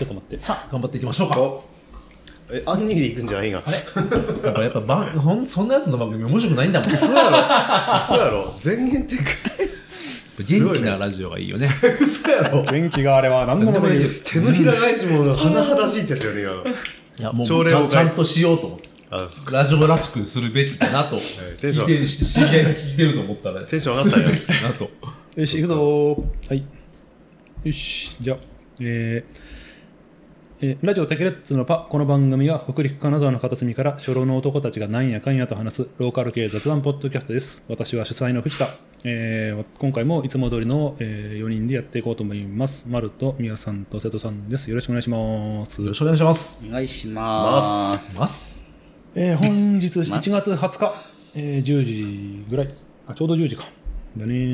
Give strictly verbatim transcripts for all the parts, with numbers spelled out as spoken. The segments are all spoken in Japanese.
ちょっと待って。 さあ頑張っていきましょうか。 え、アンニギで行くんじゃないんか。 あれだからやっぱばほんそんなやつの番組面白くないんだもん。 嘘やろ嘘やろ全言撤回元気なラジオがいいよね。 嘘やろ元気があれは何でもない。 手のひら返しも甚だしいってやつよね今の。 いやもうち朝礼をゃんちゃんとしようと思ってあラジオらしくするべきだなとテンション聞いてるし知り合いが聞いてると思ったらテンション上がったよなと。 よし行くぞー。はい。よしじゃあえーえーラジオテケレッツのパ。この番組は北陸金沢の片隅から初老の男たちがなんやかんやと話すローカル系雑談ポッドキャストです。私は主催の藤田、えー今回もいつも通りの、えーよにんでやっていこうと思います。丸と宮さんと瀬戸さんです。よろしくお願いします。 よろしくお願いします。 お願いします。 ますえー本日いちがつはつか、えーじゅうじぐらい、あちょうどじゅうじかだね、うん、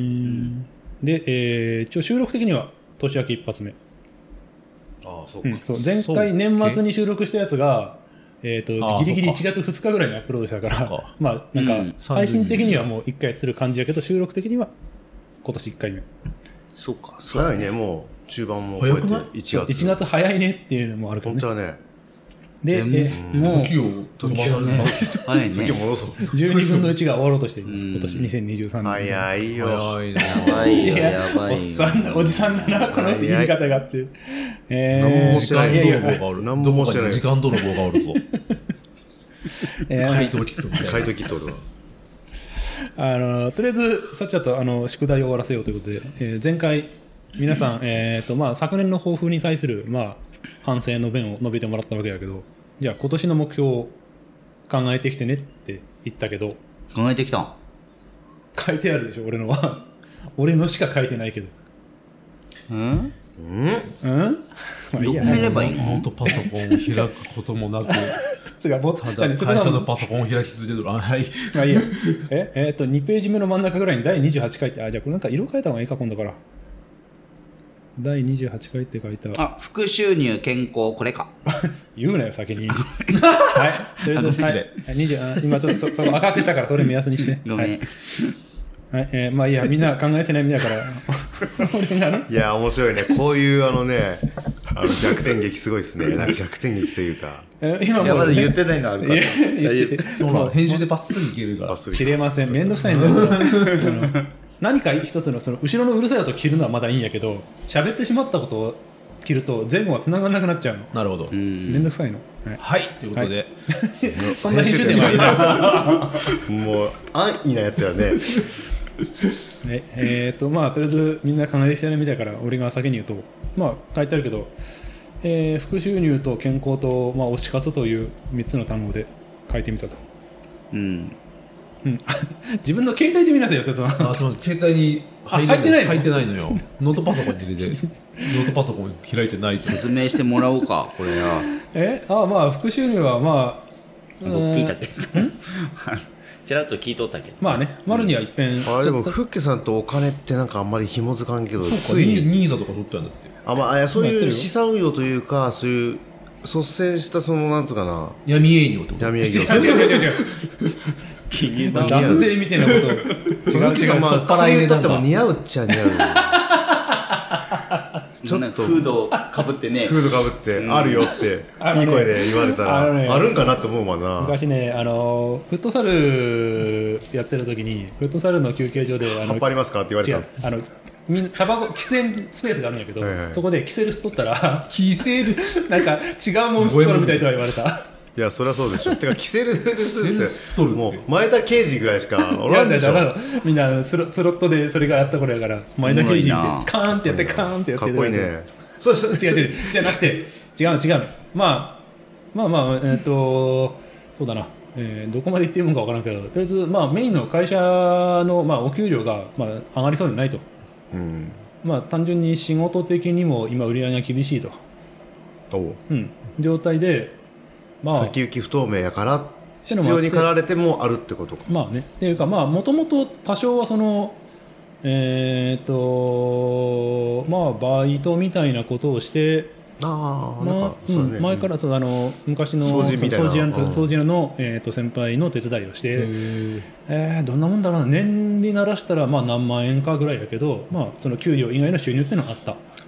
で、えー一応収録的には年明け一発目。 ああそうか、 うん、そう前回年末に収録したやつが、えー、とギリギリいちがつふつかぐらいにアップロードしたからかまあなんか、うん、配信的にはもういっかいやってる感じやけど収録的には今年いっかいめ。 そうかそう早いね。もう中盤も超えていちがついちがつ早いねっていうのもあるけどね。 本当はね。 で、 えもう時を時をね早いね時を戻そうじゅうにぶんのいちが終わろうとしています今年にせんにじゅうさんねん。 早いよ早いね。 やばいよいややばいよおっさんおじさんだなこの人言い方があって、え何もー、 してない時間泥棒がおる。 何もしてないどこかに時間泥棒がおるぞ。 えー怪盗キットみたいな。 買い時取るわ。 あのとりあえずさっちゃとあの宿題を終わらせようということで、えー前回皆さん、えーとまあ、昨年の抱負に対する、まあ、反省の弁を述べてもらったわけだけど、じゃあ今年の目標を考えてきてねって言ったけど考えてきたん書いてあるでしょ俺のは俺のしか書いてないけどうんうんうんまあいいやどこ見ればいいのノートパソコンを開くこともなくつかもただ会社のパソコンを開き続けてる。あはいまあいいやええー、とにページ目の真ん中ぐらいにだいにじゅうはち回ってあじゃあこれなんか色変えた方がいいか今度からだいにじゅうはち回って書いたあ副収入健康これか言うなよ先にはいとりあえずはいにじゅうあ今ちょっと そ, そこ赤くしたからそれ目安にしてごめん、 はいはいえー、まあいいやみんな考えてないみたいだから俺がねいや面白いね。こういうあのねあの逆転劇すごいですね。なんか逆転劇というかえー今もう、ね、 いやまだ言ってないのあるからいや言ってほら編集でバッスリいけるから。 切れませんめんどくさいんだよそのその何か一つのその後ろのうるさい音を切るのはまだいいんやけど喋ってしまったことを切ると前後は繋がらなくなっちゃうの。 なるほど。 うんめんどくさいの、はいはいということで、 そんな編集点はいいなもう安易なやつやね。 ねえーとまあ、とりあえずみんな考えてきてないみたいから俺が先に言うと、まあ、書いてあるけど、えー副収入と健康と、まあ、推し活というみっつの単語で書いてみたと、 うんうん、自分の携帯で見なさいよ、瀬戸さん。 あすみません携帯に入れあ入ってないの入ってないのよ。ノートパソコンに入れてノートパソコン開いてないって。 説明してもらおうかこれはえあまあ副収入はまあ僕聞いたけどちらっと聞いとったけどまあね丸には一遍、 あれでもちょっとフッケさんとお金ってなんかあんまり紐づかんけどそうかついにニーザとか取ったんだって。 あ、まあ、いやそうやってるよいう資産運用というかそういう率先したそのなんつうかな闇営業ってこと。 闇営業違う違う違う違う気になる脱税みたいなことをフッケさんまあ取っ払いで薬とっても似合うっちゃ似合うちょっとフードかぶってねフードかぶってあるよってあのねいい声で言われたらあのねあるんかなって思うわな。 昔ねあのフットサルやってる時にフットサルの休憩所であの葉っぱありますかって言われた違うあのみんなタバコ喫煙スペースがあるんやけど、 はいはいそこでキセル吸っとったらキセルなんか違うもん吸っとるみたいとは言われた。 いやそりゃそうでしょてかキセルですキセルって吸っとるってもう前田刑事ぐらいしかおいやらんでしょ。 だからみんなスロスロットでそれがやった頃やから前田刑事っておもろいなカーンってやってカーンってやってかっこいいね。そうそう違う違うじゃなくて違う違うまあまあまあえっ、ー、とそうだな、えー、どこまで言っていいもんかわからんけどとりあえずまあメインの会社の、まあ、お給料が、まあ、上がりそうにないと、 うんまあ単純に仕事的にも今売り上げが厳しいと、 おううん、状態でまあ先行き不透明やから必てのもあって要に駆られてもあるってことか。 まあねっていうかまあもともと多少はそのえっ、ー、とまあバイトみたいなことをしてああなんまあかそうだね、 うん前からそうあの昔の掃除みたいな掃除屋のうん掃除屋の、えー、と先輩の手伝いをして、 へーえー、どんなもんだろうな年にならしたらまあ何万円かぐらいだけど、まあ、その給料以外の収入っていうのはあった。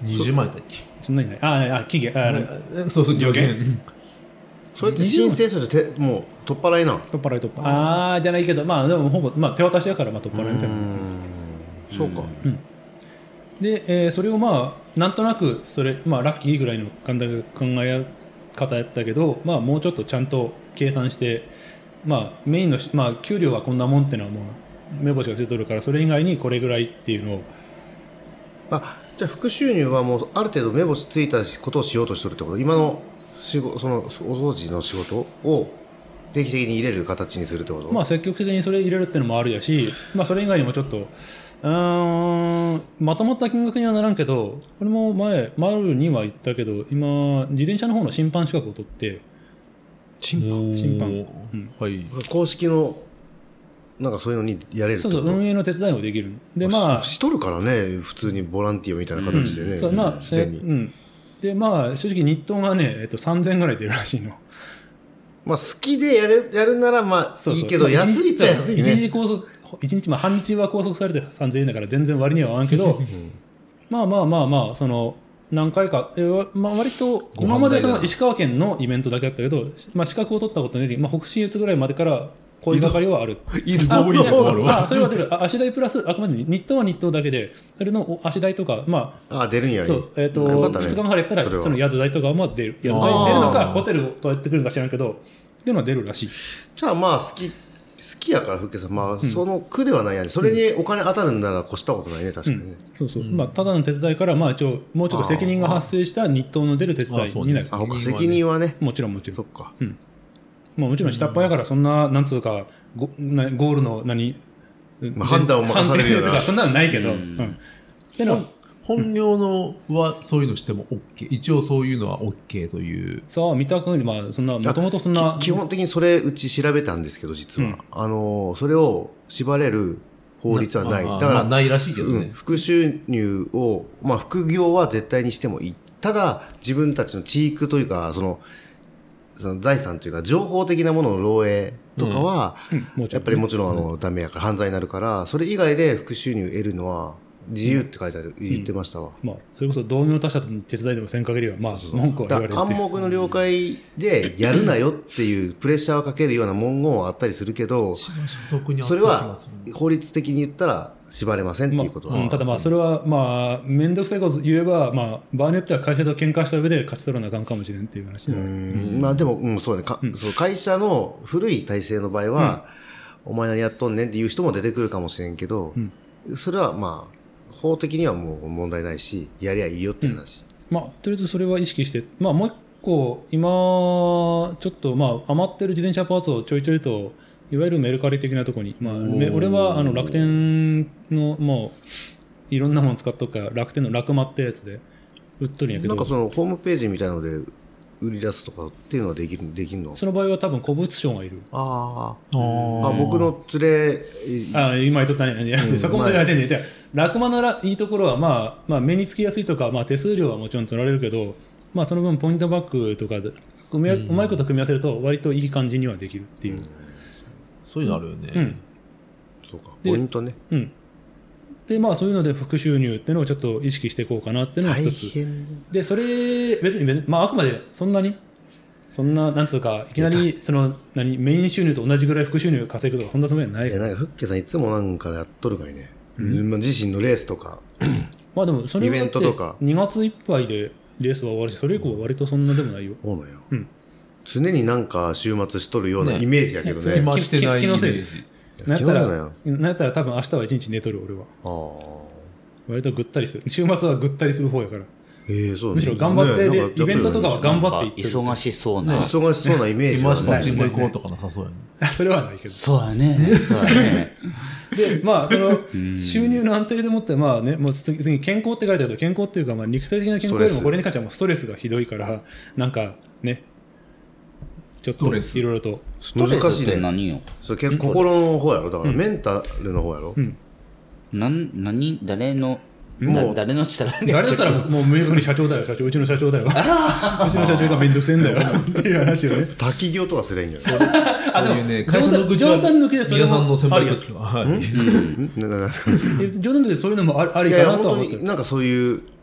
にじゅうまん円だっけ。 そんなにない。ああ、期限、あえそうそう、上限。うんそれって申請すると手もう取っ払いな。 取っ払い取っ払い。ああ、じゃないけど、まあでもほぼ、まあ、手渡しだから、まあ取っ払いみたいな。 そうか。 で、えーそれをまあなんとなくそれ、まあ、ラッキーぐらいの考え方やったけど、まあ、もうちょっとちゃんと計算して、まあ、メインの、まあ、給料はこんなもんっていうのはもう目星がついてるから、それ以外にこれぐらいっていうのを。 あ、じゃあ副収入はもうある程度目星ついたことをしようとしてるってこと。今の仕事、そのお掃除の仕事を定期的に入れる形にするってこと。 まあ、積極的にそれ入れるっていうのもあるやし、まあ、それ以外にもちょっとうーんまとまった金額にはならんけど、これも前丸には言ったけど、今自転車の方の審判資格を取って、 審判審判、 うん、はい。 公式のなんかそういうのにやれるってこと。 そうそう、運営の手伝いもできる。でまあしとるからね、普通にボランティアみたいな形でね、 うん、そうまあすでに、 うん、でまあ正直日当がね、えっと、さんぜんえんぐらい出るらしいの。 まあ好きでやるやるならまあそうそういいけど、安いっちゃ安い一ね。 日拘束一日まあ半日は拘束されてさんぜんえんだから全然割には合わんけど、うん、まあまあまあまあその何回か、えーまあ、割と今までその石川県のイベントだけだったけど、まあ、資格を取ったことにより、まあ、北信越ぐらいまでからこういう係はある。 移動あ無理だろ。 あそれは出る。あ足代プラスあくまで日当は日当だけで、それの足代とか、まあ、 あ出るんや。 そう、えーとよかったねふつかかんからやったら そ, それはその宿代とかも出る。宿代出るのかホテルとやってくるのか知らんけど、っていうのは出るらしい。 じゃあまあ好き好きやからふっけさん、まあ、うん、その苦ではないやね。それにお金当たるんなら越したことないね、確かにね。 うん、そうそう、うん、まあただの手伝いから、まあ一応もうちょっと責任が発生した日当の出る手伝いになる。 ああ、他責任はね。 もちろんもちろん。 そっか。 うん。まあもちろん下っ端やからそんな、なんつうかゴゴールの何、 まあ、判断を任されるようなそんなのないけど。うん。 うん、での本業のはそういうのしても OK、一応そういうのは OK という。 そう見た限り、まあそんなもともとそんな基本的にそれうち調べたんですけど、実は、うん、あのそれを縛れる法律はない。だから、まあ、 ないらしいけどね、 うん、副収入を、まあ、副業は絶対にしてもいい。ただ自分たちの地域というかそのその財産というか情報的なものの漏洩とかは、うんうん、やっぱりもちろんあの、うん、ダメやから犯罪になるから、それ以外で副収入得るのは自由って書いてある、うん、言ってましたわ、 まあ、それこそ同業他社との手伝いでもせん限りは、まあ、 そうそうそう文句は言われる。 暗黙の了解でやるなよっていうプレッシャーをかけるような文言はあったりするけど、それは法律的に言ったら縛れませんっていうことは、 まあうん、ただまあそれはまあ面倒くさいこと言えば、まあ、場合によっては会社と喧嘩した上で勝ち取らなあかんかもしれんっていう話になる。うん、 まあでも、うん、そうねか、うん、そう会社の古い体制の場合は、うん、お前何やっとんねんっていう人も出てくるかもしれんけど、うん、それはまあ法的にはもう問題ないし、やりゃいいよっていう話、 うん、まあとりあえずそれは意識して、まあもう一個今ちょっとまあ余ってる自転車パーツをちょいちょいといわゆるメルカリ的なところに、まあ、俺はあの楽天のもういろんなもの使っとくから楽天の楽マってやつで売っとるんやけど、 なんかそのホームページみたいなので売り出すとかっていうのはできるできるの？ その場合は多分古物商がいる。 ああ僕の連れあ今言っとったね、うん、そこまでやってんねん。じゃあ楽マのいいところは、まあ、まあ目につきやすいとか、まあ、手数料はもちろん取られるけど、まあ、その分ポイントバックとかでうまいこと組み合わせると割といい感じにはできるっていう、うん、 そういうのあるよね、 うん、 そうかポイントね、 うん、でまあそういうので副収入っていうのをちょっと意識していこうかなっていうのが一つで、それ別に別に、まあ、あくまでそんなにそんななんつうかいきなりその何メイン収入と同じぐらい副収入稼ぐとかそんなつもりはない。 いやなんかふっけさんいつもなんかやっとるかいね、うん、自身のレースとかまあでもそれはイベントとかにがついっぱいでレースは終わるし、それ以降は割とそんなでもないよ。 そうなんよ、 うん、 常になんか週末しとるようなイメージやけどね。 今してないイメージ。 気のせいです。なんやったらなんやったら多分明日は一日寝とる俺は。あ割とぐったりする。週末はぐったりする方やから。 えー、そうね、 むしろ頑張って、ね、イベントとかは頑張っていってる。 忙しそうな、 ね、忙しそうなイメージ今しパチンコ行こうとかなさそうやね。 それはないけど。 そうやね。そうやね。 でまあその収入の安定でもってまあねもう次に健康って書いてあると健康っていうかまあ肉体的な健康よりもこれに関してはもうストレスがひどいからなんかねちょっといろいろと難しいね。 何よ。 それ結構心の方やろだからメンタルの方やろ。 うん。なん何誰のもう誰のしたら誰のしたらもう明確に社長だよ社長うちの社長だようちの社長がめんどくせえんだよっていう話をね。 滝行とかすればいいんじゃない。 そういうね会社の愚痴は皆さんの先輩とは。 冗談抜けでそういうのもありかなとは思ってる。 なんかそういう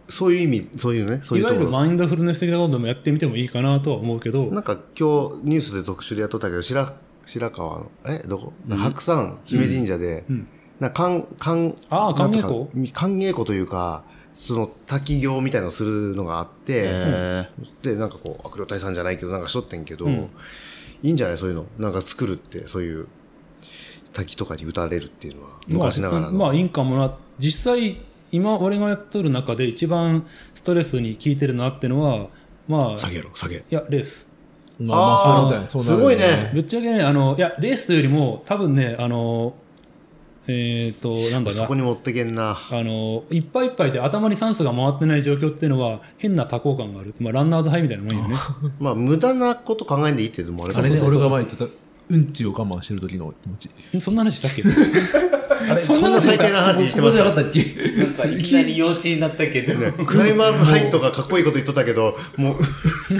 そういう意味、そういうね、そういういわゆるところ。 マインドフルネス的なこともやってみてもいいかなとは思うけど、 なんか今日ニュースで特集でやっとったけど、白白川の、え、どこ、白山姫神社で、 うん、 なんか寒、寒、 ああなんとか寒稽古寒稽古というか、その滝行みたいなのをするのがあって、 へで、なんかこう、悪霊退散じゃないけど、なんかしとってんけど、 うんいいんじゃないそういうの。なんか作るって、そういう滝とかに打たれるっていうのは、 まあ昔ながらの。 まあいいんかもな。実際今俺がやっとる中で一番ストレスに効いてるなってのはまあ下げろ、下げ。 いやレースまあまあそうだよね。そうなるよすごいね。 ぶっちゃけねあのいやレースというよりも多分ねあのえっ、となんだろうなそこに持ってけんな。 あのいっぱいいっぱいで頭に酸素が回ってない状況っていうのは変な多幸感がある、まあ、ランナーズハイみたいなもんよね。 まあ、無駄なこと考えんでいいっていうのもあるかあれね、 もしれない俺が前言ってた、うんちを我慢してる時の気持ち。 そんな話したっけあれ、 そんな最低な話してましたここじゃなかったっけーなんかいきなり幼稚になったけど、 ね、クライマーズハイとかかっこいいこと言っとったけど、もう、ね、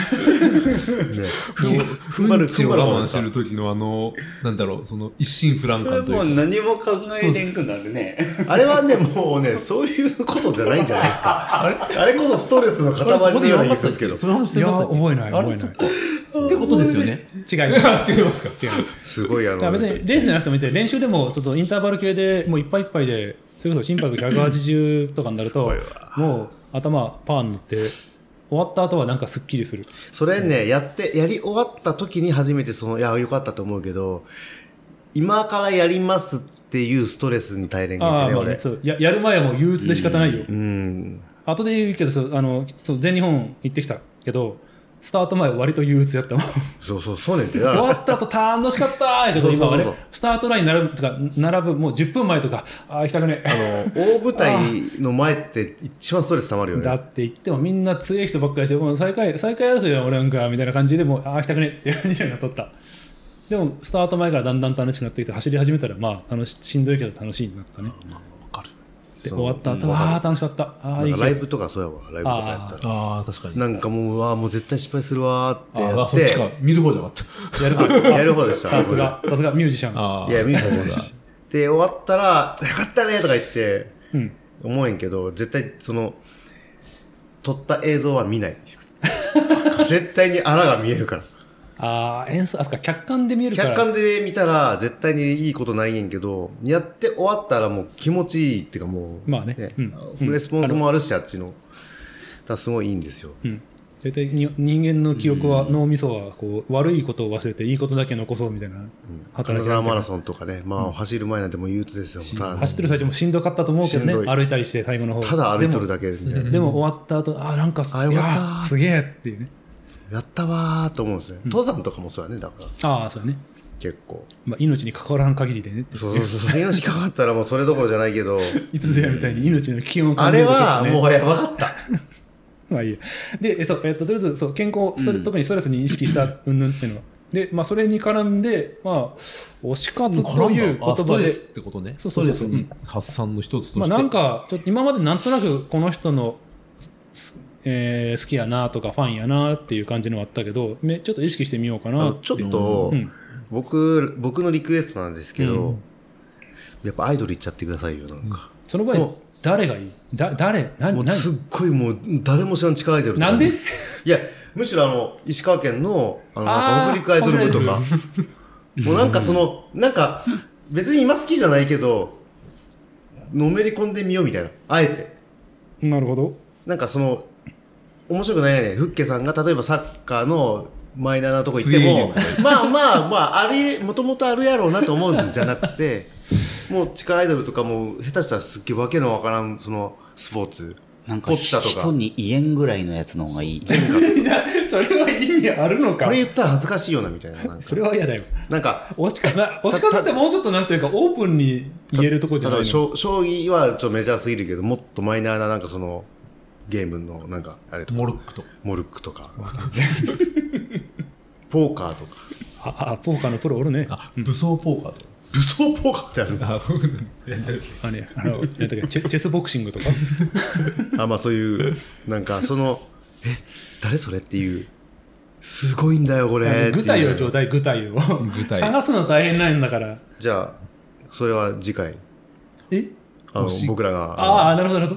ふんふんばる、 うんちをふんばる我慢してる時のあの、なんだろう、その一心不乱それもう感というか。 何も考えれんくなるね。 あれはね、もうね、そういうことじゃないんじゃないですか。あれあれこそストレスの塊のような気がするんですけど。 その話していやなかったっけ覚えないあれ覚えないそっかってことですよね。 違います違いますか。 違いますすごいあの、 だから別にレースじゃなくてもいいって練習でもちょっとインターバル系でもういっぱいいっぱいでそれこそ心拍ひゃくはちじゅうとかになるともう頭パーになって終わった後はなんかすっきりする。 それね、やって、やり終わった時に初めてその、いや、よかったと思うけど、今からやりますっていうストレスに耐えれんげんてね、 ああまあ俺。 そうややる前はもう憂鬱で仕方ないよ。 うん。 後で言うけどそうあのそう全日本行ってきたけどスタート前割と憂鬱やったもん。 そうそう、そうねんて。 終わった後楽しかったーやけど今はねそうそうそうスタートラインに並ぶとか並ぶもうじゅっぷんまえとかああ行きたくねえあの、大舞台の前って一番ストレス溜まるよね。 だって言ってもみんな強い人ばっかりしてもう最下位最下位争いは俺なんかみたいな感じでもうああ行きたくねえっていう感じになっとった。でもスタート前からだんだん楽しくなってきて走り始めたらまあ楽ししんどいけど楽しいになったね。 わかる。 でそう終わった後うんはああ楽しかったああないんかライい日ブとかそうやわ、ライブとかやったら。 ああ、確かに。 なんかもう、うわもう絶対失敗するわーってああ、 やってそっちか。、見る方じゃなかった。 やる方やる方でした。 さすがさすがミュージシャン。 ああ。 いや、見たじゃないし。で、終わったら、よかったねとか言って、 うん思えんけど、絶対その、撮った映像は見ない。絶対に穴が見えるから。 ああ演奏あそっか客観で見えるから客観で見たら絶対にいいことないんやけど、やって終わったらもう気持ちいいっていうかもう、 まあねうんうんレスポンスもあるし、あっちの。だからすごいいいんですよ。 うん大体に人間の記憶は脳みそはこう悪いことを忘れていいことだけ残そうみたいな金働きがある沢マラソンとかね、まあ走る前なんてもう憂鬱ですよ。ただ走ってる最中もしんどかったと思うけどねしんどい歩いたりして最後の方ただ歩いとるでだけみたいな。 もでも終わった後あなんかあよかったいやーすげえっていうねやったわーと思うんですね。登山とかもそうやね、だからああそうね、 結構。 まあ、命に関わらん限りでねそうそうそう。命かかったらもうそれどころじゃないけど、 いつぞやみたいに命の危険をあ感じるとちょっれはとねもうやばかった。 まあいいや。で、えそうえっと、とりあえずそう健康、ストレ特にストレスに意識した云々っていうのは。で、まあ、それに絡んで、まあ、推し活という言葉であストレス、ってことね。 そうそうそうストレスに発散の一つとして。 まあ、なんか、ちょっと今までなんとなくこの人の、すえー好きやなとか、ファンやなっていう感じのはあったけど、めちょっと意識してみようかあなって。 のちょっとうん僕、僕のリクエストなんですけど、 うんやっぱアイドル行っちゃってくださいよ、なんか。 その場合、誰がいいだ誰何何もうすっごいもう誰も知らん地下アイドルとかなんでいやむしろあの石川県のあのなんあーか北陸アイドル部とかもうなんかそのなんか別に今好きじゃないけどのめり込んでみようみたいなあえてなるほど。 なんかその面白くないやねフッケさんが例えばサッカーのマイナーなとこ行ってもまあまあまああれもともとあるやろうなと思うんじゃなくてもう地下アイドルとかも下手したらすっげえわけのわからんそのスポーツなんかポッチャとか人に言えんぐらいのやつの方がいい。 いや、それは意味あるのか。 これ言ったら恥ずかしいよなみたいななんかそれは嫌だよ。 なんか推し活な推し活ってもうちょっとなんていうかオープンに言えるところじゃないの。 例えば将将棋はちょっとメジャーすぎるけどもっとマイナーななんかそのゲームのなんかあれとかモルックと。 モルックとかポーカーとかああポーカーのプロおるね。 あ、武装ポーカーと。 武装ポーカーってあるあ、 あれあのなんだっけチェチェスボクシングとか。 あまあそういうなんかそのえ誰それっていうすごいんだよこれっていう具体をちょうだい具体を具体探すの大変なんだから。 じゃあそれは次回えあの欲しい僕らがああなるほどなるほど。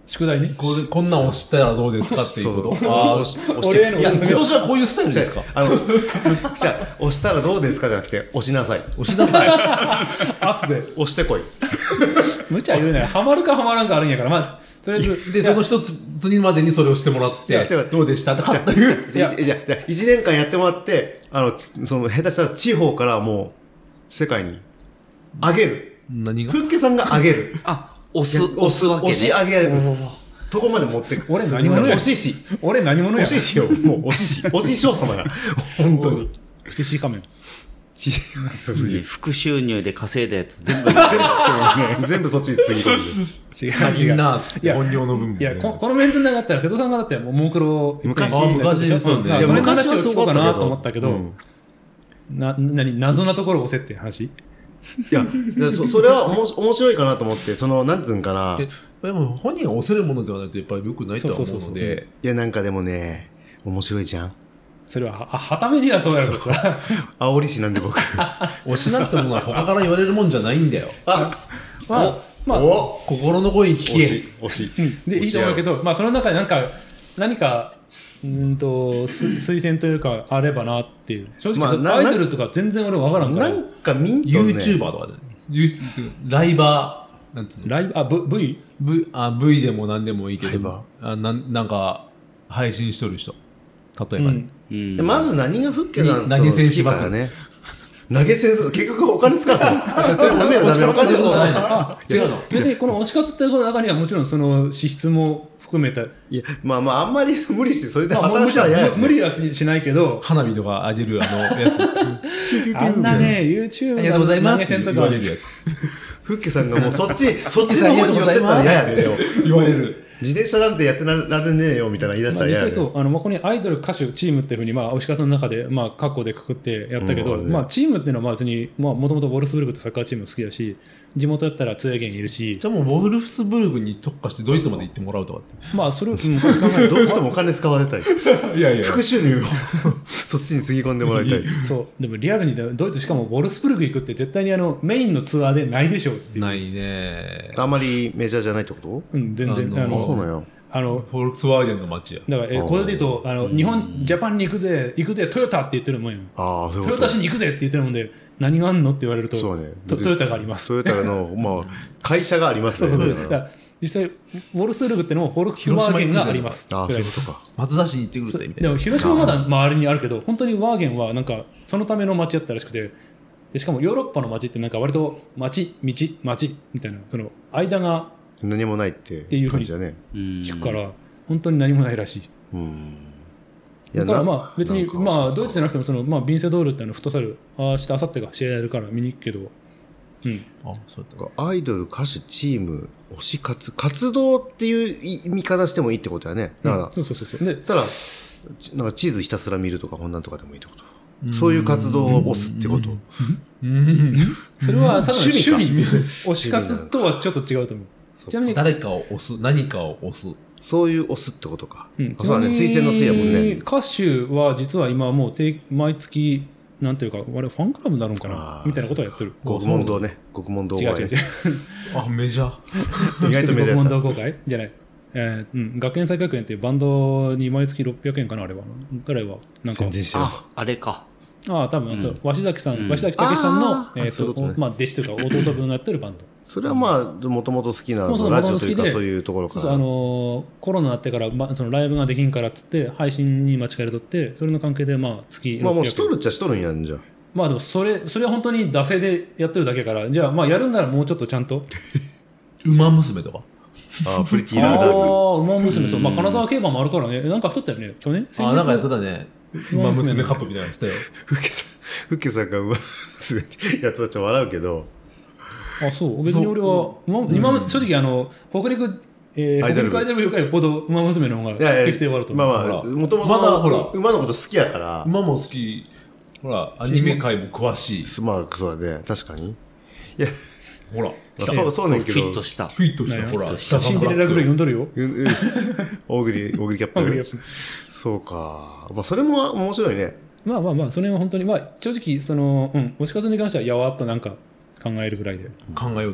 宿題ね。 これこんなん押したらどうですかっていうこと。 そうああ、 押し押して俺へのいや、 おすすめ今年はこういうスタイルですか。 あのじゃあ押したらどうですかじゃなくて押しなさい、 押しなさい。 後で押してこい。 無茶言うなよ。ハマるかハマらんかあるんやから、まあとりあえずで、その一つ次までにそれをしてもらってしてもらってどうでしたってじゃあ買ったいう。 じゃあじゃあじゃあいちねんかんやってもらってあのつその下手したら地方からもう世界に上げる、 何が？ ふっけさんが上げる、 あ、押す、押すわけね。 押し上げるとこまで持ってく。 俺何者や押しし俺何者や。 押ししよもう押しし押ししょう様や本当に。 不思議仮面。 ち副収入で稼いだやつ全部全部そっちにつぎ込んで。 違うみ違う。 んなっつっていや本業の分いやここのメンツの中だったら瀬戸さんがだってもうモークロ昔いっぱい昔ですよねだからそれの話を聞こうかなと思ったけど、 うんな何謎なところを押せって話。 いやでそそれはおもし面白いかなと思ってそのなんつうんかなででも本人が押せるものではないとやっぱり良くないとは思うそうそうそうそうので、 いやなんかでもね面白いじゃん。 それはははためにはそうやろうけどさ。 煽り師なんで僕。 押しなくてものは他から言われるもんじゃないんだよ。 あまあまあお心の声に聞け。 惜しい惜しい。 うんでいいと思うけど、まあその中でなんか何かうんとす推薦というかあればなっていう。正直、 まあなアイドルとか全然俺分からんから。 なんかミントね YouTuber とかで、ね、YouTube ライバーなんつうの。 ライブあ V V V, あ V でも何でもいいけライバど、あなんなんか配信しとる人、例えばね。 うんうんでまず何がふっけさんに投げ銭好きかね。投げ銭する結局お金使うの。ダメよダメよお金使うの。 あ違うの別にこの推し活っていうの中にはもちろんその資質も含めた、 いやまあまああんまり無理してそれでまあ、 働いたら嫌ですね。 無理はししないけど花火とかあげるあのやつ。 あんなね YouTube ありがとうございますって投げ銭とか言われるやつ。 ふっけさんがもうそっちそっちの方に寄ってったら嫌やねよ。 言われる。 自転車なんてやってられねえよみたいな言い出したまあ、実際ら嫌やね。 そうあの、まあ、ここにアイドル歌手チームっていうふうに、まあ、推し活の中で、まあ、括弧でくくってやったけど、 うんまあ、チームっていうのは別にもともとウォルスブルクってサッカーチーム好きだし地元やったらツエゲンいるしじゃあもうボルフスブルグに特化してドイツまで行ってもらうとかっまあそれを昔考えるどうしてもお金使われたい。 て。いやいや副収入をそっちにつぎ込んでもらいたい。 そうでもリアルにドイツしかもウォルスブルク行くって絶対にあのメインのツアーでないでしょうっていう、 ないね。 あんまりメジャーじゃないってこと？ うん、全然あのあのあそうなんや。 あのフォルクスワーゲンの街や。 だからえこれで言うとあの日本ジャパンに行くぜ行くぜトヨタって言ってるもんよああそういうトヨタこと。 市に行くぜって言ってるもんで何があんのって言われるとそうねトトヨタがありますトヨタのまあ会社がありますね。 そうそうそうだかだからら実際ウォルスブルクってのもフォルクスワーゲンがありますああそういうことか。 松田市に行ってくるぜみたいな。 でも広島はまだ周りにあるけど本当にワーゲンはなんかそのための街やったらしくてでしかもヨーロッパの街ってなんか割と街道街みたいなその間が何もないっていうふうに感じだね。 聞くから本当に何もないらしいうん。いだからなまあ別になんかまあそうドイツじゃなくてもそのまあビンセドールってあのフットサル明日明後日が試合やるから見に行くけどうんあ、そうやった。 アイドル歌手チーム推し活活動っていう意味方してもいいってことだね。だから、 うんそうそうそうそうでただちなんか地図ひたすら見るとかこんなんとかでもいいってこと。そういう活動を推すってこと。 それはただの趣趣味か味推し活とはちょっと違うと思うちなみに誰かを押す、何かを押す。 そういう推すってことか。 うんあそうだね。推薦の推やもんね。 歌手は実は今もう定毎月なんていうかあれファンクラブになるんかあなーみたいなことをやってる極問堂ね。極問堂違う違う違うあ、メジャー。 意外とメジャー問やっ答公開じゃない、えーうん、学園祭学園っていうバンドに毎月ろっぴゃくえんかなあれはぐらいはなんた。 か全然知らん。 あ、あれか。 ああ多分あと、 うん鷲崎さん、 うん鷲崎武さんのあ、ーえーとそういうことねまあ、弟子というか弟分がやってるバンドそれはまあもともと好きなもうそうラジオというか元々好きでそういうところから。 そうそうあのーコロナになってから、まあ、そのライブができんからっつって配信に待ち帰りとってそれの関係でまあ月まあもうろっぴゃくえんしとるっちゃしとるんやんじゃあ。 まあでもそれそれは本当に惰性でやってるだけやからじゃあまあやるんならもうちょっとちゃんと馬娘とか。 ああプリティーあラーダーあ馬娘そう、まあ、金沢競馬もあるからねなんか太ったよね去年あ、なんかやってたたね。馬娘カップみたいなのして。 ふっけさん、ふっけさんが馬娘ってやつはちょっと笑うけど、 あそう別に俺は馬今まで正直あの北陸えー、北アイドル部陸アイドル部よりかよっぽど馬娘の方がいやいや適正はあると思う。 まあまあ、 ほらもともとまだほら馬のこと好きやから、 馬も好き。ほら、アニメ界も詳しい。 まあそうだね、確かに。いや、 ほら、 まあそうそうねんけどフィット、した。 フィットした。 ねほら、 シンデレラぐらい読んどるよ。 うんうん大栗、大栗キャップ。そうか。まあそれも面白いね。 まあまあまあ、それは本当に、まあ正直、その、うん、推し活に関してはやわっとなんか考えるぐらいで。 考えようぜ。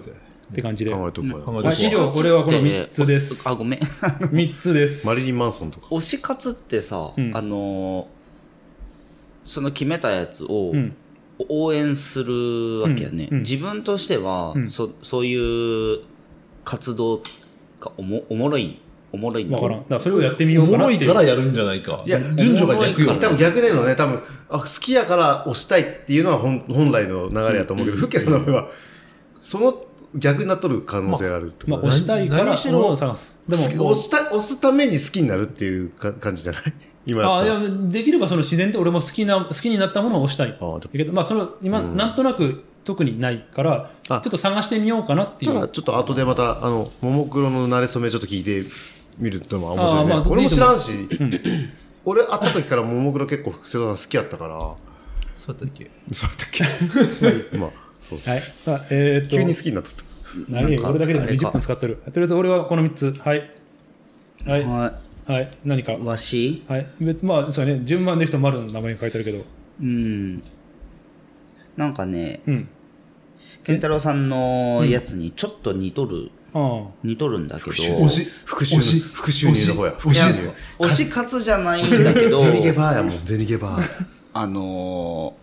って感じで。 考えとくか考えとくはい、以上、これはこのみっつです。 あ、ごめん。 みっつです。 マリリン・マンソンとか。 推し活ってさ、 うんあのーその決めたやつをうん。 応援するわけやね。 うんうん自分としては、 うんそそういう活動がおもおもろい、おもろいんだわからん。だからそれをやってみようかおもろなっていう。 いからやるんじゃないか。 いや、 順序が逆よあ多分逆だよね。多分、あ、好きやから押したいっていうのは本本来の流れやと思うけど、フッケさんの場合は、その逆になっとる可能性があるってまあ、 ことね押したいから何しろものを探す。で好きも、 押した押すために好きになるっていうか感じじゃない今やあいったら。 やできればその自然と俺も好きな好きになったものを押したい。 あだけど、まあ、その今、 うんなんとなく特にないから、ちょあっと探してみようかなっていう。 ただちょっと後でまたあのももクロの馴れ初めちょっと聞いてみるのも面白いね、 あーまあ俺も知らんし、 ん俺会った時からももクロ結構瀬戸さん好きやったからそうだったっけ。 そうだったっけまあそうです、 はい。さあえーっと、 急に好きになってた何なんか俺だけでもあれかにじゅっぷん使ってる。とりあえず俺はこのみっつ。はい。はい。 ははい。何か。 い。わしはい。別まあ、そうね、順番で人丸の名前が書いてあるけど。 うん。なんかね、 うん。 健太郎さんのやつにちょっと似とる、 あ似とるんだけど、 推し、 復讐の推し復讐人の方や推しですか。 推し活じゃないんだけど、 ゼニゲバーやもんゼニゲバーあの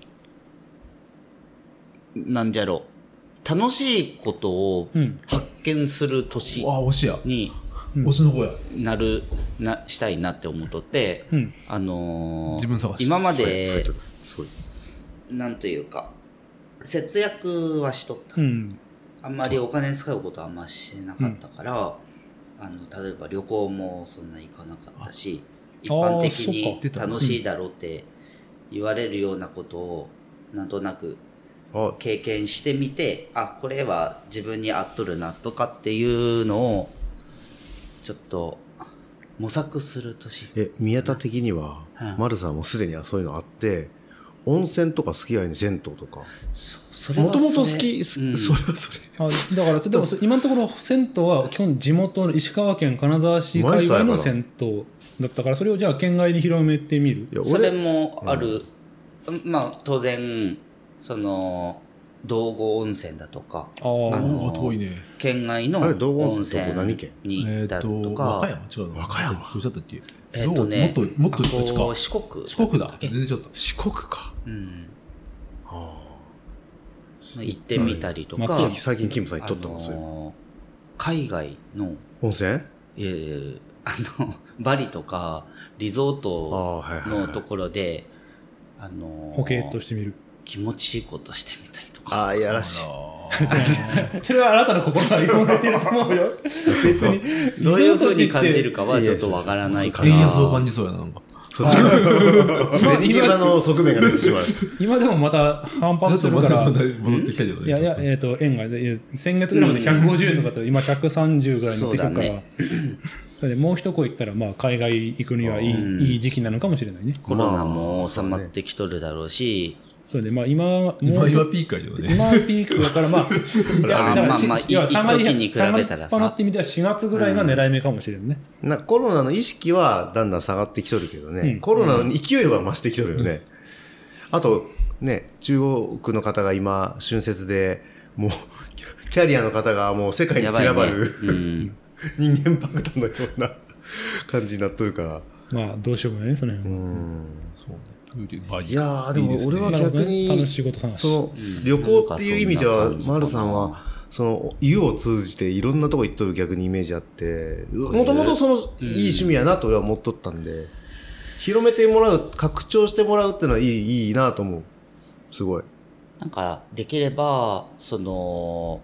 ー、なんじゃろう、楽しいことをうん発見する年あ、推しや。 に推しの方や。 なる、な、したいなって思っとって、 うんあのー自分探し今まはい書いでて、るすごいなんというか、節約はしとった。 うん。 あんまりお金使うことはあんましてなかったから、あの例えば旅行もそんな行かなかったし、一般的あーそにっか楽しいだろうって言われるようなことをなんとなくあ経験してみて、あ、これは自分に合っとるなとかっていうのをちょっと模索する年。 え宮田的には、 うん丸さんもすでにはそういうのあって温泉とか好きやね銭湯とかそそれはもともと好それき、すうんそれはそれあだから、でも今のところ銭湯は基本地元の石川県金沢市界隈の銭湯だったから、それをじゃあ県外に広めてみる。 いやそれ俺もある、まあ当然その道後温泉だとかあーあのあ、遠いね。 県外のあれ道後温温泉って泉何県に行ったえっと、 とか、 和歌山違うの和歌山どうしちゃったっけ。 えっとねどうもっと、もっとあこっちか。 こう四国四国だ。 っけ全然ちょっと。 四国かうん、 あ行ってみたりとか、 はいあ最近キムさん行っとったもん、 あそういうのの海外の温泉いやいやいやあのバリとかリゾーあトあはいはい、はい、 のところであの保険としてみる。 気持ちいいことしてみたりとかああいやらしいそれはあなたの心が言われてると思うよ。別に。 どういうふうに感じるかはちょっとわからないからエイジンそう感じそうやな、なんか。 そっちがゼニゲバの側面が出てしまう今でもまた反発してるから。 ちょっとまた戻ってきたけどね。 いやいや、えっ、と、円が、いや先月ぐらいまでひゃくごじゅうえんとかだと、今ひゃくさんじゅうぐらいになってくるから、 そうだそれでもう一個行ったら、まあ、海外行くにはいい,、 うんいい時期なのかもしれないね。 コロナも収まってきとるだろうし、 それで、まあ、今、もう今、今ピークやけどね。 今ピークだから、まあ、いやあだからしまあまあいやい下がり一時に比べたらさ下がりっぱなってみてはしがつぐらいが狙い目かもしれんね。 なコロナの意識はだんだん下がってきとるけどね、 うんコロナの勢いは増してきとるよね、あとね中国の方が今春節でもうキャリアの方がもう世界に散らばる、 やばいねうん人間爆弾のような感じになっとるからまあ、どうしようもないね、その辺は。 うんそうね。 いやーでも俺はなるほど逆にね楽しい仕事探し。 その旅行っていう意味ではなんかそんな感じかな丸さんはその湯を通じていろんなとこ行っとる逆にイメージあってもともとそのいい趣味やなと俺は思っとったんで広めてもらう拡張してもらうっていうのはいいいいなと思うすごいなんかできればその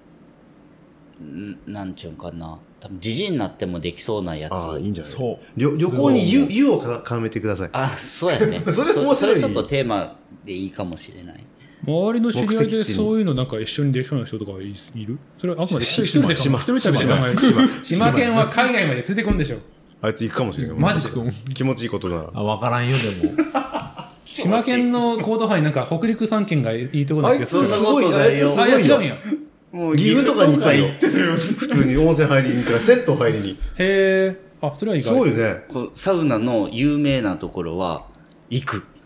んなんちゅうんかな、多分じじいになってもできそうなやつ。 ああいいんじゃないそう。 旅旅行に湯湯をか絡めてくださいあ、そうやね。 それ面白いそれちょっとテーマでいいかもしれない。 周りの知り合い目的地にでそういうのなんか一緒にできそうな人とかいいる？それはあくまでし一人でか島一人でか考える。島県は海外までついてくんでしょ。 あいつ行くかもしれないマジで気持ちいいことならあ、わからんよ、でも。 島県のコード範囲なんか北陸三県がいいところだけど。 あいつすごいあいつすあ、いやごいよ違うんや。 もう岐阜とかに行ったよ普通に温泉入りに行ったら銭湯入りにへえ。あ、それはいいか。 すごいよねこうサウナの有名なところは行くみ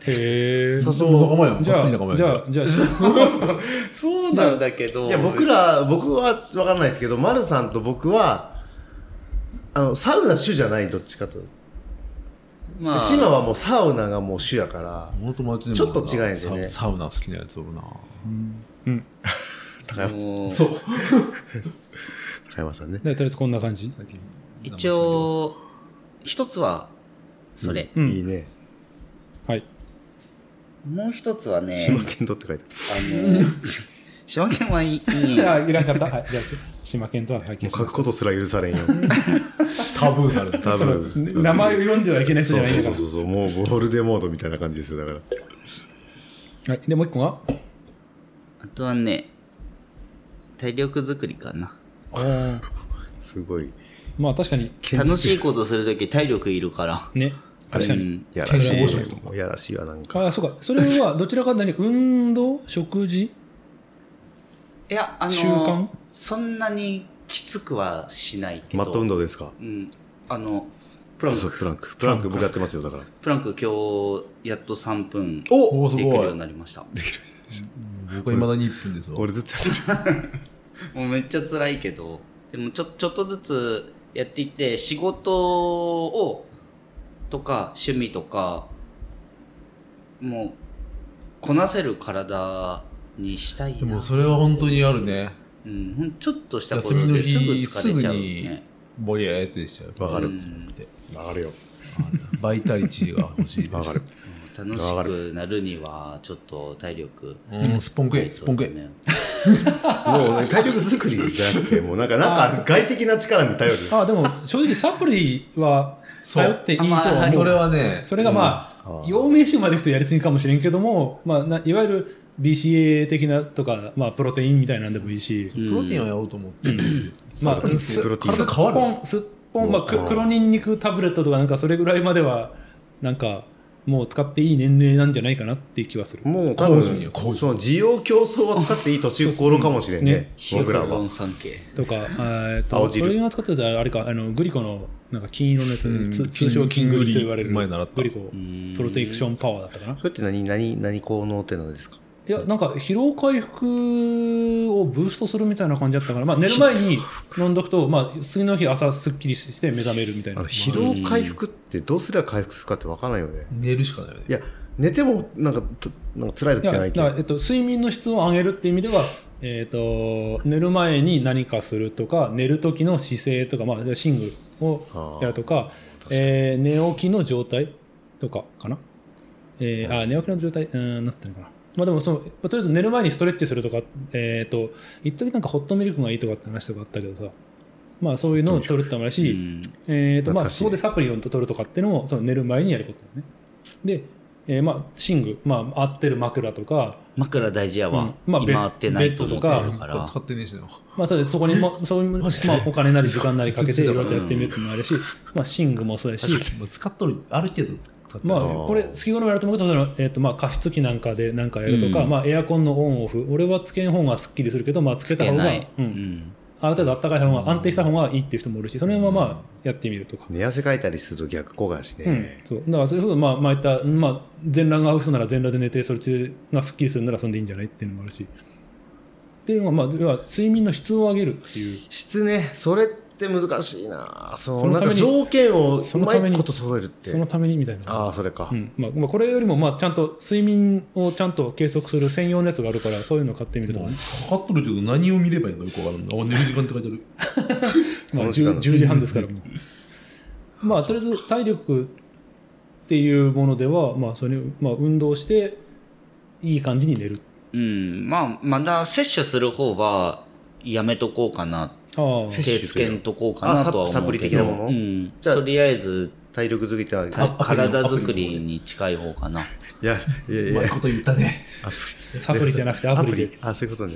へえ。 さすが仲間やん。 じゃがっつり仲間やん。 あじゃあじゃあそうなんだけどいや僕ら僕は分かんないですけど、丸さんと僕はあのサウナ主じゃない、どっちかと。 まあ島はもうサウナがもう主やから。 俺の友達でもちょっと違うんでねササウナ好きなやつおるな。 うん。 高山もうそう。 高山さんね。 でとりあえずこんな感じ。 一応一つはそれ、 うんいいね。 はい。 もう一つはね島県とって書いてあの島県はいいいいあいらんかった。はい。じゃあ島県とは拝ある。もう見します。 書くことすら許されんよ。 タブーなる。 多分。 名前を読んではいけない人じゃないんだかそうそうそうそう、もうゴールデンモードみたいな感じですよ、だから。 ら。はい。でもう一個が。 あとはね体力作りかな。 おーすごい。 まあ確かに楽しいことするとき体力いるからね。確かに。 うんやらし健康食とい。やらしいわ、なんか。 あそうか。それはどちらか何運動食事いやあの習慣そんなにきつくはしないけどマット運動ですか？ うんあのプランクそうプランク。プランク僕やってますよ、だから。 プランク今日やっとさんぷんでおお、すごいきるように。なりました。 僕は未だにいっぷんですわ。 俺ずっとやってる。 もうめっちゃ辛いけどでもちょちょっとずつやっていって仕事をとか趣味とかもうこなせる体にしたいな。 でもそれは本当にあるね。 うん、ほんちょっとしたこと休みのですぐ日疲れちゃうすぐにね。 ボヤーってしちゃう。 わかるうんわかるよ。 バイタリティが欲しいです。 わかる。 楽しくなるにはちょっと体力うん、スポンクエ、スポンクエ。 ねもうね、体力作りじゃなくて、もうなんか、なんか外的な力に頼る。 あでも正直サプリは頼っていいとは思う。 それはね、 それがまあ、 うん陽明酒までいくとやりすぎかもしれんけども、まあ、ないわゆる ビーシーエー 的なとか、まあ、プロテインみたいなんでもいいし、 プロテインはやろうと思ってる。 まあ、 プロテインすプロテインすっ体変わるぽん、すっぽん、まあ、くうん黒ニンニクタブレットとかなんかそれぐらいまでは、なんか、もう使っていい年齢なんじゃないかなっていう気はする。 もう多工事には工分、 事その需要競争は使っていい年頃かもしれんねね。 僕らはヒアルロン。酸系とか、えっと、 青汁それが使ってたらあれか、あのグリコのなんか金色のやつ、 うんつ通称金グリと言われる前習ったグリコプロテクションパワーだったかな。 それって何、何、何効能ってのですか？ いや、なんか疲労回復をブーストするみたいな感じだったから、まあ、寝る前に飲んどくと、まあ、次の日朝すっきりして目覚めるみたいな。 あの疲労回復ってどうすれば回復するかって分からないよね。 寝るしかないよね。 いや、寝てもなんか、となんか辛い時いやじゃないけど。 だからえっと、睡眠の質を上げるっていう意味では、えっと、寝る前に何かするとか、寝る時の姿勢とか、まあ、寝具をやるとか、えー寝起きの状態とかかな。えーあ寝起きの状態、うーん、なんていうのかな。まあ、でもその、まあとりあえず寝る前にストレッチするとか、えっと、一時なんかホットミルクがいいとかって話とかあったけどさ、まあそういうのを取るってのもあるし、 うんえーとまあ、 懐かしいそこでサプリを取るとかっていうのもその寝る前にやることだよね。で、えーまあ、寝具、まあ、合ってる枕とか、 枕大事やわ、 うんまあ今合ってないと思ってるベッドから使ってねえしな。 まあ、それでそこに、まあ、そういう、まあ、お金なり時間なりかけていそうろいろとやってみるっていうのもあるし、まあ、寝具もそうやし、 使っとる、ある程度使ってる。 まあ、これ、月頃もやると思うけど、そのえーとまあ、加湿器なんかでなんかやるとか、 うんまあ、エアコンのオンオフ、俺はつけん方がすっきりするけど、まあ、つけた方が、 つけない、 う、 うんんある程度暖かい方が安定した方がいいっていう人もいるし、その辺はまあ、やってみるとか。 寝汗かいたりすると逆効果やしうんね。、 そうだからそういうこと、まあ、まあ、いった、まあ、全裸が合う人なら全裸で寝て、そっちがすっきりするならそんでいいんじゃないっていうのもあるし。っていうのが、まあ、要は睡眠の質を上げるっていう。 質ね、それって難しいな。そのそのためになんか条件をうそのためにまいこと揃えるって。 そのためにみたいな。 ああ、それかう。んまあまあ、これよりも、まあ、ちゃんと睡眠をちゃんと計測する専用のやつがあるから、そういうのを買ってみるとかね。 測っとるけど何を見ればいいのかよくわからんな。あ、寝る時間って書いてある。 まあ、 この時間 10, じはんですから、もう。まあ、とりあえず体力っていうものでは、まあ、それ、まあ、運動して、いい感じに寝る。 うん、まあまだ摂取する方はやめとこうかな、 ああ、 摂取手つけんとこうかなとはあサプリ思うけど、 的なものうん、 じゃあとりあえず体力づけては。 たアプリの体作りに近い方かな。 いや、いやいうやまい、こと言ったね。 アプサプリじゃなくてアプリで。 リ。あ、そういうことね。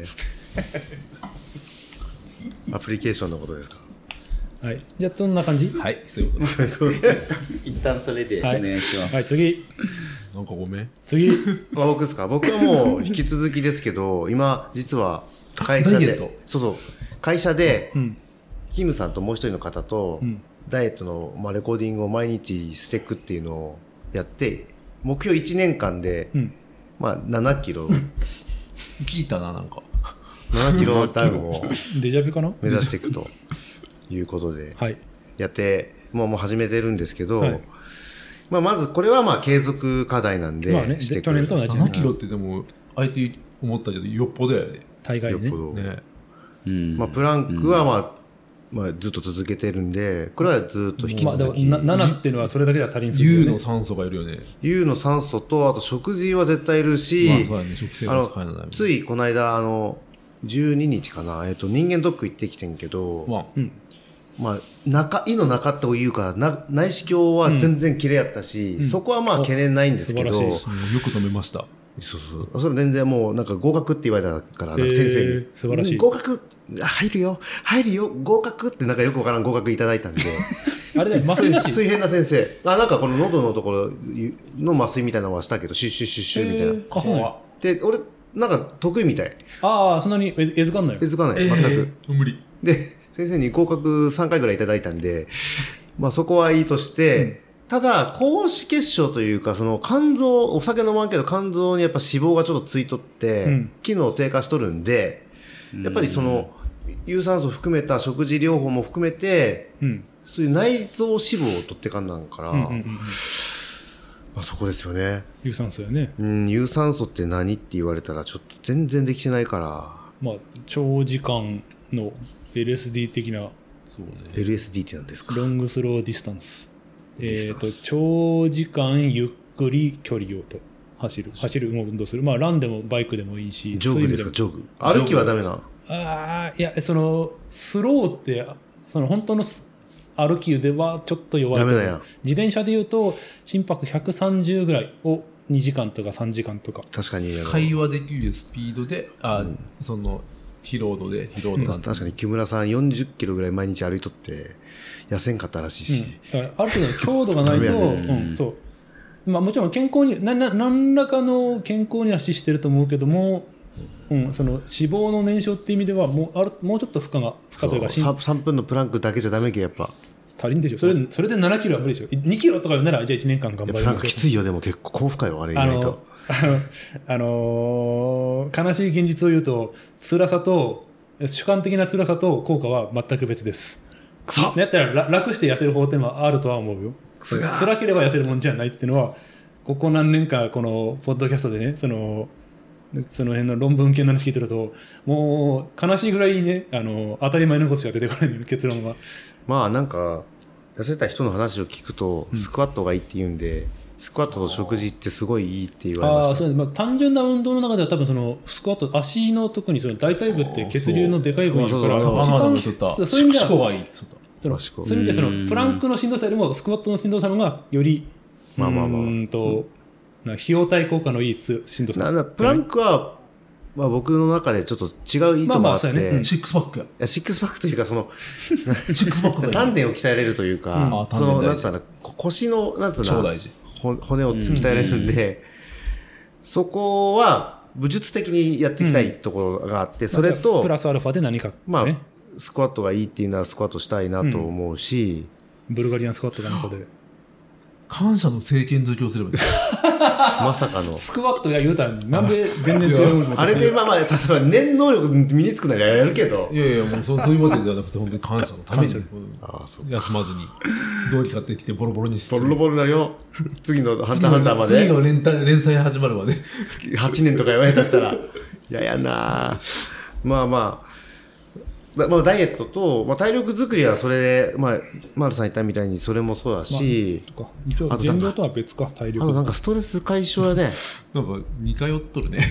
アプリケーションのことですか。 はい。じゃあ、そんな感じはい、そういうこと。 そういうことで。 一旦それでおはい願いします。 はい、次。 なんかごめん。 次。 まあ僕ですか。僕はもう引き続きですけど、今、実は会社でダイエット、 そうそう、会社で、 うん。 キムさんともう一人の方と、 うん。 ダイエットの、まあ、レコーディングを毎日していくっていうのをやって、 目標いちねんかんで、 うんまあ、ななキロ聞いたな、なんか。 ななキロタイムをデジャビかな。 目指していくということではいやってもうもう始めてるんですけど、 はいまあ、まずこれはまあ継続課題なんで、 まあねしていく去年と同じななキロってでも、相手思ったけど、よっぽどやで。 大概ねよっぽど、 ね。 うんまあ、プランクはまあ、まあ、ずっと続けてるんでこれはずっと引きまあでも続き、 なななっていうのはそれだけでは足りんする U よねの酸素がいるよね。 U の酸素とあと食事は絶対いるし、 まあ、そうやね。食生あの活変えない。 ついこの間あのじゅうににちかな、えっと人間ドック行ってきてんけど、 まあ、 うんまあ、中胃の中というかな内視鏡は全然綺麗やったし、そこはまあ懸念ないんですけど、 素晴らしいうんよく止めました。 そうそうそれ全然もうなんか合格って言われたからなんか先生に、 えー素晴らしいうん合格入るよ入るよ合格ってなんかよくわからん合格いただいたんであれだよ麻酔なし水平な先生あなんかこの喉のところの麻酔みたいなのはしたけどシュッシュッシュッシュッみたいな、 えーあそうなんやで俺なんか得意みたいああそんなにええずかんないよ気づかない全く、 無理。 で先生に合格さんかいぐらいいただいたんで、まあ、そこはいいとして、うん、ただ高脂血症というかその肝臓お酒飲まんけど肝臓にやっぱ脂肪がちょっとついとって、うん、機能低下しとるんでやっぱりその有酸素含めた食事療法も含めて、うん、そういう内臓脂肪を取ってかんなんから、うんうんうんうんまあ、そこですよね。 有酸素よね、 うん、有酸素って何って言われたらちょっと全然できてないから、 まあ、長時間の エルエスディー 的なそうね、 エルエスディー って何ですか？ ロングスローディスタンス、えー、と長時間ゆっくり距離をと走る走る運動する、まあ、ランでもバイクでもいいしジョグですか？ジョグ歩きはダメな。 ああいやそのスローってその本当の歩きではちょっと弱いと思う。 ダメだよ。 自転車でいうと心拍ひゃくさんじゅうぐらいをにじかんとかさんじかんとか確かに会話できるスピードであ、うん、その疲労度で疲労度、 うん、確かに木村さんよんじゅっキロぐらい毎日歩いとって痩せんかったらしいし、 うん、ある程度の強度がないと、ねうんそうまあ、もちろん健康になな何らかの健康には資してると思うけども、うん、その脂肪の燃焼っていう意味ではもうあるもうちょっと負荷が負荷というか 3, さんぷんのプランクだけじゃダメけやっぱ足りんでしょ。それそれでななキロは無理でしょ。にキロとかならじゃあいちねんかん頑張る。 プランクきついよ。でも結構高負荷よあれ意外と。 あの、あのー、悲しい現実を言うと辛さと主観的な辛さと効果は全く別です。 くそやったら楽して痩せる方っていうのはあるとは思うよ。辛ければ痩せるもんじゃないっていうのはここ何年かこのポッドキャストでねそのその辺の論文系の話聞いてるともう悲しいぐらいねあの当たり前のことしか出てこない結論は。 まあなんか痩せた人の話を聞くとスクワットがいいって言うんで、うん、スクワットと食事ってすごいいいって言われました。 あそう、まあ、単純な運動の中では多分そのスクワット足の特にその大腿部って血流のでかい部位だから一番そういう意味ではそういう意味でそのプランクの振動差よりもスクワットの振動差の方がよりまあまあまあうんとな費用対効果のいい振動差。 なんだプランクはまあ、僕の中でちょっと違う意図もあって、まあまあねうん、 シックスパックや。いやシックスパックというかそのシックスパック丹田を鍛えれるというか、うん、そのなんつうの腰のなんつうの骨を鍛えれるんで、うん、そこは武術的にやっていきたいところがあって、うん、それとプラスアルファで何か、ね、 まあスクワットがいいっていうならスクワットしたいなと思うし、 うん、ブルガリアンスクワットかなんかで感謝の政権付けをすればいいまさかのスクワットや言うたらなんで全然違うのあれでまあまあ例えば念能力身につくならやるけどいやいやもうそそういうわけではなくて本当に感謝のためにああそう休まずにどうにかってきてボロボロにしてボロボロになるよ次のハンターハンターまで次の連連載始まるまではちねんとか言われたしたらいややなまあまあまあ、ダイエットと、まあ、体力作りはそれで、まあ、丸さん言ったみたいにそれもそうだし、 まあ、減量とは別か体力あとなんかストレス解消やねなんか似通っとるね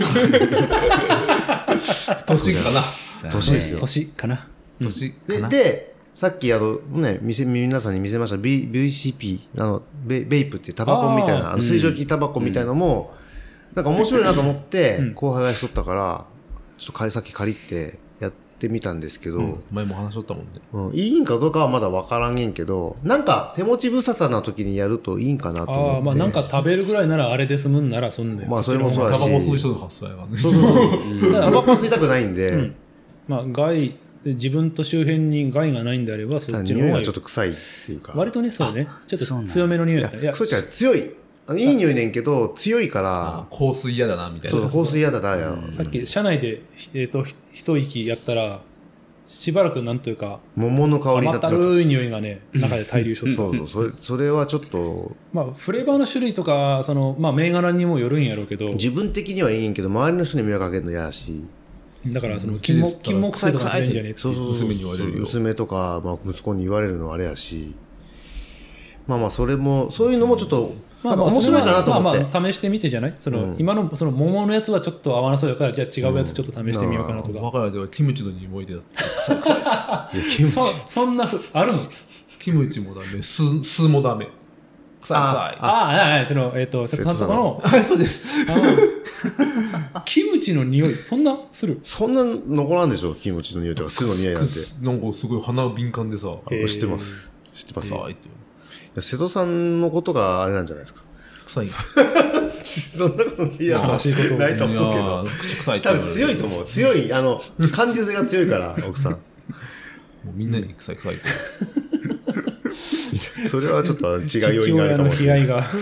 年かな年ですよ年かな年かなで, でさっきあの、ね、見せ皆さんに見せました ブイシーピー あの ベ, ベイプっていうタバコみたいなあの水蒸気タバコみたいなのも、うん、なんか面白いなと思って後輩がしとったからちょっとさっき借りてやってみたんですけど、うん、 前も話しとったもんね、 うん、いいんかどうかはまだ分からんげんけどなんか手持ち無沙汰な時にやるといいんかなと思ってあ、まあ、なんか食べるぐらいならあれで済むんならそんなまあそれもそうだしタバコ吸う人の発想やからねそうそうそうタバコ吸いたくないんで、うんまあ、害自分と周辺に害がないんであればそっちの方が匂いはちょっと臭いっていうか割とねそうねちょっと強めの匂いだったいやそうじゃ強いあのいい匂いねんけど強いから香水嫌だなみたいな。 そうそう香水嫌だなや、 うんさっき車内で、えー、と一息やったらしばらくなんというか桃の香りにな甘ったってちょっとるい匂いがね中で滞留しとったそうそうそれそれはちょっとまあフレーバーの種類とかその、まあ、銘柄にもよるんやろうけど自分的にはいいんけど周りの人に迷惑かけるの嫌だしだからそのうん金木うちです金木犀とかしないんじゃねえってそうそうそう娘に言われるよ娘とか、まあ、息子に言われるのはあれやしまあまあそれもそういうのもちょっとまあなんか面白いかなと思って、 まあまあ試してみてじゃないその、 うん今のその桃のやつはちょっと合わなそうやからじゃあ違うやつちょっと試してみようかなとか、 我が家ではキムチの匂いでだった。臭い臭い。 いやキムチそそんなふあるのキムチもダメ、酢酢もダメ。臭い臭い。 あああそのえっ、と瀬戸さんとこのはい、そうです。 あのキムチの匂いそんなするそんな残らんでしょキムチの匂いとか酢の匂いなんてなんかすごい鼻敏感でさ、 へー知ってます知ってます臭いって。 いや瀬戸さんのことがあれなんじゃないですか臭い。 そんなこといや悲しいことないと思うけいやどー口臭いって多言われる。 分強いと思う強いあの感受性が強いから奥さんもうみんなに臭い臭いって。 それはちょっと違う要因があるかもし父れない親の悲哀が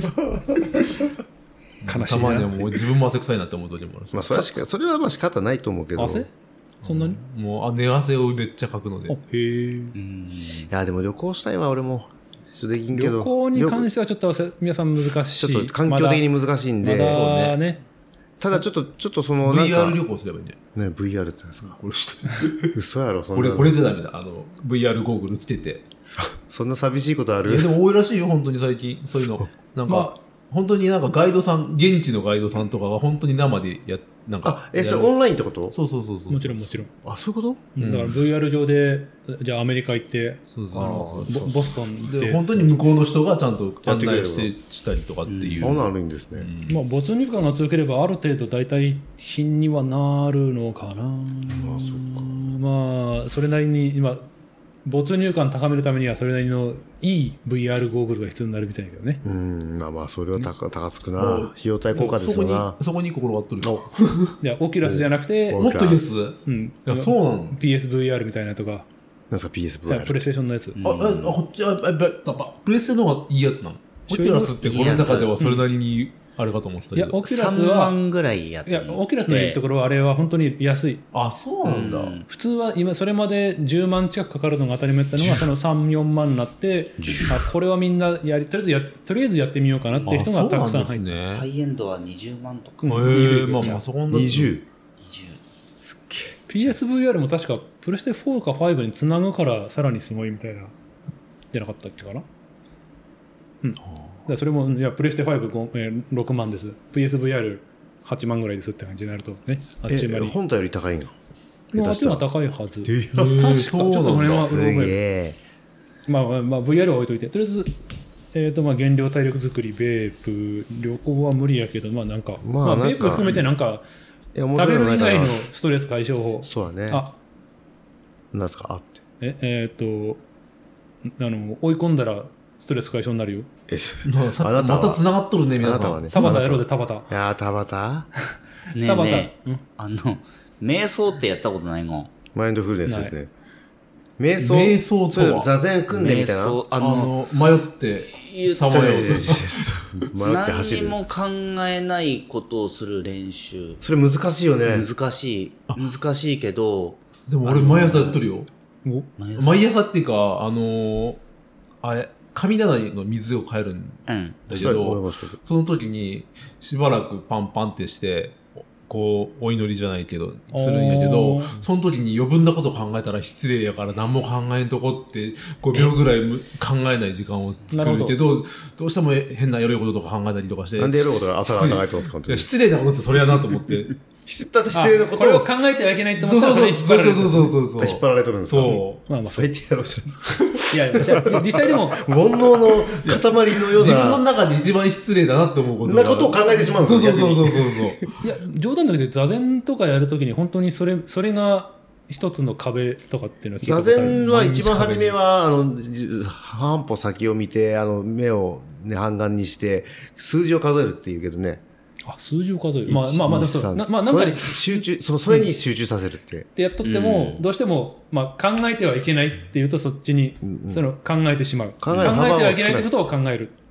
悲しいなたまにはもう自分も汗臭いなって思う時もあるし。 まあそれはしかそれはまあ仕方ないと思うけど汗そんなに、 もうあ寝汗をめっちゃかくのであ。へえうんいやでも旅行したいわ俺もちょっとできんけど旅行に関してはちょっとせ皆さん難しいちょっと環境的に難しいんで、 まだそうまだねねただちょっとちょっとそのなんブイかアール 旅行すればいいんじゃない？ ね ブイアールってなんですかこれして嘘やろそんなこれこれじゃダメだ。あの ブイアール ゴーグルつけて。 そんな寂しいことあいやるでも多いらしいよ本当に最近そういうの。なんか、 まあ本当になんかガイドさん現地のガイドさんとかが本当に生でやなんかあえそれやるオンラインってことそうそうそうそう。 もちろんもちろん、 あそういうことうんだから ブイアール 上でじゃあアメリカ行ってそうそうあそうーボボストン行ってで本当に向こうの人がちゃんと案やってくれる内してしたりとかっていう。 あんなんあるんですね、 うんまあ、没入感が強ければある程度代替品にはなるのかな。 まあそまあそれなりに今没入感高めるためにはそれなりのいい ブイアール ゴーグルが必要になるみたいだけどね。 うんまあまあそれは高高つくな、 うん費用対効果ですよなそこにそこに心があっとる。 いやオキュラスじゃなくて、 おもっといいです。 うん、 いやそうなの。 ピーエスブイアール みたいなとか、 なんですか ピーエスいやプレイステーションのやつ、 あ、あ、あこっち、あ、あ、ばプレステの方がいいやつなの。オキュラスってこの中ではそれなりにあれかと思ってたけど。 いやオキュラス 3 は万ぐらいやっいやたのオキュラスのいいところはあれは本当に安い。 あ、そうなんだ。 うん普通は今それまでじゅうまん近くかかるのが当たり前だったのがそのさん、よんまんになってあこれはみんなやりとりあえずやとりあえずやってみようかなっていう人がたくさん入ってる。 ね。 ハイエンドはにじゅうまんとか、 うんへえ、まあまあそこにじゅうにじゅうピーエスブイアール も確かプレステフォーかファイブにつなぐからさらにすごいみたいなじゃなかったっけかな。うんだからそれもいやプレステファイブ、えー、ろくまんです ピーエスブイアールはちまんぐらいですって感じになるとねあっちまりえ本体より高いのもうあっちが下手したら高いはず。 えへえ確かちょっとそうなんだこれはすげえまあまあ、まあ、ブイアール は置いといてとりあえず、えーとまあ、原料体力作りベープ旅行は無理やけどまあなんか、まあまあなんかベープ含めてなんかいや面食べ白いのないかなる以外のストレス解消法そうだねあなんですかあってええーとあの追い込んだらストレス解消になるよえしまあさあなたはまた繋がっとるね、皆さん。 あなたはね田畑やろうで田畑いやー田畑ねえ田畑、 ねえうんあの瞑想ってやったことないの？ マインドフルネスですね瞑想瞑想とはそれ座禅組んでみたいな瞑想ああのの、迷って、さまようと。 迷って走る何にも考えないことをする練習それ難しいよね難しい難しいけどでも俺、毎朝やっとるよ。 お毎朝毎朝っていうか、あのー、あれ、神棚の水を変えるんうんだけそれ俺ど、 もしてるその時にしばらくパンパンってして、こう、お祈りじゃないけど、するんやけどあー、 その時に余分なこと考えたら失礼やから何も考えんとこって、ごびょうぐらいむ考えない時間を作るけど、どうしても変なやることとか考えたりとかして、 なんでやることが朝から考えてますか本いや当に失礼なことってそれやなと思って。 失ったと失礼なこことれをを考えてはいけないとそう思ったらそうそれそうに引っ張られるそうそうそうそう。 引っ張られてるんですかそう。 まあまあそう最低やろしいやいやじゃあ実際でも煩悩の塊のよう自分のな中で一番失礼だなって思うことなことを考えてしまうんですよそうそうそうそうそうそう。 いや冗談だけど座禅とかやるときに本当にそれそれが一つの壁とかっていうのは聞いた座ことある禅は一番初めはあのじ半歩先を見てあの目を、ね、半眼にして数字を数えるっていうけどねあ数字を数えるまあまあまあでもそういちにさんなまあなんかにそれ集中そのそれに集中させるって、 ってやっとっても、 うんどうしても、まあ、考えてはいけないっていうとそっちに、 うんうんその考えてしまう考えて考える幅ははいけないってことを考える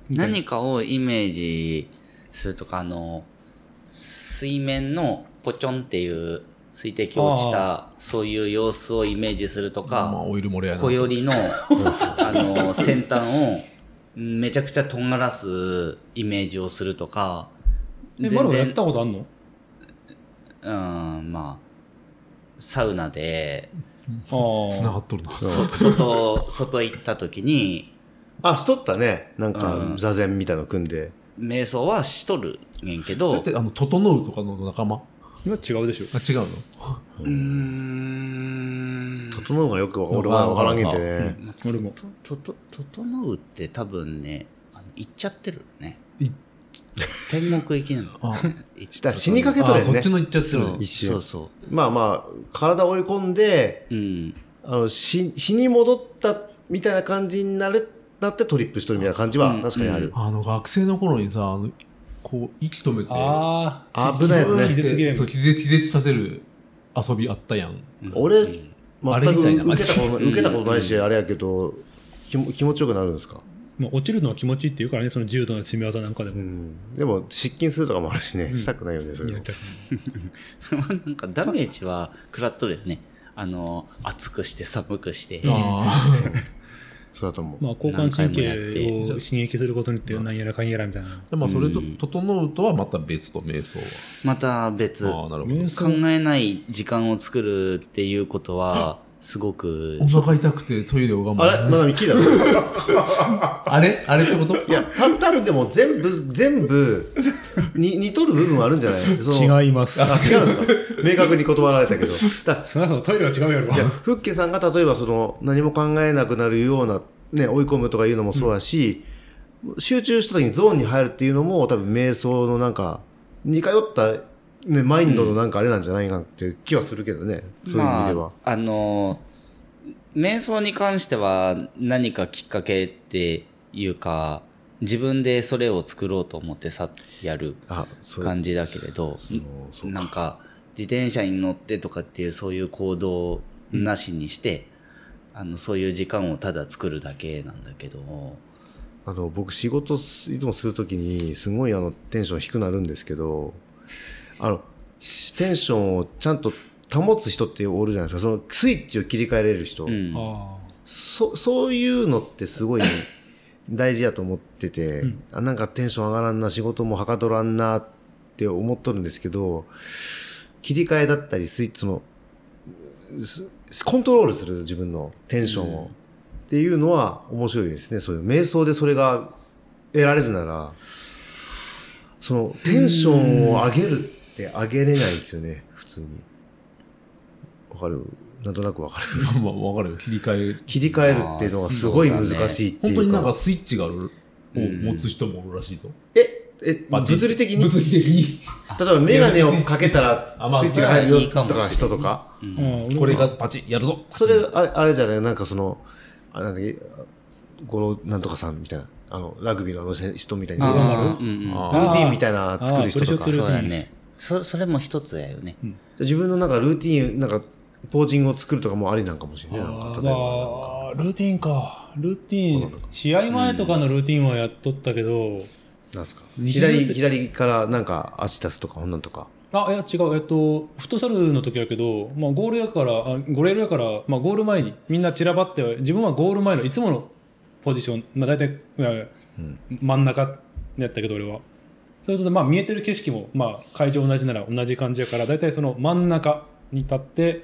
何かをイメージするとか、あの水面のポチョンっていう水滴落ちたそういう様子をイメージするとか、 まあオイル漏れやな小よりのあの先端をめちゃくちゃ尖らすイメージをするとか。 え、マロやったことあんの？ うん、まあサウナでつながっとるな。 そ外外行った時に、 あ、しとったね。なんか座禅みたいなの組んで。 瞑想はしとるんけど、 それってあの整うとかの仲間？ 今違うでしょ。 あ、違うの？ うーん、 整うがよく俺は分からんげんてね。 俺もとと整うって多分ね、あの行っちゃってるね。 い天国行きなの。 あしたら死にかけとるよねあそっち。の行っちゃってる。 そう一瞬そうそまあまあ、体追い込んで、 う。うん。 あの死死に戻ったみたいな感じになるなってトリップしとるみたいな感じは確かにある。 あの学生の頃にさ、あのこう息止めてあ危ないやつね。 気絶ゲームそう気絶気絶させる遊びあったやん。 俺、 あれ全くみたいな受けたことない、受けたことないし、あれやけど、気も気持ちよくなるんですか？ あ、まあ、落ちるのは気持ちいいっていうからね、その柔道の締め技なんかでも。 うん。でも、失禁するとかもあるしね、したくないよね、それはやり。たくないなんかダメージは食らっとるよね。あの暑くして寒くして。 あそうだと思う。 まあ、交感神経何回もやってを刺激することによって何やらかんやらみたいな。 あ。まあそれと整うとはまた別と瞑想は。 また別。 ああ、なるほど。 瞑想考えない時間を作るっていうことはすごくお腹痛くてトイレを我慢。 あれまだ聞いたの？ あれあれってこと？ いや、た多分でも全部、全部、に似とる部分はあるんじゃない？その違います。 あ、違うんですか？明確に断られたけど。だその後トイレは違うやろ。 いや、フッケさんが例えばその何も考えなくなるような、ね、追い込むとかいうのもそうだし、集中した時にゾーンに入るっていうのも多分瞑想のなんか似通った、ね、マインドのなんかあれなんじゃないかって気はするけどね、そういう意味では。 まあ、あの瞑想に関しては何かきっかけっていうか自分でそれを作ろうと思ってさやるあ、そう感じだけれど、 そうそうかなんか自転車に乗ってとかっていうそういう行動なしにして、うん、あのそういう時間をただ作るだけなんだけども、 あの僕仕事いつもするときにすごいあのテンション低くなるんですけど、あのテンションをちゃんと保つ人っておるじゃないですか。そのスイッチを切り替えれる人、 うんあそそういうのってすごい大事やと思ってて、うん、あなんかテンション上がらんな、仕事もはかどらんなって思っとるんですけど、切り替えだったりスイッチのコントロールする自分のテンションを、うん、っていうのは面白いですね。そういう瞑想でそれが得られるなら、そのテンションを上げるって上げれないですよね、普通に。わかる？なんとなくわかる。 まあわかるよ。切り替え。 切り替えるっていうのはすごい難しいっていうか。 本当になんかスイッチがあるを持つ人もおるらしいぞ。 え、え、物理的に？ 物理的に。 例えばメガネをかけたらスイッチが入るよとか人とか。 うん、これがパチッやるぞ。 それあれあれじゃない、なんかそのあれなんだっけ、五郎なんとかさんみたいな、あのラグビーのあの人みたいにルーティンみたいな作る人とか。 そうだね。そそれも一つやよね。 うん、自分のなんかルーティンなんかポージングを作るとかもありなんかもしれない。なんか例えばあルーティンか。ルーティン試合前とかのルーティンはやっとったけど、 なんすか。左左からなんか足出すとかほんなんとか。 あ、いや違う、えっと、フットサルの時やけど、まあ、ゴールやから、あゴレールやから、まあ、ゴール前にみんな散らばって、自分はゴール前のいつものポジション、まあ、大体、うん、真ん中やったけど、俺は。そうすると、まあ、見えてる景色も、まあ、会場同じなら同じ感じやから、大体その真ん中に立って、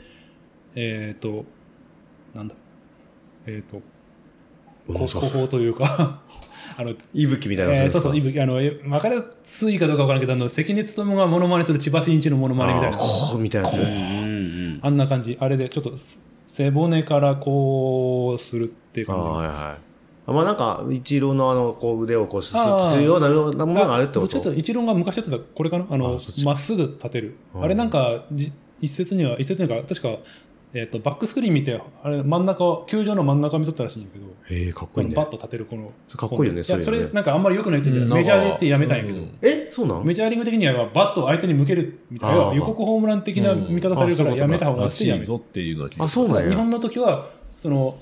えっと、なんだ、えっと、後方というか、あのいぶきみたいな、 えー、そうそう、いぶき、あの分かりやすいかどうか分からんけど、あの関根勤がモノマネする千葉真一のモノマネみたいな、 こうみたいなやつ、うんうん、 あんな感じ、あれでちょっと背骨からこうするっていう感じ。あ、 はいはい、まあなんか一郎のあのこう腕をこうするようなものがあるってこと。 ちょっと一郎が昔やってたこれかな、あのまっすぐ立てる、あれなんか一説には一説には確か。えー、とバックスクリーン見てあれ真ん中球場の真ん中見とったらしいんやけど、 へーかっこいいね、 バッと立てるこのかっこいいよね。 それ、ね、それなんかあんまり良くないって言って、うん、メジャーでってやめたんやけど、うん、 えそうなんメジャーリング的にはバットを相手に向けるみたいな予告ホームラン的な見方されるからやめた方がいいやめた。 あ、そうなんや。 あ、そうなんや。 日本の時はその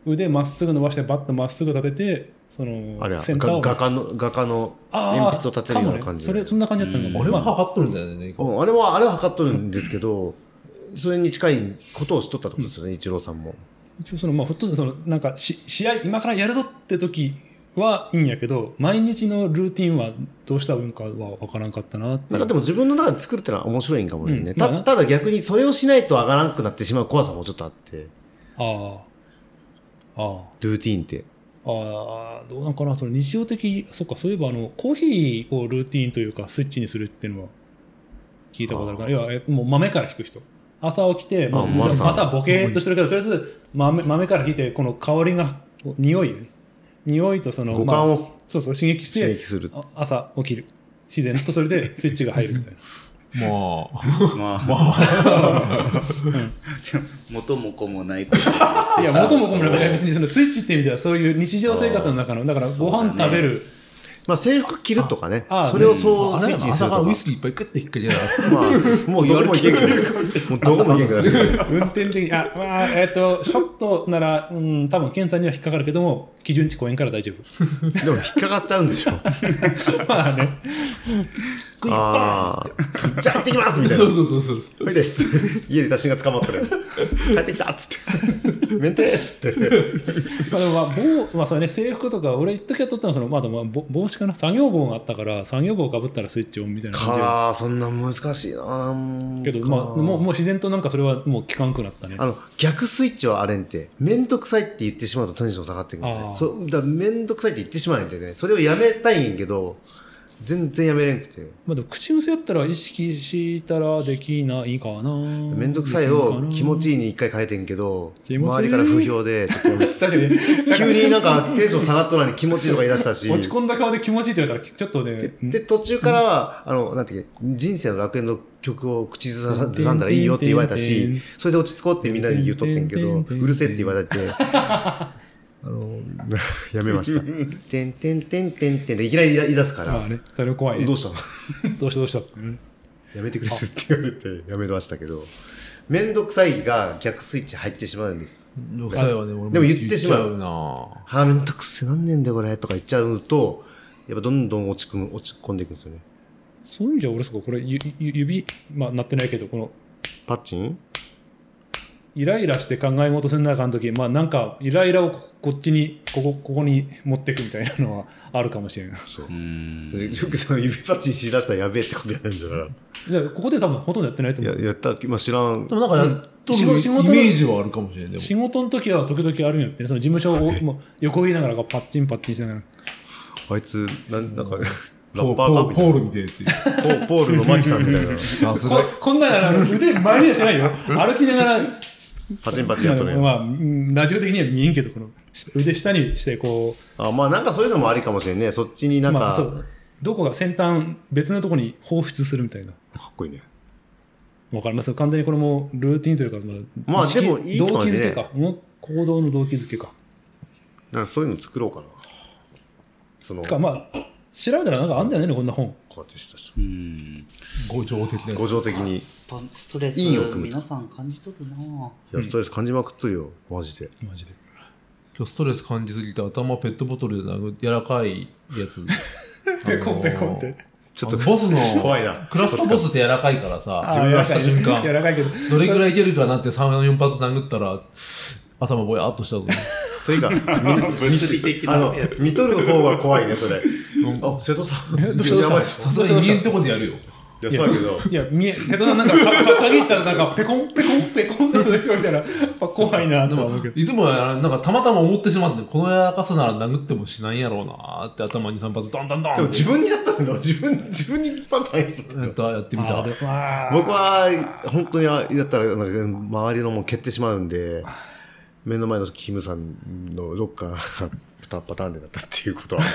腕まっすぐ伸ばしてバッとまっすぐ立ててそのあれはセンターを画家の画家の鉛筆を立てるような感じで、 ね、それそんな感じだったのかも、 あれはまあ測っとるんだよね、 うん、あれはあれは測っとるんですけどそれに近いことをしとったってことですよね、イチローさんも。 一応そのまあフットそのなんかし試合今からやるぞって時はいいんやけど毎日のルーティンはどうしたらいいかは分からんかったなって。 なんかでも自分の中で作るってのは面白いんかもね、 うんたまあ、 ただ逆にそれをしないと上がらなくなってしまう怖さもちょっとあって、 ああああルーティーンってああどうなんかなその日常的そっかそういえばあのコーヒーをルーティンというかスイッチにするっていうのは聞いたことあるから要はえもう豆から引く人朝起きてまあまあ朝ボケーっとしてるけどとりあえず豆豆から引いてこの香りが匂い匂いとその五感を、 まあ、そうそう刺激して刺激するあ朝起きる自然とそれでスイッチが入るみたいなまあまあ、まあ、元も子もないこといや元も子もない別にそのスイッチっていう意味ではそういう日常生活の中のだからご飯食べる、 まあ、制服着るとかねああそれをそうあれスイッチにするとか朝からウイスキーいっぱいクッて引っ掛けたらまあ、もうどこも行けんくなるもうどこも行けんくなる運転的にあまあえっ、とショットならうん多分検査には引っかかるけども基準値超えんから大丈夫でも引っかかっちゃうんでしょまあねああじゃあ行ってきますみたいなそうそうそうそうほいで家で写真が捕まってる帰ってきたっつってメンテっつってまあでもまあ帽まあそうね制服とか俺一時は取ったのそのまあでもまあ帽帽子かな作業帽があったから作業帽をかぶったらスイッチオンみたいな感じでかあそんな難しいなけどまあもうもう自然となんかそれはもう効かんくなったねあの逆スイッチはあれんて面倒くさいって言ってしまうとテンション下がってくる、ねあ、ーそうだ面倒くさいって言ってしまうんでねそれをやめたいんやけど全然やめれんくてまあでも口癖やったら意識したらできないかな面倒くさいを気持ちいいに一回変えてんけど気持ちいい周りから不評でちょっとやめ確かに急になんかテンション下がっとるのに気持ちいいとか言い出したし落ち込んだ顔で気持ちいいって言われたらちょっとねで途中からは、あのなんていうか人生の楽園の曲を口ずさずさんだらいいよって言われたしそれで落ち着こうってみんなに言っとってんけどうるせえって言われてあのやめました「てんてんてんてんてん」でいきなり言い出すからまあねそれ怖いねどうしたのどうしたどうしたってうんやめてくれるって言われてやめましたけど面倒くさいが逆スイッチ入ってしまうんですめんどくさいわね俺もでも言ってしまう言っちゃなはあ面倒くせえなんねんだよこれとか言っちゃうとやっぱどんどん落ち込む落ち込んでいくんですよねそういう意味じゃ俺そここれゆゆ指まあなってないけどこのパッチンイライラして考え事する中の時まあなんかイライラをここっちにここここに持っていくみたいなのはあるかもしれないそううーんよくその指パッチンしだしたらやべえってことやないんじゃないいやここで多分ほとんどやってないと思ういややったまあ知らんでもなんかやっとるイ仕事仕事のメージはあるかもしれないでも仕事の時は時々あるんやってねその事務所をもう横切りながらこうパッチンパッチンしながらあいつなんなんかラポッパーかみたいなポールみたいっていうポポールのマキさんみたいなさすがここんなの腕前にはしてないよ歩きながらパチンパチンやっとるやんまあうんラジオ的には見えんけどこの腕下にしてこあまあなんかそういうのもありかもしれんねそっちにうなんか、 まあそうどこが先端別のところに放出するみたいなかっこいいねわかります完全にこれもルーティンというか、まあ、 まあでもいいかもね動機づけかもう行動の動機づけかなんかそういうの作ろうかなそのかまあ調べたらなんかあんだよねこんな本こうやってした人うーん五条的なやつ五条的にやっぱストレスいいよ組む皆さん感じとるないやストレス感じまくっとるよマジでマジで今日ストレス感じすぎて頭ペットボトルで殴って柔らかいやつペコンペコンってちょっとボスの怖いなクラフトボスって柔らかいからさ自分でやった瞬間柔らかいけどどれくらいいけるかなってさん、よん発殴ったら頭ぼやっとしたぞというか物理的あのなやつ見とる方が怖いねそれあ瀬戸さんどうしたどうしたやばいでしさすがに見えんとこでやるよょいやそうやけどいや見え瀬戸さんなんかかか限ったらなんかペコンペコンペコンなのよみたいなやっぱ怖いなとは思うけどいつもはなんかたまたま思ってしまってこの柔らかさなら殴ってもしないんやろうなって頭にさん発ドンドンドンってでも自分にやったの自分自分にパンパンやったやったやってみたあーでもあー僕は本当にやったらなんか周りのもん蹴ってしまうんで目の前のキムさんのロッカーがパターンでだったっていうことは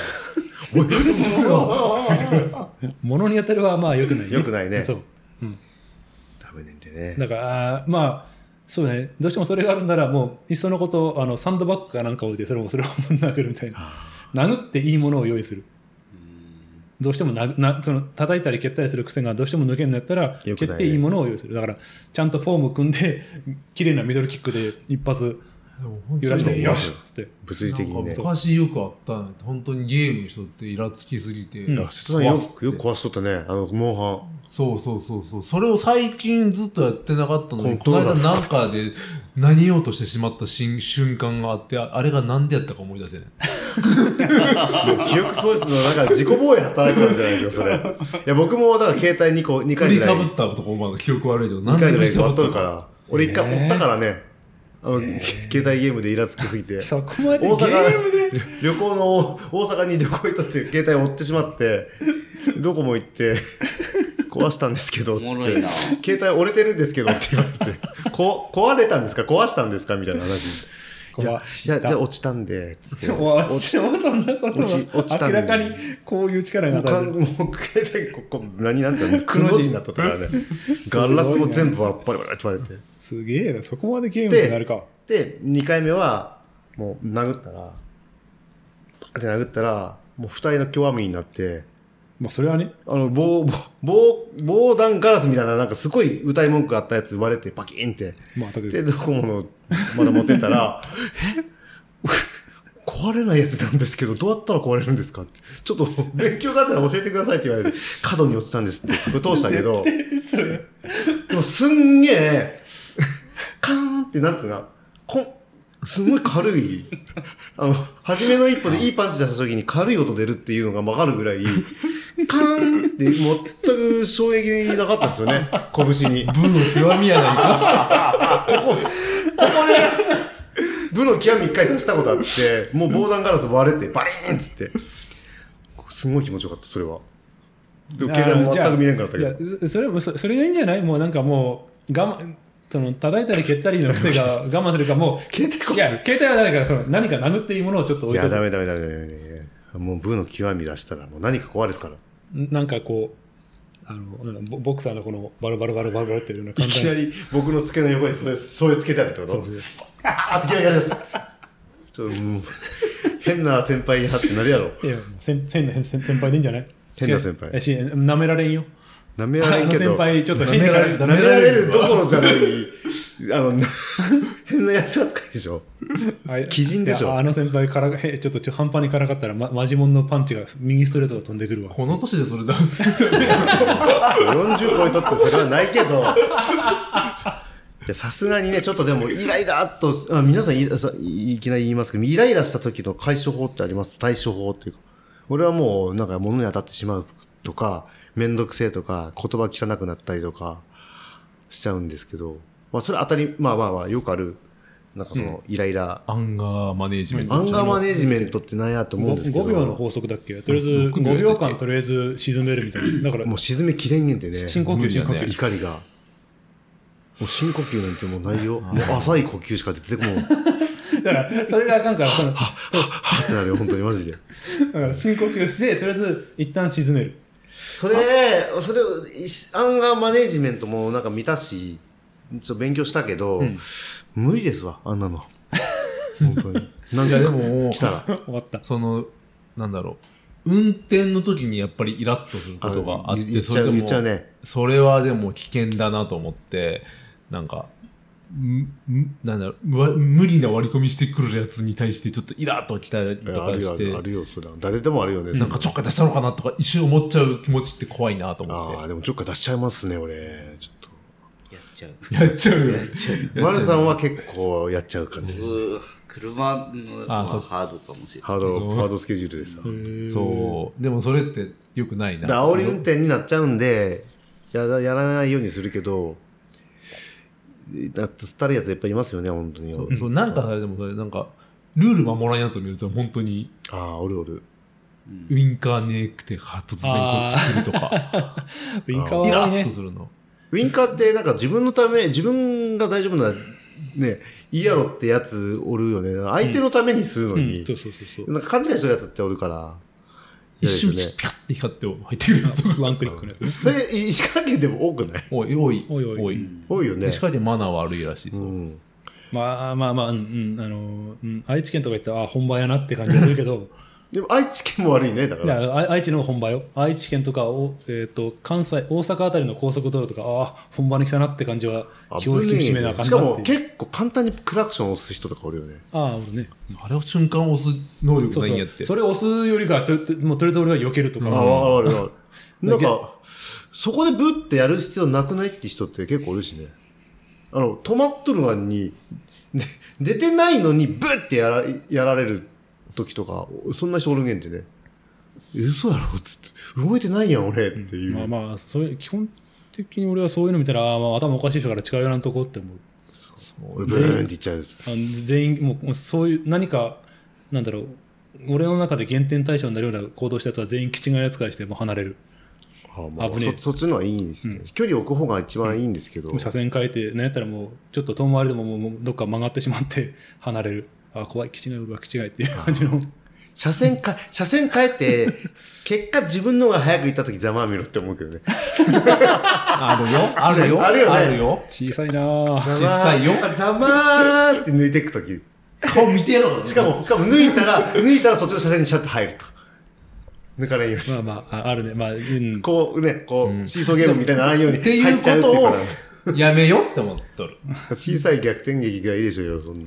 物に当たるはまあ良くないね良くないねそう、うん、 ダメねんてねだからあーまあそうねどうしてもそれがあるならもういっそのことあのサンドバッグかなんか置いてそれをそれを殴るみたいな殴っていいものを用意するどうしてもななその叩いたり蹴ったりする癖がどうしても抜けんのやったら、 よくないね蹴っていいものを用意するだからちゃんとフォーム組んで綺麗なミドルキックで一発揺らしてよしっつって物理的にね。 昔よくあったの本当にゲームの人ってイラつきすぎて、 うんあ、瀬戸さんよくよく壊しとったね。あのモンハン。 そうそうそうそうそれを最近ずっとやってなかったのに、こコントローラーの間なんかで何ようとしてしまった瞬瞬間があって、あれが何でやったか思い出せない。 記憶喪失のなんか自己防衛働いてたんじゃないですかそれ。いや僕もだから携帯にこうにかいぐらい振りかぶったとこまだ記憶悪いけど、 にかいぐらい割っとるかから俺一回折ったからね、あの携帯ゲームでイラつきすぎてそこまで大ゲームで阪旅行の大阪に旅行行ったって携帯折ってしまってどこも行って壊したんですけどつっておもろいな携帯折れてるんですけどって言われてこ壊れたんですか壊したんですかみたいな話。いや、いや、じゃあ落ちたんで、つって。 落ちてもそんなことは落ち落ちたんで明らかにこういう力にもうかんなったらもう携帯ここ何なんていうのくの字になっとったからねガラスも全部割っぱり割って割れてすげえなそこまでゲームになるか。 でにかいめはもう殴ったらバーって殴ったらもう二重の極みになってまあそれはねあの防防防弾ガラスみたいななんかすごい歌い文句あったやつ割れてパキーンってまあ例えでドコモのまだ持ってたらえ壊れないやつなんですけどどうやったら壊れるんですかってちょっと勉強があったら教えてくださいって言われて角に落ちたんですってそこ通したけどそれでもすんげえカーンってなんつうのこんすごい軽いあの初めの一歩でいいパンチ出した時に軽い音出るっていうのが分かるぐらいカーンって全く衝撃なかったんですよね拳に部の極みやないか。 ここここで部の極み一回出したことあってもう防弾ガラス割れてバリーンっつってすごい気持ちよかったそれはでも携帯も全く見れんかったけどいやそれもそそれがいいんじゃないもうなんかもう我慢その叩いたり蹴ったりの癖が我慢するかもう携帯こいや携帯は誰かその何か殴っていいものをちょっとい置いとくやダメダメダメダメダメもう部の極み出したらもう何か壊れるからなんかこうあのボボクサーのこのバルバルバルバルバルっていうようないきなり僕の付けの横にそれそれつけてあるってことそうそうあーってやりますちょっともう変な先輩に貼ってなるやろいやもう変変な変先輩でいいんじゃない変な先輩違うし舐められんよ舐められんけあのど先輩ちょっと変な舐められ舐められるどころじゃないあの変なやつ扱いでしょあい鬼人でしょいやあの先輩からへちょっとちょ半端にからかったら、ま、マジモンのパンチが右ストレートが飛んでくるわこの年でそれだ。 よんじゅう超えとってそれはないけどさすがにねちょっとでもイライラっとあ皆さんいさいきなり言いますけどイライラした時の解消法ってあります？対処法っていうか俺はもうなんか物に当たってしまうとか面倒くせえとか言葉汚くなったりとかしちゃうんですけど、まあそれ当たりまあまあまあよくあるなんかそのイライラ、 アンガーマネージメント。 アンガーマネジメントって何やと思うんですけどごびょうの法則だっけとりあえずうんごびょうかんとりあえず沈めるみたいなだからもう沈めきれんげんでね深呼無理だね吸深呼吸怒りがもう深呼吸なんてもうないよもう浅い呼吸しか出てこないだからそれがあかんからそのってなるよ本当にマジでだから深呼吸してとりあえず一旦沈めるそれそれをアンガーマネジメントもなんか見たしちょっと勉強したけど、うん、無理ですわあんなの本当になんかいやでも来たら終わったそのなんだろう運転の時にやっぱりイラッとすることがあって言っちゃうそれでも言っちゃうねそれはでも危険だなと思ってなんかんなんだろう無無理な割り込みしてくるやつに対してちょっとイラッときたりとかあるよしてあるよそれは誰でもあるよねなんかちょっかい出したのかなとか一瞬思っちゃう気持ちって怖いなと思ってああでもちょっかい出しちゃいますね俺ちょっとやっちゃうやっちゃうよやっちゃう丸さんは結構やっちゃう感じです、ね、 う車のあそうハードかもしれないハードハードスケジュールでさそうでもそれってよくないなだ煽り運転になっちゃうんでやらやらないようにするけどだって廃るやつやっぱりいますよね本当にそうそうなんかあれでもそれなんかルール守らんやつを見ると本当にああおるおるウインカーねくて突然こっち来るとかウインカーはイラ多いねッとするのウインカーってなんか自分のため自分が大丈夫なねいいやろってやつおるよね相手のためにするのに、 うん、そうそうそうそうなんか勘違いしてるやつっておるから一瞬嫌ですよねピカッて光って入ってくるやつワンクリックのやつねそれ石川県でも多くない多い多い多い多い多い多いよね石川県マナー悪いらしいそう、 うんまあまあまあ、うんうんあのうん、愛知県とか行ったらあ本場やなって感じがするけどでも愛知県も悪いねだかいら。 やあ愛知の本場よ。愛知県とかお、えー、と関西大阪あたりの高速道路とかああ本場に来たなって感じは気を引き締めなあかんなっていう。 しかも結構簡単にクラクションを押す人とかおるよね。 ああ俺ねあれを瞬間押す能力そうそないんやってうそれを押すよりかともうとりあえず俺が避けるとか、 ああわかるわかる。なんかそこでブッてやる必要なくないって人って結構おるしね。あの止まっとるのにで出てないのにブッてやらやられる時とかそんな人おるげんってね。嘘やろっつって動いてないやん俺っていう、 うん、まあまあそういう基本的に俺はそういうの見たらあ、まあ、頭おかしい人から近寄らんとこって思う。 俺ブーンって言っちゃう。 あの全員もうそういう何かなんだろう俺の中で減点対象になるような行動したやつは全員気違い扱いしてもう離れる。 はあまあ、 危ねえそ, そっちのはいいんですね、うん、距離を置く方が一番いいんですけど、 車線変えて何やったらもうちょっと遠回りでももうどっか曲がってしまって離れる。あ怖い気違いは気違いっていう感じの車線か車線変えて結果自分の方が早く行った時ざまあ見ろって思うけどねあるよあるよあるよねあるよ小さいなぁ小さいよざまーって抜いていく時顔見てろしかもしかも抜いたら抜いたらそっちの車線にシャッと入ると抜かないようにまあまあ あ, あるねまあ、うん、 こうねこう、うん、シーソーゲームみたいなああいうようにっていう入っちゃうことをっていうやめよって思っとる小さい逆転劇ぐらいいいでしょうよそんな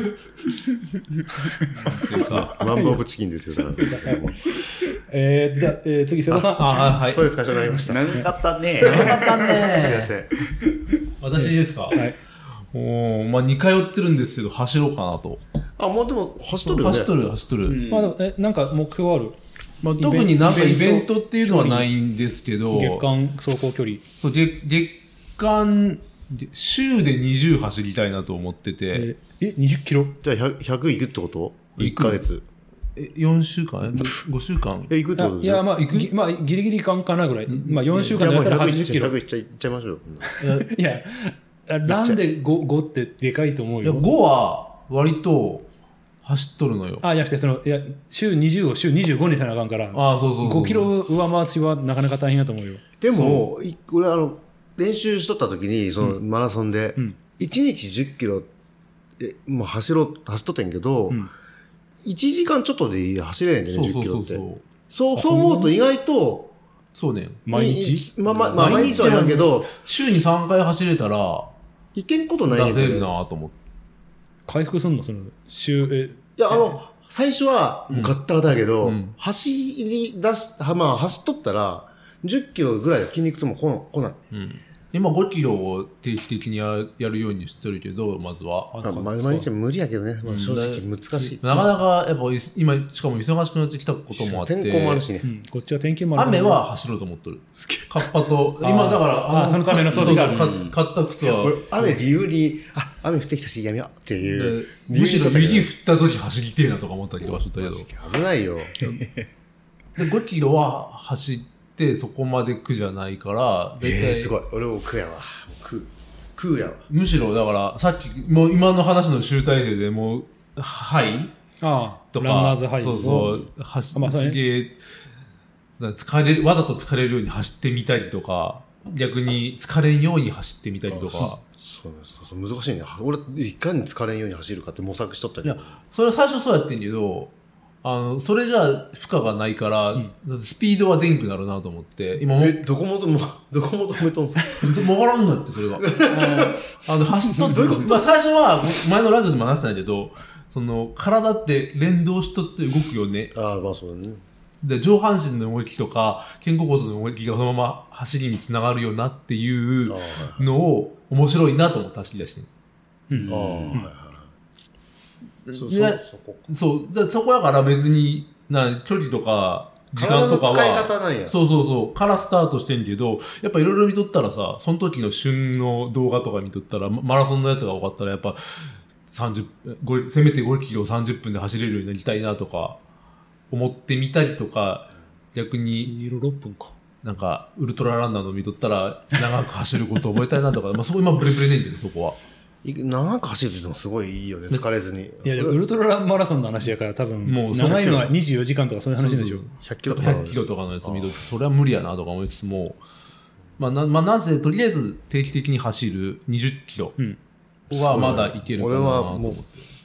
マンボブチキンですよだからえー、じゃあ、えー、次瀬戸さんああはいそうですかしょうになりました長かったね長かったねすいません私ですか、はいおまあ、に通ってるんですけど走ろうかなと。 あもうでも走っとるよね走っとる走っとる、うんまあ、でもえなんか目標ある、 まあ、特になんかイベントっていうのはないんですけど月間走行距離そう 月, 月間週でにじゅう走りたいなと思っててええにじゅっキロじゃあ ひゃく, ひゃくいくってこといっかげつえよんしゅうかんごしゅうかんえいくってこといやまあぎ、まあ、ギリギリかんかなぐらい、まあ、よんしゅうかんでやったらはちじゅっキロひゃくいっちゃいっちゃいましょういやランで 5, 5ってでかいと思うよ。 いやごは割と走っとるのよ。 あいやそのいや週にじゅうを週にじゅうごにせなあかんからあそうそうそうそうごキロ上回しはなかなか大変だと思うよ。 でもい俺あの練習しとった時にそのマラソンで、うん、いちにちじゅっキロえもう走ろ走っとったんやけど、うん、いちじかんちょっとで走れないんだよねじゅっキロって。そうそう思うと意外とそうね毎日まあまあまあ毎日はなんけど週にさんかい走れたらいけんことないんだよね。 出せるなと思って回復すんのその週えいやあの最初はもうガッタガタだけど、 うん、 走り出しまあ走っとったらじゅっキロぐらいは筋肉痛もこ来ない。 うん、今ごキロを定期的に や, やるようにしてるけどまずはあ毎日は無理やけどね、まあ、正直難しい、 うん、なかなかやっぱ今しかも忙しくなってきたこともあって天候もあるしね、 うん、こっちは天気もある、 雨は走ろうと思ってるカッパと今だからあそのための装備がある買った靴は俺雨理由にあ雨降ってきたしやめようっていうむしろ雪降った時走りてえなとか思ったりとかしとったけど危ないよでごキロは走ってそこまで苦じゃないから大体、えー、すごい俺も苦やわ苦苦やわむしろだからさっきもう今の話の集大成でもうはいああとかランナーズハイそうそう走まあ、すげえ疲れわざと疲れるように走ってみたりとか逆に疲れんように走ってみたりとかそうそうそう難しいね俺いかに疲れんように走るかって模索しとったけどいやそれは最初そうやってんけどあのそれじゃあ負荷がないから、うん、スピードは出んくなるなと思って今もえどこもどもどこも止めとんすか曲がらんのやってそれがあの走っとってまあ最初は前のラジオでも話したんだけどその体って連動しとって動くよねああまあそうだねで上半身の動きとか肩甲骨の動きがそのまま走りにつながるよなっていうのを面白いなと思って走り出してる、うん、ああ、はいはいそ, そ, そ, こそうだそこだから別にな距離とか時間とかは体の使い方なんやそうそうそうからスタートしてんけどやっぱいろいろ見とったらさその時の旬の動画とか見とったらマラソンのやつが多かったらやっぱさんじゅうせめてごキロをさんじゅっぷんで走れるようになりたいなとか思ってみたりとか逆にろっぷんかなんかウルトラランナーの見とったら長く走ることを覚えたいなとかまあそこ今ブレブレねんけどそこは長く走るってのもすごいいいよね疲れずにいやでもウルトラマラソンの話やから多分もう長いのはにじゅうよじかんとかそういう話でしょひゃっキロとかひゃっキロとかのやつ見とってそれは無理やなとか思いつつもまあ な,、まあ、なぜとりあえず定期的に走るにじゅっキロはまだいけるかなと思って、 うん、俺はもう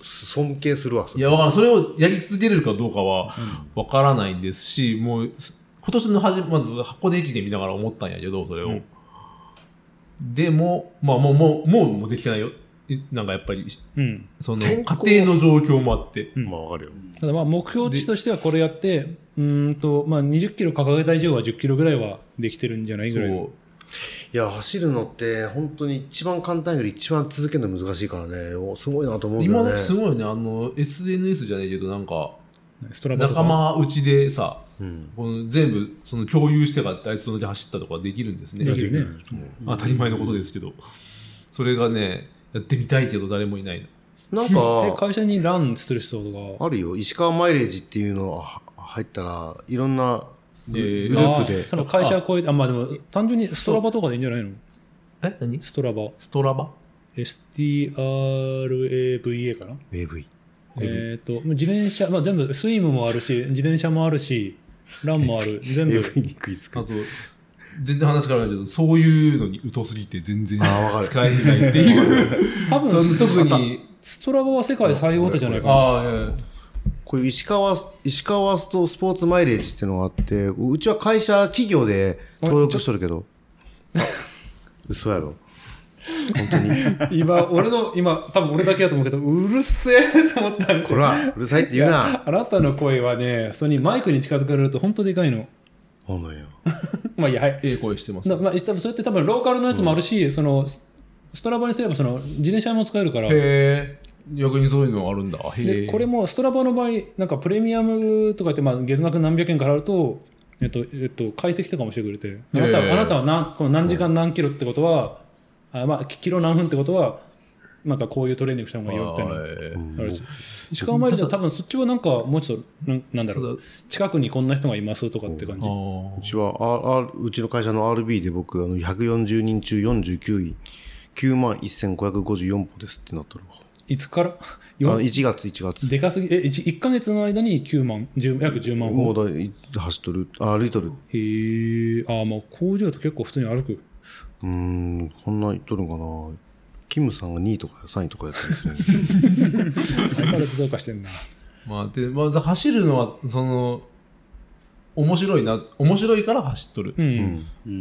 尊敬するわ。 いや、わからん。それをやり続けれるかどうかはわからないんですし、うん、もう、今年のはじ、まず箱根駅伝見ながら思ったんやけど、それを。うん、でも、まあもう、もう、もう、もうできてないよ。なんかやっぱり、うん、その、家庭の状況もあって。 うん、まあわかるよ。 ただまあ目標値としてはこれやって、うんと、まあにじゅっキロ掲げた以上はじゅっキロぐらいはできてるんじゃないぐらいの。 いや、走るのって本当に一番簡単より一番続けるの難しいからね、すごいなと思うんだよね。 今すごいね、あの エスエヌエス じゃないけどなんかストラバとか仲間内でさ、 うん、 この全部その共有してからあいつのうち走ったとかできるんですね。 できるね、 うん、当たり前のことですけど、それがねやってみたいけど誰もいないの。なんか会社にランしてる人とかあるよ。石川マイレージっていうの入ったらいろんなグループで、 その会社を超えて、あ、まあでも単純にストラバとかでいいんじゃないの？ え、何？ ストラバ。 ストラバ？ エスティーアールエーブイエー かな？ エーブイ。 えっと、自転車、まあ全部、スイムもあるし、自転車もあるし、ランもある、全部。 エーブイ に食いつく。 あと、全然話変わらないけど、そういうのに疎すぎて全然使えてないっていう。 多分、特に、ストラバは世界最大手じゃないかな。 ああ、いやいや。 こういう石川、石川ストスポーツマイレージっていうのがあって、うちは会社、企業で登録しとるけど。嘘やろ。本当に。 今、俺の、今、多分俺だけだと思うけど、うるせえと思ったんこれは、うるさいって言うな。 あなたの声はね、それにマイクに近づかれると本当でかいの。 そうなんや。 まあいいや、はい。ええ声してます。 まあ、それって多分ローカルのやつもあるし、うん、その、ストラバにすればその自転車も使えるから。 へえ。逆にそういうのあるんだ。へでこれもストラバの場合なんかプレミアムとか言って、まあ、月額何百円からあると、えっとえっと、解析とかもしてくれてあなたは、あなたは何この何時間何キロってことは、あ、まあ、キロ何分ってことはなんかこういうトレーニングした方がいいよってのあるし、石川マイレージは多分そっちはなんかもうちょっとな、なんだろう、近くにこんな人がいますとかって感じ。 うちは、R、うちの会社の アールビー で僕あのひゃくよんじゅうにん中よんじゅうきゅういきゅうまんせんごひゃくごじゅうよん歩ですってなってるわ。 いつからあいちがついちがつでかすぎえ 1, いっかげつの間にきゅうまん約じゅうまん歩もうだ走っとる歩いとる。 へえ。ああ、もう工場と結構普通に歩く。 うーん、こんな言っとるんかな。キムさんがにいとかさんいとかやってるんですね。 相変わらずどうかしてんな。 まあで、まあ、走るのはその面白いな、面白いから走っとる。 うんうん、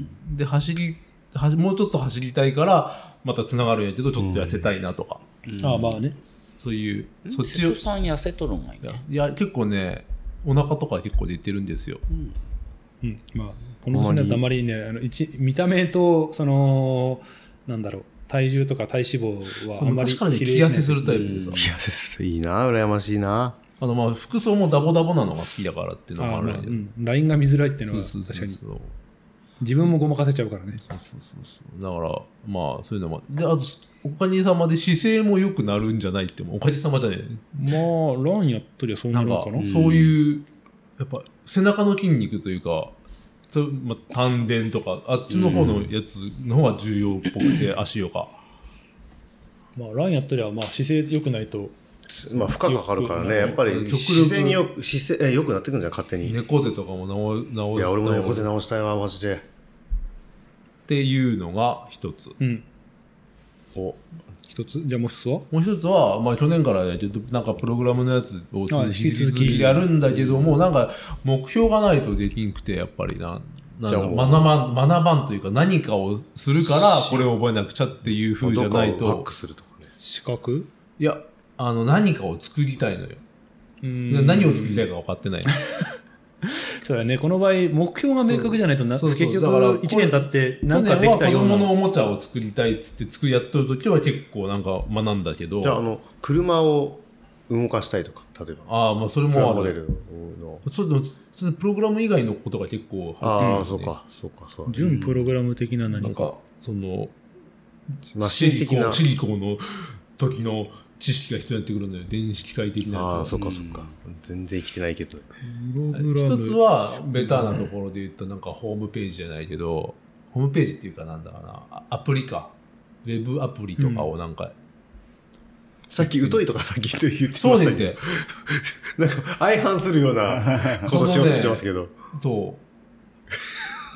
で走りもうちょっと走りたいからまたつながるんやけどちょっと痩せたいなとか。 うん、ああまあね。 そういうそっちをさん痩せとるんがいいね。 いや結構ねお腹とか結構出てるんですよ。 うんうん、まあこの年だとあまりねあの一見た目とそのなんだろう体重とか体脂肪はあんまり昔からね気痩せするタイプでさ。 気痩せするいいな羨ましいな。 あのまあ服装もダボダボなのが好きだからっていうのもあるんだけど、 うん、ラインが見づらいっていうのは確かに自分もごまかせちゃうからね。 そうそうそうそうだからまあそういうのもであとおかげさまで姿勢も良くなるんじゃないってもおかげさまじゃねまあランやっとりゃそうなるのかな。 そういうやっぱ背中の筋肉というかそう、まあ、丹田とかあっちの方のやつの方が重要っぽくて足よかまあランやっとりゃまあ姿勢良くないとまあ負荷かかるからねやっぱり姿勢によく姿勢良くなってくるんじゃん勝手に。 猫背とかも直す。いや俺も猫背直したいわマジで。 っていうのが一つ。 うん。お一つじゃあもう一つはもう一つは、まあ、去年からやってなんかプログラムのやつを引き続きやるんだけども、なんか目標がないとできんくてやっぱりな。なんか学ばん学ばんというか何かをするからこれを覚えなくちゃっていう風じゃないと。 どっかをハックするとかね。 資格いやあの何かを作りたいのよ。うん何を作りたいか分かってない。 そうだね、この場合目標が明確じゃないとな結局だからいちねん経って何かできたような子供のおもちゃを作りたいっつって作りやっとる時は結構なんか学んだけどじゃああの車を動かしたいとか例えばああまあそれもあるモデルのそれでもそれプログラム以外のことが結構ああそうかそうかそう純プログラム的な何か、 なんかそのマシン的なシリコンの時の知識が必要になってくるんだよ電子機械的なやつああそっかそっか、うん、全然生きてないけど一つはベターなところで言うとなんかホームページじゃないけどホームページっていうかなんだろうなアプリかウェブアプリとかをなんか、うん、 さっき疎いとかさっき言ってましたけどなんか相反するようなことしようとしてますけど、 ね、そう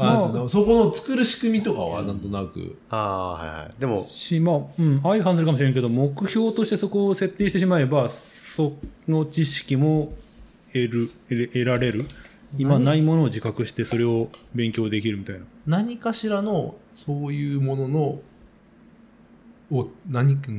まあ、そこの作る仕組みとかはなんとなく。 ああ、はいはい。でも、 し、まあ、うん、相反するかもしれんけど、目標としてそこを設定してしまえば、その知識も得る、得得られる。今ないものを自覚して、それを勉強できるみたいな。 何かしらの、そういうものの、を、何、うん、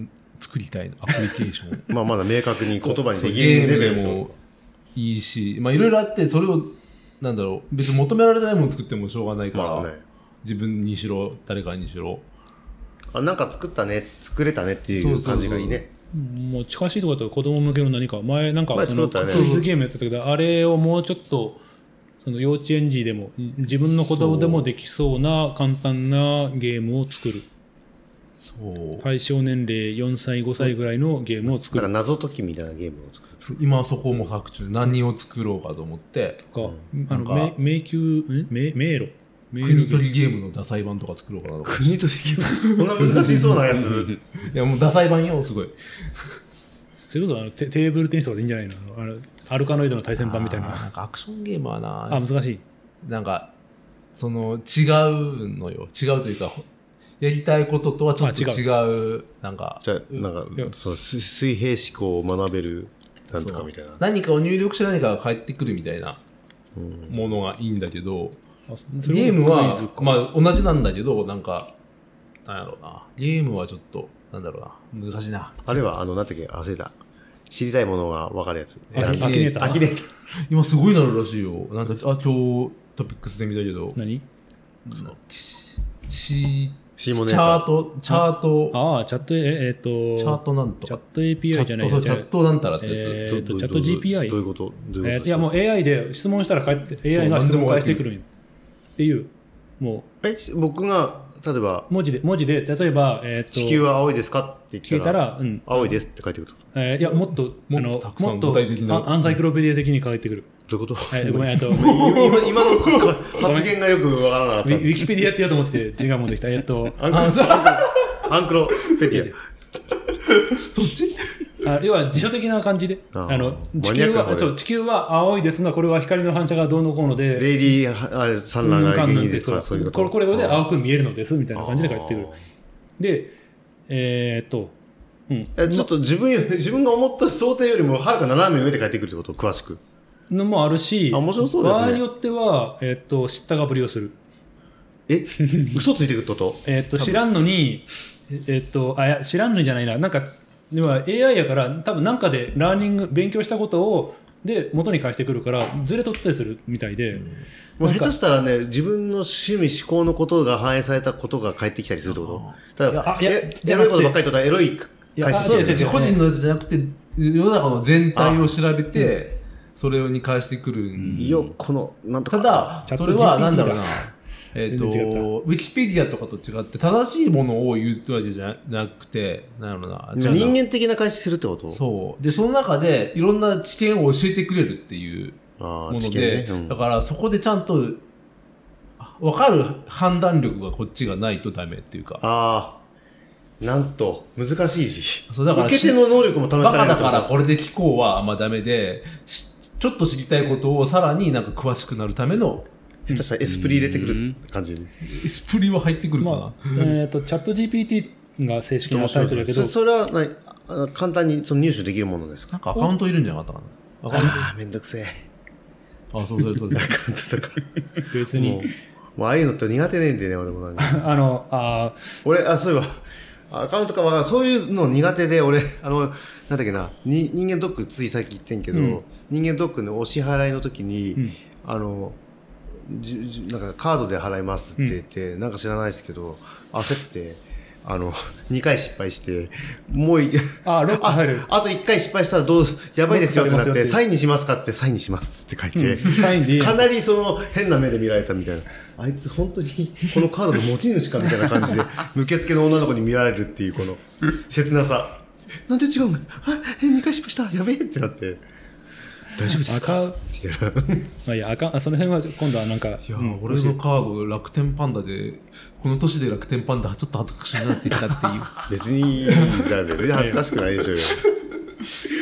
作りたいアプリケーション。 まあまだ明確に言葉にできゲームるレベルとでもいいし、まあいろいろあって、それを、なんだろう、別に求められてないもの作ってもしょうがないから、 まあね、 自分にしろ、誰かにしろ。 あ、なんか作ったね、作れたねっていう感じがいいね。 もう近しいところだと子供向けの何か、前なんか前その作ったねクイズゲームやってたけど、あれをもうちょっと、その幼稚園児でも、自分の子供でもできそうな簡単なゲームを作る。 そう。 対象年齢よんさい、ごさいぐらいのゲームを作る。 なんか謎解きみたいなゲームを作る。 今そこも作中で何を作ろうかと思って、 とか、あのなんかめ迷宮、ん迷迷路迷路国取りゲームのダサい版とか作ろうかなとか。 国とできるこんな難しそうなやつ。 いやもうダサい版よ、すごい。 そういうことはあのテテーブルテニスとかでいいんじゃないの？あのアルカノイドの対戦版みたいあーなな。 んかアクションゲームはな、 あ、難しい。 なんか、その違うのよ。違うというか、やりたいこととはちょっとあ違違う、なんか、 じゃあ、なんかいや、 その水水平思考を学べる、なんとかみたいな。 何かを入力して何かが返ってくるみたいなものがいいんだけど、 あそそれゲームはクイズか、 まあ同じなんだけど、なんか、なんやろうな。ゲームはちょっと、なんだろうな。難しいな。 あれは、あの、なんだっけ、忘れた。知りたいものが分かるやつ。 アキアキネーターアキネーター。 今すごいなるらしいよ。なんか、あ、今日トピックスで見たけど、 何？ そのシシシーモネチーター。 ャート、チャート、 ああ、チャット、ええっと、 チャートなんとか。 チャット エーピーアイ じゃないチャット、チャットなんたらってやつ。 えーとどチャット ジーピーアイどういうことどういうことえーいやもう エーアイ で質問したら返って エーアイ が質問返してくるんよっていうもえ、僕が、例えば、 う文字で文字で例えば、えー、と地球は青いですかって聞言ったら、 いたら、うん青いですって書いてくると。 えーいやもっともっあのとたくさんもっと具体的なあアンサイクロペディア的に返ってくる、 どういうことえーごめんえっとウ今今の発言がよくわからなかった。 ィウィキペディアって言おうと思って違うもんでしたえっとアンクロ、アンクロペティそっちあ要は辞書的な感じでああの地マニアックな方で球はそう地球は青いですがこれは光の反射がどうのこうのア。 でレイディー産卵が原因ですか、そういうこと。 これこれで青く見えるのですみたいな感じで返ってくるでえーっとうんえちょっと自分よ自分が思った想定よりもはるか斜め上で返ってくるってこと詳しく。 のもあるし、 あ面白そうですね場合によっては、えっと知ったかぶりをする、 え嘘ついてくるってことえっと知らんのに、えっとあいや知らんのにじゃないな、なんかでは エーアイ やから多分なんかでラーニング勉強したことをで元に返してくるからずれ取ったりするみたいで、 もうなんか下手したらね、自分の趣味思考のことが反映されたことが返ってきたりするってことただあいやえじゃなくてエロいことばっかりとったらエロい返ししてるいやあ違う違う違う個人のやつじゃなくて、世の中の全体を調べて、それに返してくる。 よ、この、なんとか。 ただ、 チャットそれはなんだろうな。えっと、 全然違ったウィキペディアとかと違って、正しいものを言うってわけじゃなくて、なんだろうな。じゃあな人間的な返しするってことそう。で、その中で、いろんな知見を教えてくれるっていうあものあ、知見で、 ね。うんだからそこでちゃんと、分かる判断力がこっちがないとダメっていうか。 ああ、なんと、難しいし。 そうだから受け手の能力も試されるバカだからってここれで聞こうはあんまダメで、しちょっと知りたいことをさらになんか詳しくなるための、 と下手したらエスプリ入れてくる感じ。 エスプリは入ってくるかな。 まあえっとチャット ジーピーティー が正式なタイトルだけどそそれは何あ簡単にその入手できるものですかなんかアカウントいるんじゃなかったかな。アカウンああ、めんどくせえ。 ト。あ、そうそうそう。 アカウントとか。 別にもう、もうああいうのって苦手ねんでね、俺もなんか。 あのあ俺、あ、そういえば、アカウントかわからんそういうの苦手で、俺、あの、なんだっけな、に人間ドックつい最近行ってんけど、 うん人間ドックのお支払いの時に、 うんあの、じじなんかカードで払いますって言って、なんか知らないですけど、焦って、あの、にかい失敗して、もうい、 あロック入るあといっかい失敗したらどう、やばいですよってなって、 ロックされますよってサインにしますかって言って、サインにしますって書いて、 うんサインでいいかなりその変な目で見られたみたいな。あいつ本当にこのカードの持ち主かみたいな感じで、受付の女の子に見られるっていうこの切なさ。なんで違うのあ、え、にかい失敗した。やべえってなって。大丈夫ですか赤まあいや赤あその辺は今度はなんかいや、 うん俺のカード楽天パンダで、この年で楽天パンダちょっと恥ずかしくなってきたっていう。 別に、じゃあ別に恥ずかしくないでしょうよ。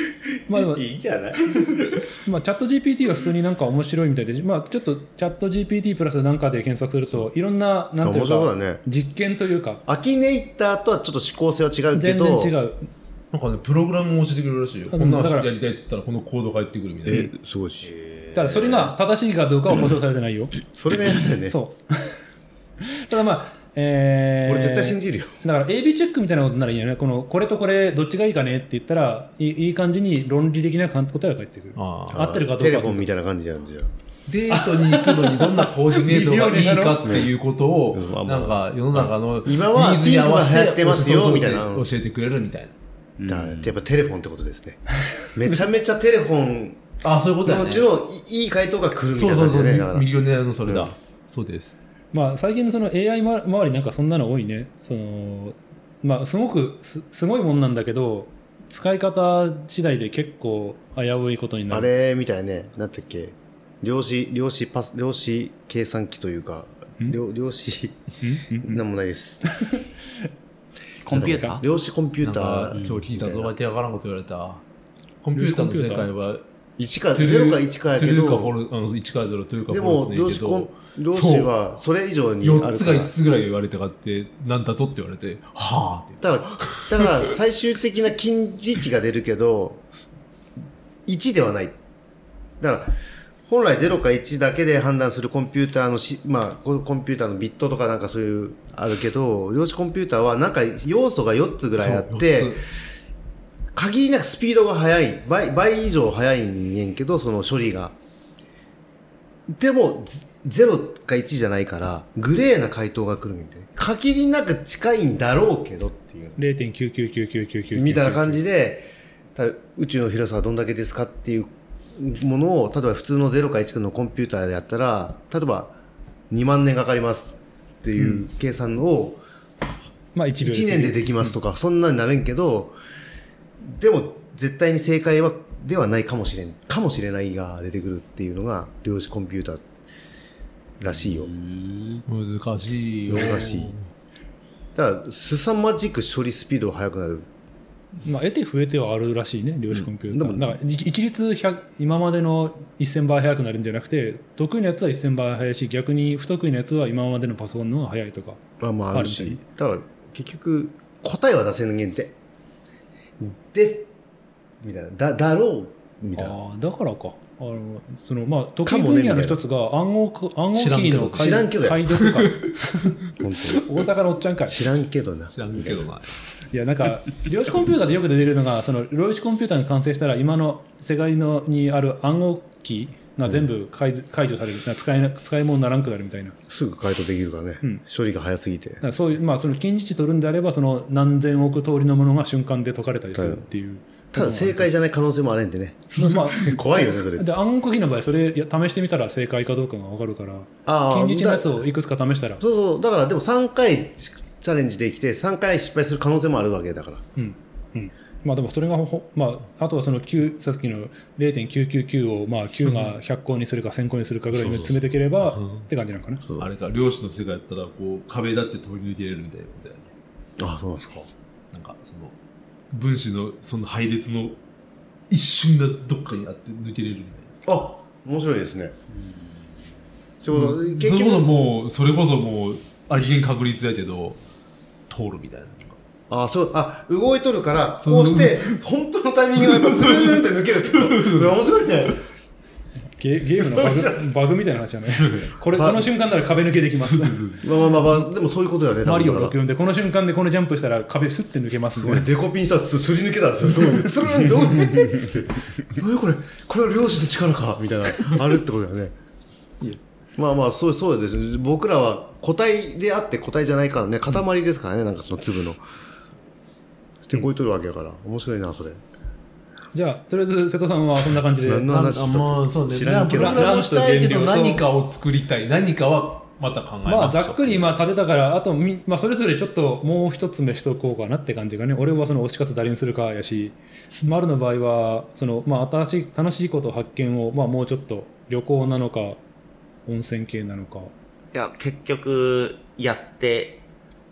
まあでもいいんじゃないまあ、チャット ジーピーティー は普通になんか面白いみたいで、まあ、ちょっとチャット ジーピーティー プラスなんかで検索するといろんななんていう面白かそうだね。 実験というかアキネイターとはちょっと思考性は違うけ全ど。 然違う。 なんかね、プログラムも教えてくれるらしいよ。 あこんなだからのやりたいっつったらこのコード返ってくるみたいな。 え、すごいし。 ただそれが正しいかどうかは保証されてないよ。 それがやだよね。 そうただまあ、えー、 俺絶対信じるよ。 だから エービー チェックみたいなことならいいよね。このこれとこれどっちがいいかねって言ったらいいいい感じに論理的な答えが返ってくる。 あ合ってるかどうかテレフォンみたいな感じじゃん、じゃあ。 デートに行くのにどんなコーディネートがいいかっていうことをうんまあなんか世の中のニ今はーズに合わせピンクが流行ってますよみたいな教えてくれるみたいな。 だからやっぱテレフォンってことですね。めちゃめちゃテレフォンあ、そういうことだね。 のうちのいい回答が来るみたそそうそう、 いうな感じでね。だからミリオネアのそれだ。 うんそうです。 まあ、最近のその エーアイ ま周りなんかそんなの多いね。そのまあ、すごくすすごいもんなんだけど使い方次第で結構危ういことになある。 れみたいね、なんだっけ、量子、量子パス、量子計算機というか、 ん量量子、 んんなんもないです。 コンピューター量子コンピュータなんかー。 今日聞いたぞ、わけわからんこと言われた。コンピューターの世界はいちか、 トゥルーゼロかいちかやけトゥルーかフォど、 ルあのいちかゼロ、トゥルーかでフォルもスねんけ量子コンど、 量子はそれ以上にあよっるから。 つがいつつぐらい言われてかって、なんだぞって言われて、はぁって。 だから、だから最終的な近似値が出るけど、いちではない。だから、本来ゼロかいちだけで判断するコンピューターのし、まあ、コンピューターのビットとかなんかそういう、あるけど、量子コンピューターはなんか要素がよっつぐらいあってそうよっ、 限りなくスピードが速い。倍、倍以上速いんやんけど、その処理が。でも、ゼロかいちじゃないから、グレーな回答が来るんやて。限りなく近いんだろうけどっていう。 れいてんきゅうきゅうきゅうきゅうきゅうきゅうみたいな感じで、た宇宙の広さはどんだけですかっていうものを、例えば普通のゼロかいちのコンピューターでやったら、例えばにまんねんかかりますっていう計算をまあ、いちびょういちねんでできますとか、そんなになれんけど、でも絶対に正解はではないかもしれん、かもしれないが出てくるっていうのが量子コンピューターらしいよ。 難しいよ。 難しい。だから、凄まじく処理スピードが速くなる。 まあ、得て増えてはあるらしいね、量子コンピューター。 うんだからい一律ひゃく今までのせんばい速くなるんじゃなくて、得意なやつはせんばい速いし、逆に不得意なやつは今までのパソコンの方が速いとか。 まあまああるあるし、だから結局答えは出せんげんってですみたいな、だだろうみたいな。 ああ、だからか。あのそのまあ、得意かもね分野の一つが暗号暗号キーの知らんけど解読か。 本大阪のおっちゃんかい。 当に知らんけどな。 知らんけどな。 いやなんか量子コンピューターでよく出てるのがその量子コンピューターが完成したら今の世界のにある暗号キーが全部解,、解除される使いな使い物にならんくなるみたいな。だかすぐ回答できるからね。 うん処理が早すぎて。 らそういうまあその近似値取るんであればその何千億通りのものが瞬間で解かれたりするっていう。 ただ正解じゃない可能性もあれんでね。 まあ怖いよねそれ。 で暗号キーの場合それや試してみたら正解かどうかが分かるからあ近似値のやつだをいくつか試したらそうそう、だからでもさんかいチャレンジできてさんかい失敗する可能性もあるわけだから。 うんうん、まあでもそれがほほ、まあ、あとはそのきゅうさっきの れいてんきゅうきゅうきゅう をまあきゅうがひゃっこにするかせんこにするかぐらいに詰めていければって感じなのかな。 そうあれか、漁師の世界やったら、こう、壁だって通り抜けれるみたいなことやね。 あ、そうなんですか。 なんか、その、分子のその配列の一瞬がどっかにあって抜けれるみたいな。 あ、面白いですね。そううん結それこそ局もう、それこそもう、ありげん確率やけど、通るみたいな。 あ、そう、あ、動いとるからこうして本当のタイミングがやっぱスルーンって抜けるってこと。それ面白いね。 ゲゲームのバグバグみたいな話じゃないこれこの瞬間なら壁抜けできます。 まあまあまあまあ、でもそういうことだよね。 マリオだからろくじゅうよんでこの瞬間でこのジャンプしたら壁スッて抜けますみたいな。 すごいデコピンしたらすすり抜けたんですよ。すごい。つるんどうっつって。何これこれは漁師の力かみたいなあるってことだよね。 いやまあまあそうそうですね。僕らは個体であって個体じゃないからね、塊ですからね、なんかその粒の。で動いとるわけだから面白いなそれ。 じゃあとりあえず瀬戸さんはそんな感じで何の話したまあ、そうね。 知らんけどプログラムしたいけどランと原料と何かを作りたい。何かはまた考えますと。 まあざっくり今立てたからあとみ、まあ、それぞれちょっともう一つ目しとこうかなって感じがね。俺はその推し活誰にするかやし丸の場合はその、まあ、新しい楽しいこと発見を、まあ、もうちょっと旅行なのか温泉系なのか。 いや結局やって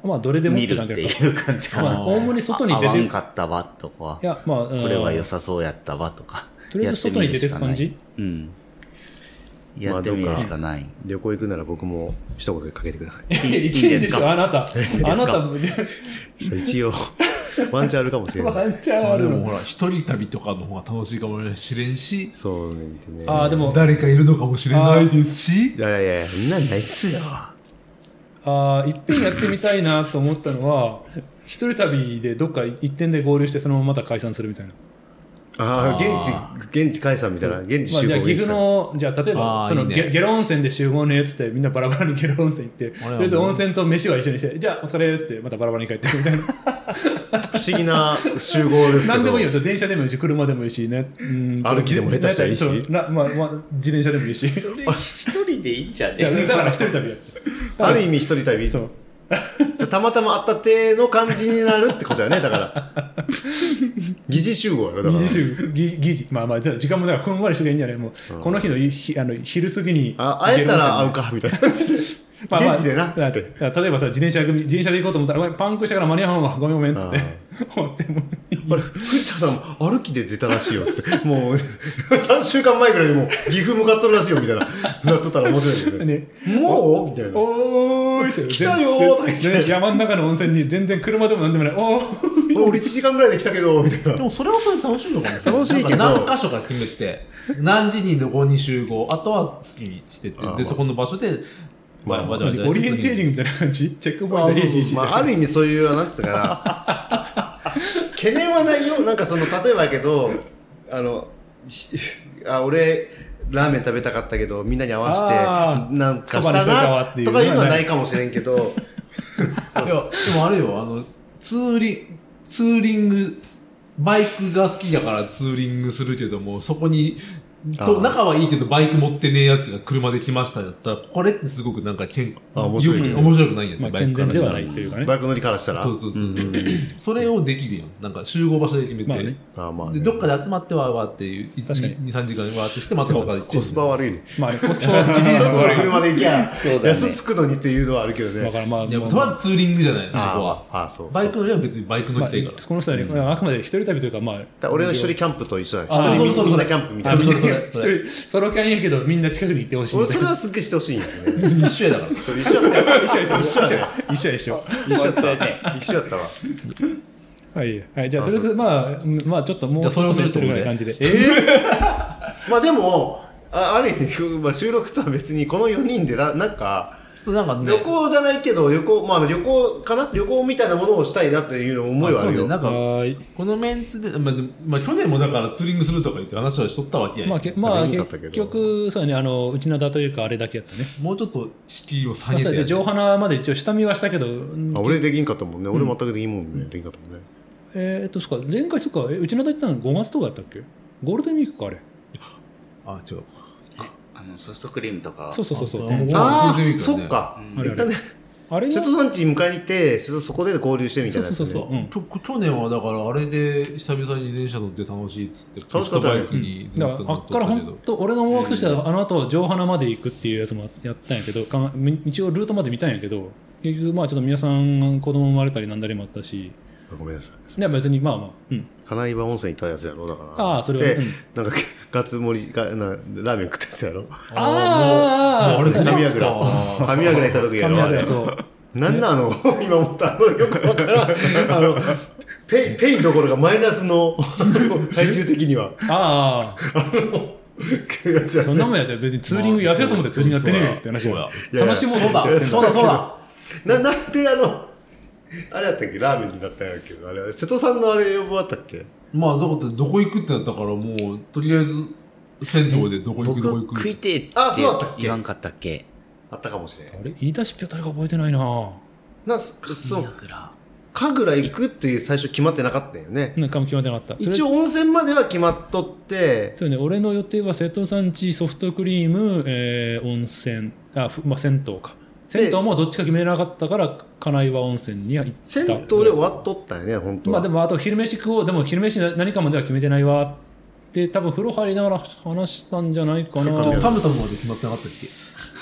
まあどれでもっ見るってて感じだいう感じかな。 まあ、大盛り外に出合わてる。 んかったわとか、 いや、まあ、ここれは良さそうやったわとか。 とりあえず外に出てく感じ。 うん。やってみるしかない。 旅行行くなら僕も一言でかけてください。 いいでしょ、あなた。あなた、 一応、ワンチャンあるかもしれない。 ワンチャンまあである。 もほら一人旅とかの方が楽しいかもしれんし、 そうね。 ああ、でも、 誰かいるのかもしれないですし、 いやいやいや、そんなんないっすよ。 ああ、いっぺんやってみたいなと思ったのは、一人旅でどっか一点で合流して、そのまままた解散するみたいな。 ああ、 あー現地、現地解散みたいな、現地まあ、 集合じゃあ岐阜の、じゃあ例えばそのあーいいねゲゲロ温泉で集合ねっつってみんなバラバラにゲロ温泉行ってとりあえず温泉と飯は一緒にしてじゃあお疲れっつってまたバラバラに帰ってくるみたいな不思議な集合ですけど。 何でもいいよ電車でもいいし車でもいいしね、うん歩きでも下手したらいいしそうなまあまあ、自転車でもいいしいそれ一人でいいんじゃねやえだから一人旅やってある意味一人旅。 そうたまたま会った手の感じになるってことだよね、だから。疑似集合やろ、だから。 疑似集疑疑似まあまあじゃあ時間もだからふんわりしとけばいいんじゃないもう、この日のいひあの昼過ぎにあ、会えたら会うかか、みたいな感じで。 まあまあ現地でなっつってだから例えばさ自転車自転車で行こうと思ったらごめんパンクしたから間に合わんわごめんごめんっつって思ってもあれ、藤田さんも歩きで出たらしいよって。もう、さんしゅうかんまえぐらいにもう岐阜向かっとるらしいよ、みたいな。なっとったら面白いけどね。 ねもうみたいな。 おーい来たよーとか言って全然山の中の温泉に全然車でもなんでもないおー俺いちじかんぐらいで来たけど、みたいなで。もそれはそれで楽しいのかも。 楽しいけどなんか何箇所か決めて、何時にどこに集合、あとは好きにしてって、で、 あまあそこの場所で、まあ、わざわざオリエンテーリングみたいな感じチェックポイント エービーシーまあ、ある意味そういう、なんつうかな、懸念はないよ。なんかその、例えばやけど、あの、しあ、俺、ラーメン食べたかったけど、みんなに合わせあて、なんかしたそばにしといたわなっていうとかいうのはないかもしれんけど、 いや、でもあれよ、あの、ツーリン、ツーリング、バイクが好きだからツーリングするけども、そこに、とあー仲はいいけどバイク持ってねえやつが車で来ましただったら、これってすごくなんかけんあ面白いねよく面白くないんやね、 まあバイ健全ではクからしたらないというかねバイク乗りからしたら。 そうそうそうそう。それをできるよ。なんか集合場所で決めて、 まあねあまあねでどっかで集まってはわーっていう、 確かにに、さんじかんわーってして、またどっかで行って。 コスパ悪いね。 まあねコスパは自転一つの車が悪い車で行きゃ、 そうだね安つくのにっていうのはあるけどね。 だからまあいや、 もうそれはツーリングじゃない、そこは。 ああ、そう。 バイク乗りは別にバイク乗まありたいから。 この人はねあくまで一人旅というかまあだから俺の一人キャンプと一緒だよ。 あー一人みそうそうそうみんなキャンプみたいな。 それそれ一それ人ソロキャンやけどみんな近くに行ってほしいみ俺たいなそれはすっげえしてほしいんやね。 一緒やだから。 それ一緒やったよ。 一緒一緒一緒やね。 一緒一緒一緒やったわ。一緒やったわ。 はいはいじゃあとりあえずまあうんまあちょっともうじゃあそれをするちょっとぐらい感じでえーまあでも、あある意味、まあ、収録とは別にこのよにんでな、なんか、 そうなんかね、 旅行じゃないけど、旅行、まあ旅行かな旅行みたいなものをしたいなっていうの思いはあるよ。 まあそうねなんかはーいこのメンツで、まあ、でもまあ、去年もだからツーリングするとか言って話はしとったわけやん、 まあ、けまあできなかったけ結ど局そうやねあの内灘というかあれだけやったねもうちょっと敷居を下まあ、 げてやるそれで上花まで一応下見はしたけど、うんあ俺できんかったもんね。俺全くできんもんね。できんかったもんね。 えーっとそっか前回そっかえ内灘行ったのごがつとかやったっけゴールデンウィークかあれあ違うあのソフトクリームとかそうそうそうそうあそうああ、 ゴールデンウィークだねそっか。 うん行ったね。 あれ瀬戸さん家に迎えに行って、そそこで合流してみたいなやつね。 そうそうそううんきょ去年はだからあれで久々に電車乗って楽しいっつって楽しかったねポストバイクにずっとだからあっから乗っとったけど本当俺の思惑としてはあの後上花まで行くっていうやつもやったんやけどか一応ルートまで見たんやけど結局まあちょっと皆さん子供生まれたりなんだりもあったしごめんなさい。 で別にまあまあうん金井場温泉行ったやつやろだから。 ああそれはで、 うんなんかガツ盛りがなラーメン食ったやつやろ。 あーもうもうあれそうね神櫓。神櫓行った時やろ。あれ神櫓そうなんなの今思ったあのよくわからんあのペイペイどころがマイナスの体重的にはああやつやそんなもんやったら別にツーリング痩せようと思ってツーリングやってねえよって話そうやいやいや楽しもうとそうだ思ってやってんそうだそうだななんであのあれやったっけラーメンになったんやけどあれ瀬戸さんのあれ呼ぶあったっけまあどこってどこ行くってなったからもうとりあえず銭湯でどこ行くどこ行く僕食いてえってあそうだったっけ言わんかったっけあったかもしれんあれ言い出しっぺ誰か覚えてないななそう神櫓神楽行くっていう最初決まってなかったよねなんかも決まってなかった一応温泉までは決まっとってそうね、俺の予定は瀬戸さんちソフトクリーム、えー温泉あ、ふまあ、銭湯か銭湯もどっちか決めなかったから金岩温泉には行った銭湯で終わっとったよね本当はまあでもあと昼飯食おうでも昼飯何かまでは決めてないわって多分風呂入りながら話したんじゃないかなそうタムタムまで決まってなかったっけ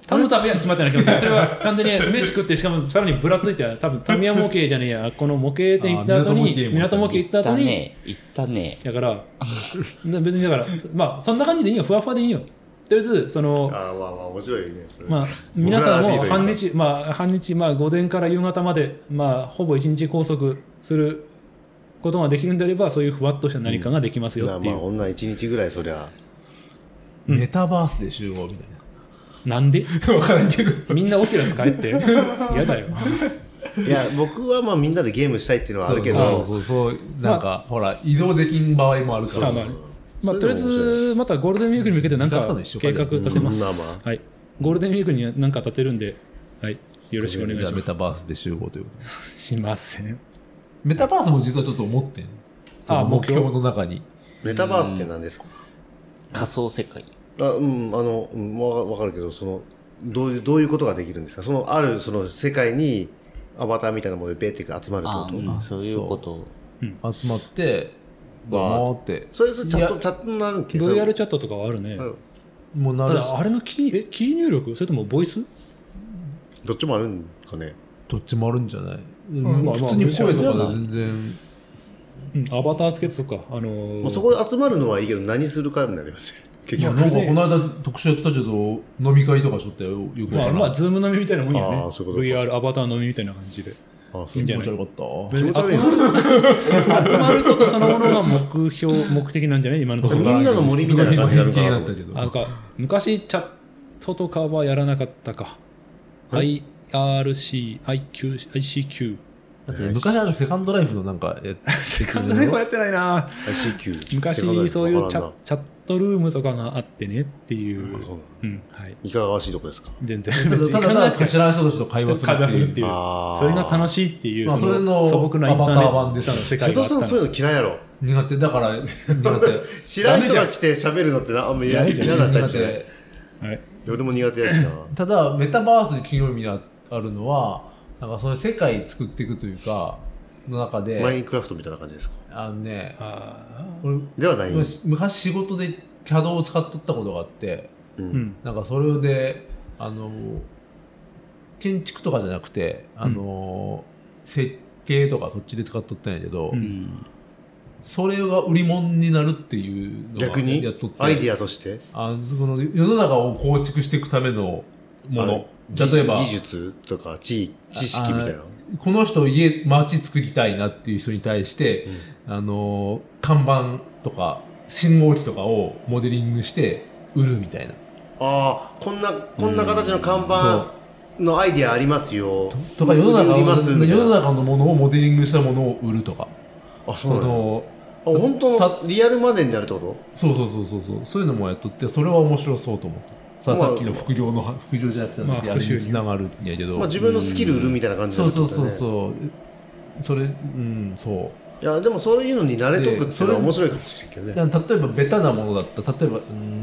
タムタムや決まってないけどそれは完全に飯食ってしかもさらにぶらついて多分タミヤ模型じゃねえやこの模型店行った後に港模型行った後に行ったねだから別にだからまあそんな感じでいいよふわふわでいいよとりあえずそのあまあまあ面白いねまあ皆さんも半日まあ半日まあ午前から夕方までまあほぼ一日拘束することができるんであればそういうふわっとした何かができますよっていう、 まあ女一日ぐらいそりゃメタバースで集合みたいななんでな分からんけどみんなオキュラス帰って嫌だよいや僕はまあみんなでゲームしたいっていうのはあるけどそうそうそうなんか、まあ、ほら移動できん場合もあるからあまあまあ、とりあえずまたゴールデンウィークに向けて何か計画立てます、 まあまあはい、ゴールデンウィークに何か立てるんで、はい、よろしくお願いしますメタバースで集合ということしませんメタバースも実はちょっと思ってんその目標の中にメタバースって何ですか、 仮想世界あうんあの、うん、分かるけどそのどういうどういうことができるんですかそのあるその世界にアバターみたいなものでベーって集まるってあ、 こと、 うん、そういうこと集まってわーってそれとチャットチャットになるんけロイヤルチャットとかはあるね、 もうなるただあれのキーえキー入力それともボイスどっちもあるんかねどっちもあるんじゃない、うんまあまあ普通に声とかで全然、 うん、アバターつけてとか、あのーもうそこで集まるのはいいけど何するかになるよね結局、 まあ、なんかこの間特集やってたけど飲み会とかしとったよよくわからん、 まあ、まあ、ズーム飲みみたいなもんやねあーそういうことかブイアール アバター飲みみたいな感じであいいんじゃない気持ち悪かった別に気持ち悪い集まることそのものが目標目的なんじゃない今のところみんなの森みたいな感じになるかすごい偏見なだったけどあなんか昔チャットとかはやらなかったか アイアールシー、アイキュー、アイシーキューだって昔はセカンドライフのなんかやってセカンドライフはやってないなアイシーキュー昔そういうチャわチャットルームとかがあってねっていうからんなあそうなのうんはいいかがわしいとこですか全然ただただただ知らない人たちと会話する会話するっていうあーそれが楽しいっていう、 まあそれの素朴なインターネットの世界瀬戸があったのさんそういうの嫌いやろ苦手だから苦手知らん人が来て喋るのってなあんま嫌嫌だったりして苦手はい俺も苦手やしなただメタバースで興味があるのはなんかその世界作っていくというかの中でマインクラフトみたいな感じですかあのねあ俺ではない昔仕事で シャドウを使っとったことがあってうーうんんなんかそれであの建築とかじゃなくてあの、うん、設計とかそっちで使っとったんやけど、 ううんんそれが売り物になるっていうの逆にやっとってアイディアとしてあその世の中を構築していくためのもの例えば技術とか知知識みたいなこの人家街作りたいなっていう人に対して、うん、あの看板とか信号機とかをモデリングして売るみたいなああこんなこんな形の看板のアイディアありますよとか世の中売りますみたいな世の中のものをモデリングしたものを売るとかあそうなののあ本当のリアルマネーになるってことそうそうそうそうそうそういうのもやっとってそれは面白そうと思ったさ, まあさっきの副業の副業じゃなくてまああれにつながるんやけど、 まあ自分のスキル売るみたいな感じそうそうになるってことそうだねそうそれうんそういやでもそういうのに慣れとくっていうのは面白いかもしれないけどねだから例えばベタなものだったら例えば、うん、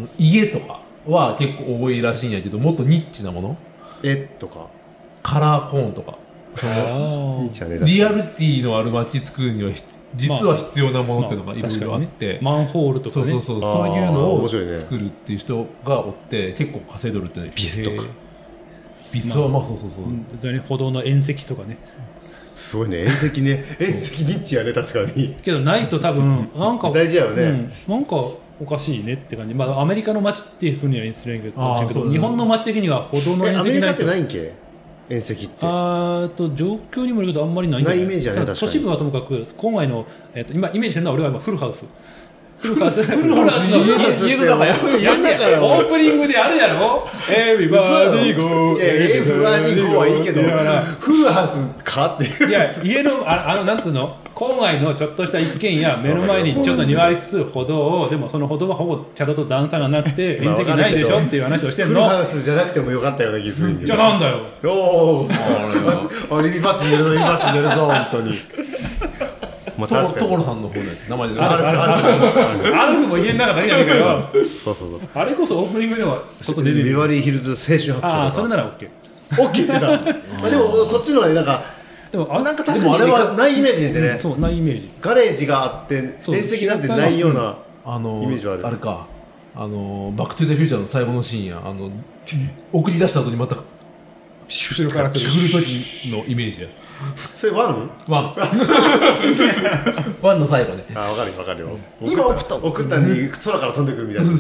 家とかは結構多いらしいんやけどもっとニッチなもの絵とかカラーコーンとかそのあいいんちゃうねリアルティのある街作るには実は必要なものっていうのがいろいろあって、 マンホールとかねそうそうそうあーそういうのを面白いね作るっていう人がおって結構稼いどるってねビスとかビスはまあそうそうそう、 うんだね歩道の縁石とかねすごいね縁石ね縁石ニッチやね確かにけどないと多分なんか大事やよねうん、なんかおかしいねって感じまあアメリカの街っていうふうには言ってないけどあーそうだね日本の街的には歩道の縁えアメリカって石ないとないんけ縁石ってあーと状況にもよるけどあんまりないんじゃないないイメージやね確かに都市部はともかく郊外の、えー、と今イメージしてるのは俺は今フルハウスフルハウスフルハウスのフルハウスって家の中や家の中よオープニングであるやろエビバーディーゴーエフラディゴはいいけどいやフルハウスかっていういや家のああのなんつうの郊外のちょっとした一軒家目の前にちょっとに割りつつ歩道をでもその歩道はほぼ茶道と段差がなくて縁石ないでしょっていう話をしてるのフルハウスじゃなくてもよかったような気するんじゃあなんだよおおあリリバッチ寝るぞリリバッチ寝るぞ本当にまあとこ確かに所さんの方のやつ名前であるあるあるあるも家の中だけじゃないけどそうそうそうあれこそオープニングでは外出てるビバリーヒルズ青春白書とかああそれなら OK オッケー出たまあでもそっちのはなんかでもあなんか確かにでもあれはないイメージでねそうないイメージガレージがあってそう縁石になってないようなあのイメージはあるあれかあのバックトゥザフューチャーの最後のシーンや、あの送り出した後にまた後ろから来る来る時のイメージや。 それワンワンワンの最後ね。 あ、分かるよ分かるよ。 今送った送ったのに空から飛んでくるみたいな。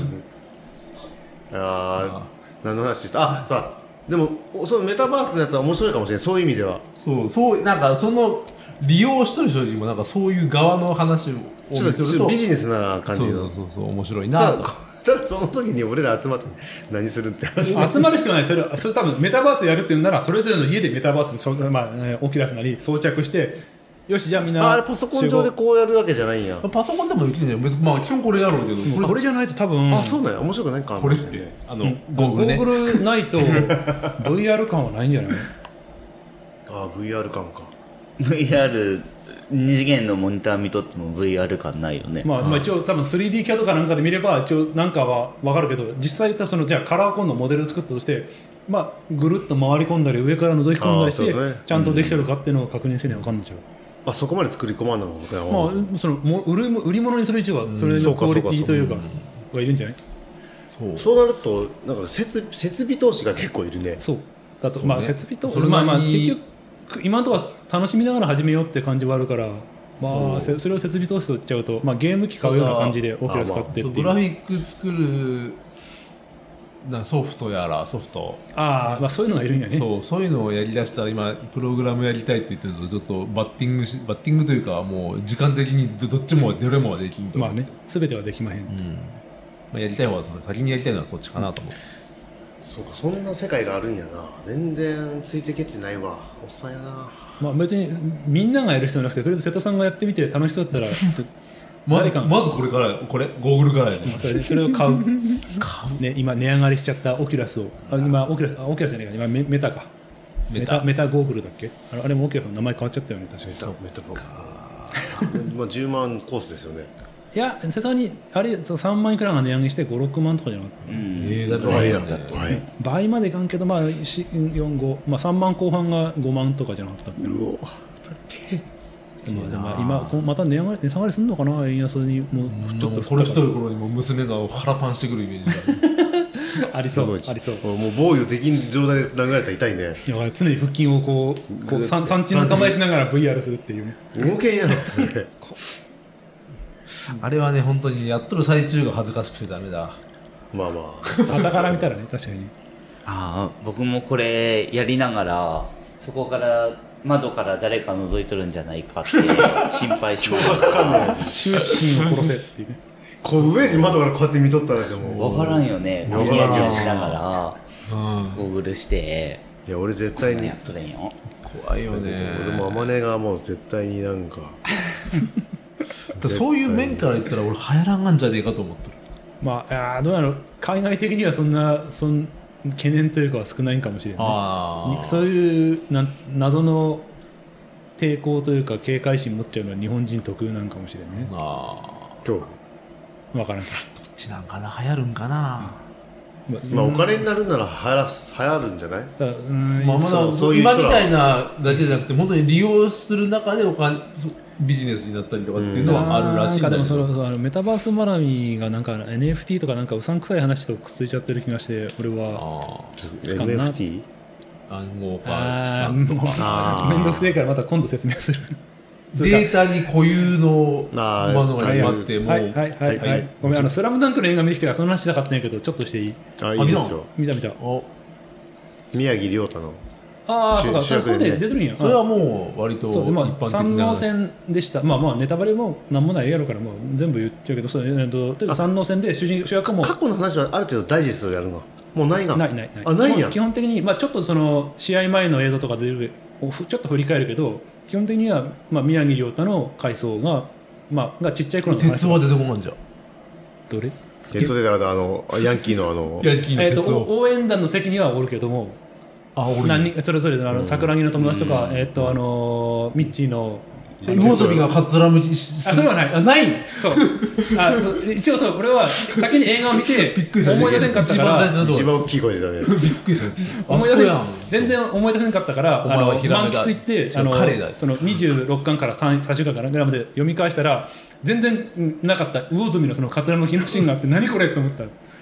ああ、何の話したあ、さあ、でもそのメタバースのやつは面白いかもしれない、そういう意味では。 そうそう、なんかその利用しとる人よりもなんかそういう側の話を見ちょっとてるとビジネスな感じの。 そうそうそう面白いただなと。 ただその時に俺ら集まって何するって話。 集まる必要ない。それはそれ多分メタバースやるっていうならそれぞれの家でメタバースにそ、まあね、オキュラスなり装着してよしじゃあみんなああれパソコン上でこうやるわけじゃないんや。 パソコンでもできるね。別にまあ基本これやろうけど、 これこれじゃないと多分あ、そうなんや、面白くないか。 これってあの、 うんゴーグルね。 ゴーグルないと ブイアール 感はないんじゃない？ ああ、ブイアール 感か。 ブイアール 二次元のモニター見とっても ブイアール 感ないよね。 まあ、まあ一応多分 スリーディー キャドかなんかで見れば一応なんかは分かるけど、実際そのじゃあカラーコンのモデルを作ったとして、まあ、ぐるっと回り込んだり上から覗き込んだりして、 あーそうねちゃんとできてるかっていうのを確認せねば分かんないでしょ。 あ、そこまで作り込まんなのかな。 まあ、そのも売る売り物にする以上はそれのクオリティというかはいるんじゃない？ そうそうなるとなんか設設備投資が結構いるね。 そうだと、 そうねまあ設備とそれまあまあなりに結局今のところは楽しみながら始めようって感じはあるから、まあそそそれを設備投資と言っちゃうと、まあ、ゲーム機買うような感じでオキュラス買ってっていう。 そうグラフィック作るなソフトやらソフト、 ああ、まあそういうのがいるんやね。 そうそういうのをやりだしたら今プログラムやりたいと言ってるとちょっとバッティングしバッティングというかもう時間的にどどっちもどれもできんとまあね、全てはできまへん。 うんまあ、やりたい方は先にやりたいのはそっちかなと思う。 そうか、そんな世界があるんやな。全然ついてけてないわ。おっさんやな。 まあ別にみんながやる人じゃなくて、とりあえず瀬戸さんがやってみて楽しそうだったらまず誰かまずこれからこれゴーグルからやね。 それそれを買うね、今値上がりしちゃったオキュラスを、あ今オキュラスあオキュラスじゃないか、今メメタかメタメタメタゴーグルだっけ？あれあれもオキュラスの名前変わっちゃったよね、確かに。 メタメタボまあじゅうまんコースですよね。 いや瀬戸にあれさんまんいくらが値上げしてごろくまんとかじゃなかった。 うんえー、だってはいやんねはい。 倍までいかんけど、まあよん、ご、まあさんまんこう半がごまんとかじゃなかったっけな。 うお。 まあでも今こうまた値上がり値下がりするのかな、円安にもうちちょょっとっとこれしとる頃にもう娘が腹パンしてくるイメージがあるありそうすごいありそう。 もう防御できん状態で殴られたら痛いね。 いや常に腹筋をこうこう三三チの構えしながら ブイアール するっていうね。 動けんやろそれ。 あれはね本当にやっとる最中が恥ずかしくてダメだ。 まあまあ。 傍から見たらね、確かに。 ああ、僕もこれやりながらそこから窓から誰か覗いとるんじゃないかって心配しました羞恥心を殺せっていうね。 こう上地窓からこうやって見とったらでも分からんよね。 わからんニヤニヤしながうんらゴーグルしていや俺絶対にやっとれんよ。 怖いよね。 俺もあまねがもう絶対になんかそういう面から言ったら俺流行らんがんじゃねえかと思ってる。 まあ、あーどうやろう、海外的にはそんなそん懸念というかは少ないんかもしれない、ね。 ああ。 そういうな謎の抵抗というか警戒心持っちゃうのは日本人特有なんかもしれんね。 ああ。 今日わからんけどっちなんかな流行るんかな。 ど。 まあお金になるなら流行らす流行るんじゃない？ だうんまあ、まだそうそういう人ら今みたいなだけじゃなくて本当に利用する中でお金ビジネスになったりとかっていうのはあるらしいんだけど、 なんかでもそのそうあのメタバース絡みがなんか エヌエフティー とかなんかうさんくさい話とくっついちゃってる気がして俺はあつかんなエヌエフティー？ あ暗号化あーさんともうあーめんどくせえからまた今度説明する。 データに固有のあーものが決まってもう、 はいはいはいはい、 はいはいごめんあのスラムダンクの映画見てきたからその話したかったんやけどちょっとしていい？ あいいですよ。 見た見た。 お宮城亮太のああそうか主それ主役でねで出てるんや。 それはもう割と一そうでまあ般的三能な話。 線でした。まあまあネタバレもなんもないやろからもう全部言っちゃうけど、そうえっと例えば三能線で主人主役も過去の話はある程度ダイジェストでやるの。もうないが。 ないないない。 あないやん基本的にまあちょっとその試合前の映像とか出るをふちょっと振り返るけど、基本的にはまあ宮城亮太の回想がまあがちっちゃい頃の話。 鉄は出てこないんじゃん。 どれ？ 鉄でだからあのヤンキーのあのヤンキーのえっと鉄を。 お応援団の席にはおるけども。 あ、俺何人それぞれのあの桜木の友達とか、えっとあのミッチーの魚住がかつらむきしあそれはないあないそうあ一応そう俺は先に映画を見てびっくりする思い出せんかったから一番大事なとこ一番大きい声でだね。 びっくりする。 思い出せんあそこやん全然思い出せんかったからお前はあのヒラメだ満喫行って違うあの彼だそのにじゅうろっかんからさん最終回からぐらいまで読み返したら全然なかった魚住のそのカツラの日のシーンがあって何これと思った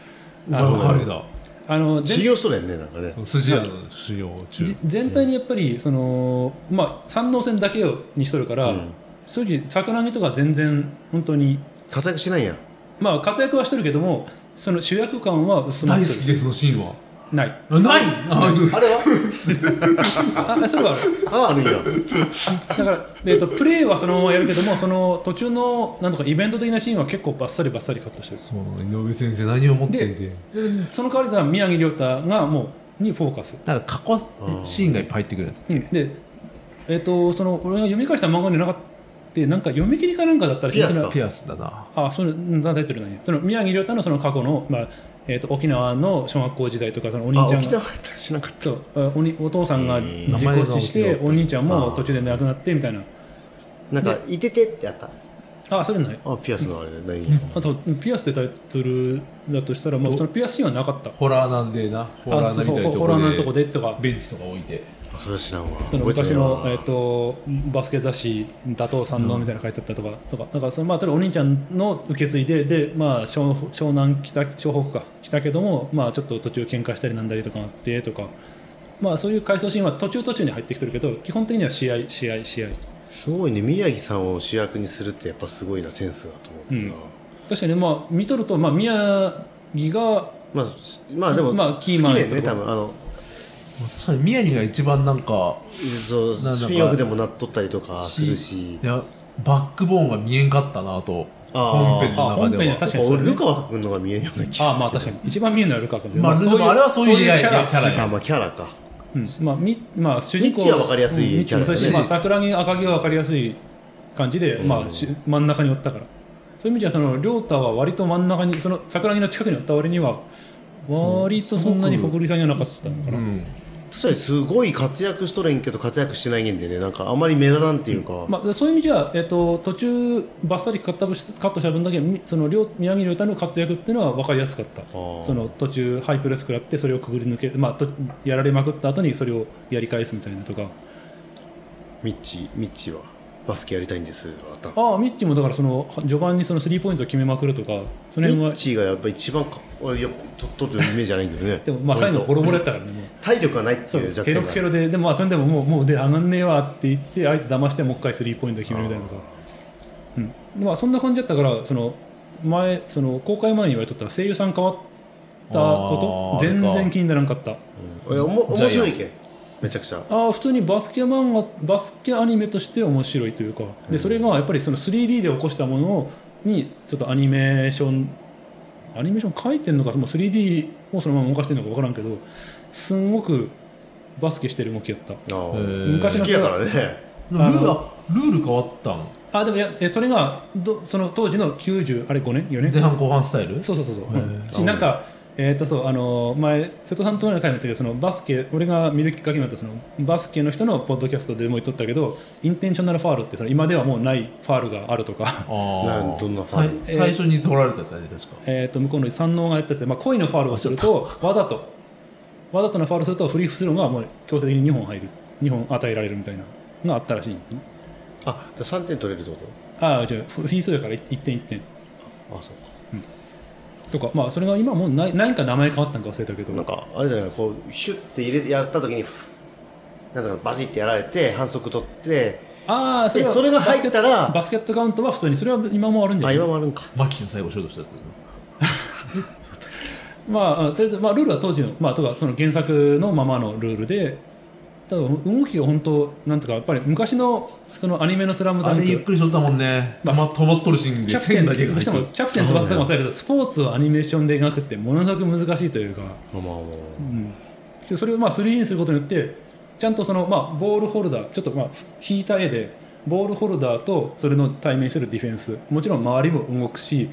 あの彼だあの修行しとるやんねなんかね筋屋の修行中じ全体にやっぱりその、まあ、山王線だけをにしとるから、うん、正直桜木とか全然本当に活躍しないやん。 まあ活躍はしてるけどもその主役感は薄まってる。 大好きでそのシーンはないないあれはあそれはあるああるんやだから、えー、とプレイはそのままやるけどもその途中のなんとかイベント的なシーンは結構バッサリバッサリカットしてる。 そう井上先生何を持ってんででその代わりでは宮城亮太がもうにフォーカスなんか過去シーンがいっぱい入ってくる、 うん、で、えー、とその俺が読み返した漫画になかったなんか読み切りかなんかだったらピアスかピアスだなあそれタイトルなんやその宮城亮太のその過去の、まあえー、と沖縄の小学校時代とかそのお兄ちゃんが沖縄って知らなかったそうおにお父さんが事故死してお兄ちゃんも途中で亡くなってみたいななんかいててってやったあそれないあピアスのあれないあとピアスってタイトルだとしたら、まあ、そのピアスシーンはなかったホラーなんでなホラーなみたいなところでホラーなとこでとかベンチとか置いてそれ知らんわその昔の、えー、とバスケ雑誌打倒三能みたいなの書いてあったとか、うん、とかだからその、まあ、例えばお兄ちゃんの受け継いでで、まあ、湘湘南来た湘北か来たけども、まあ、ちょっと途中喧嘩したりなんだりとかあってとか、まあ、そういう回想シーンは途中途中に入ってきてるけど基本的には試合試合試合すごいね宮城さんを主役にするってやっぱすごいなセンスだと思う、うん、 確かに、まあ、見とると、まあ、宮城がまあ、まあでも、 まあ、キーマン好きね多分あの確かに宮城が一番なんかそうスピンオフでもなっとったりとかするしいやバックボーンが見えんかったなと本編の中では確かにそれ、ね、 ルカワ君のが見えんような気がするああまあ確かに一番見えるのはルカワ君、 まあ、そういうあれはそういうキャラキャラあまあキャラか、 うんまあみまあ、主人公ミッチは分かりやすいキャラだね、 まあ、桜木赤木は分かりやすい感じで、まあ、真ん中におったからそういう意味ではその亮太は割と真ん中にその桜木の近くにおった割には割とそんなに誇りさんにはなかったのかな、うん、 確かにすごい活躍しとれんけど活躍してないんでねなんかあんまり目立たんっていうか、 うんまあ、そういう意味じゃ、えー、と途中バッサリカットカットした分だけその宮城亮太のカット役っていうのは分かりやすかったその途中ハイプレス食らってそれをくぐり抜け、まあ、とやられまくった後にそれをやり返すみたいなとかミッチミッチはバスケやりたいんですああミッチもだからその序盤にそのスリーポイントを決めまくるとかその辺はミッチがやっぱ一番か俺やっぱとっとるイメージじゃないんだよねでもまあ最後ボロボロやったからねもう体力がないっていう弱点がヘロヘロででもまあそれでももうもう腕上がんねえわって言って相手騙してもう一回スリーポイント決めるみたいなとかうんまあそんな感じだったからその前その公開前に言われとった声優さん変わったこと全然気にならんかった、 うん、いやおも面白いけんめちゃくちゃあ普通にバスケ漫画バスケアニメとして面白いというかでそれがやっぱりその スリーディー で起こしたものにちょっとアニメーションアニメーション書いてるのかもう スリーディー をそのまま動かしてるのか分からんけどすんごくバスケしてる動きやった昔の好きやからねルールルール変わったんあでもいやそれがどその当時のきゅうじゅうあれごねんよねん前半後半スタイルそうそうそうそう、うん、しなんかえー、とそうあの前瀬戸さんとの会も言ったけどそのバスケ俺が見るきっかけになったそのバスケの人のポッドキャストでも言っとったけどインテンショナルファールってその今ではもうないファールがあるとかあどんなファール、 最初に取られたやつだね確か、 えー、と向こうの三能がやったやつで、まあ、故意のファールをするとわざとわざとのファールするとフリースローがもう強制的ににほん入るにほん与えられるみたいなのがあったらしい、ね、 あじゃあさんてん取れるってことああじゃあフリースローからいってんいってんあそうかとかまあそれが今もうない何か名前変わったんか忘れたけどなんかあれじゃないこうシュッて入れやった時になんかバチってやられて反則取ってああそれそれが入ったらバスケットカウントは普通にそれは今もあるんじゃないあ今もあるんかマキの最後ショートしたってまあとりあえずまあルールは当時のまあとかその原作のままのルールでただ動きが本当なんとかやっぱり昔のそのアニメのスラムダンクあれゆっくりしとったもんね、まあ、止まっとるシーンで線だけがどうしてもキャプテン翼とかもそうやけどスポーツをアニメーションで描くってものすごく難しいというか、まあうん、それをまあ スリーディー にすることによってちゃんとそのまあボールホルダーちょっとまあ引いた絵でボールホルダーとそれの対面してるディフェンスもちろん周りも動くし、うん、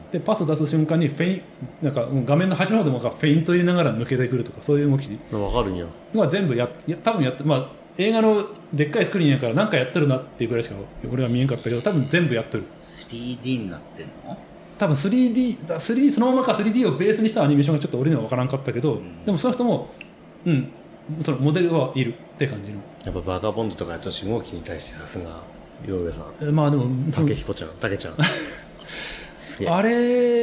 でパス出す瞬間にフェインなんか画面の端の方でもフェイント入れながら抜けてくるとかそういう動き分かるんやが全部やや多分やってまあ映画のでっかいスクリーンやから何かやってるなっていうぐらいしか俺は見えんかったけど多分全部やってるスリーディー になってんの多分 スリーディー だ スリーディー そのままか スリーディー をベースにしたアニメーションがちょっと俺には分からんかったけど、うん、でもその人もうんそのモデルはいるって感じのやっぱバガボンドとかやったし動きに対してさすが陽上さんまあでも竹彦ちゃん竹ちゃんあれ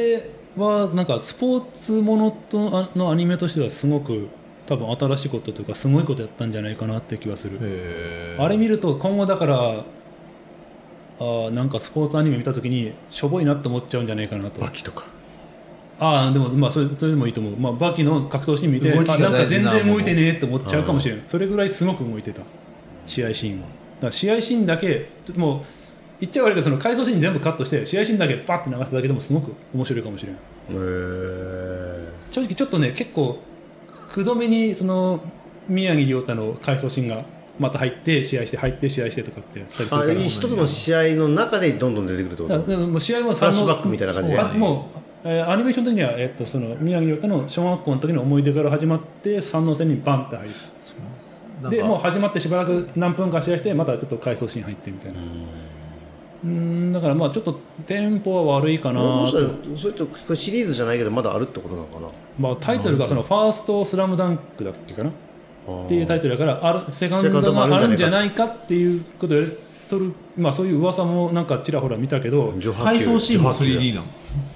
はなんかスポーツものとあのアニメとしてはすごく多分新しいことというかすごいことやったんじゃないかなって気がする。 へーあれ見ると今後だからあなんかスポーツアニメ見た時にしょぼいなって思っちゃうんじゃないかなと。 バキとかああでもまあそれそれでもいいと思う、まあ、バキの格闘シーン見て動きがあなんか全大事なもの然動いてねえって思っちゃうかもしれない。それぐらいすごく動いてた試合シーンは。だから試合シーンだけもう言っちゃ悪いけどその回想シーン全部カットして試合シーンだけパッて流すだけでもすごく面白いかもしれない。 へー正直ちょっとね結構くどめにその宮城亮太の回想シーンがまた入って試合して入って試合してとかってやったりするあから一つの試合の中でどんどん出てくるってこだからと？ もう試合もフラッシュバックみたいな感じであもう、えーアニメーション的には、えっとその宮城亮太の小学校の時の思い出から始まって三能戦にバンって入る。 なんかでもう始まってしばらく何分か試合してまたちょっと回想シーン入ってみたいな。うーんだからまあちょっとテンポは悪いかなもしかしと。 たらそれとこれシリーズじゃないけどまだあるってことなのかな？ まあタイトルがそのファーストスラムダンクだっけかなっていうタイトルだからあるセカンドがあるんじゃないかっていうことでとるまあそういう噂もなんかちらほら見たけど回想シーンも スリーディー なの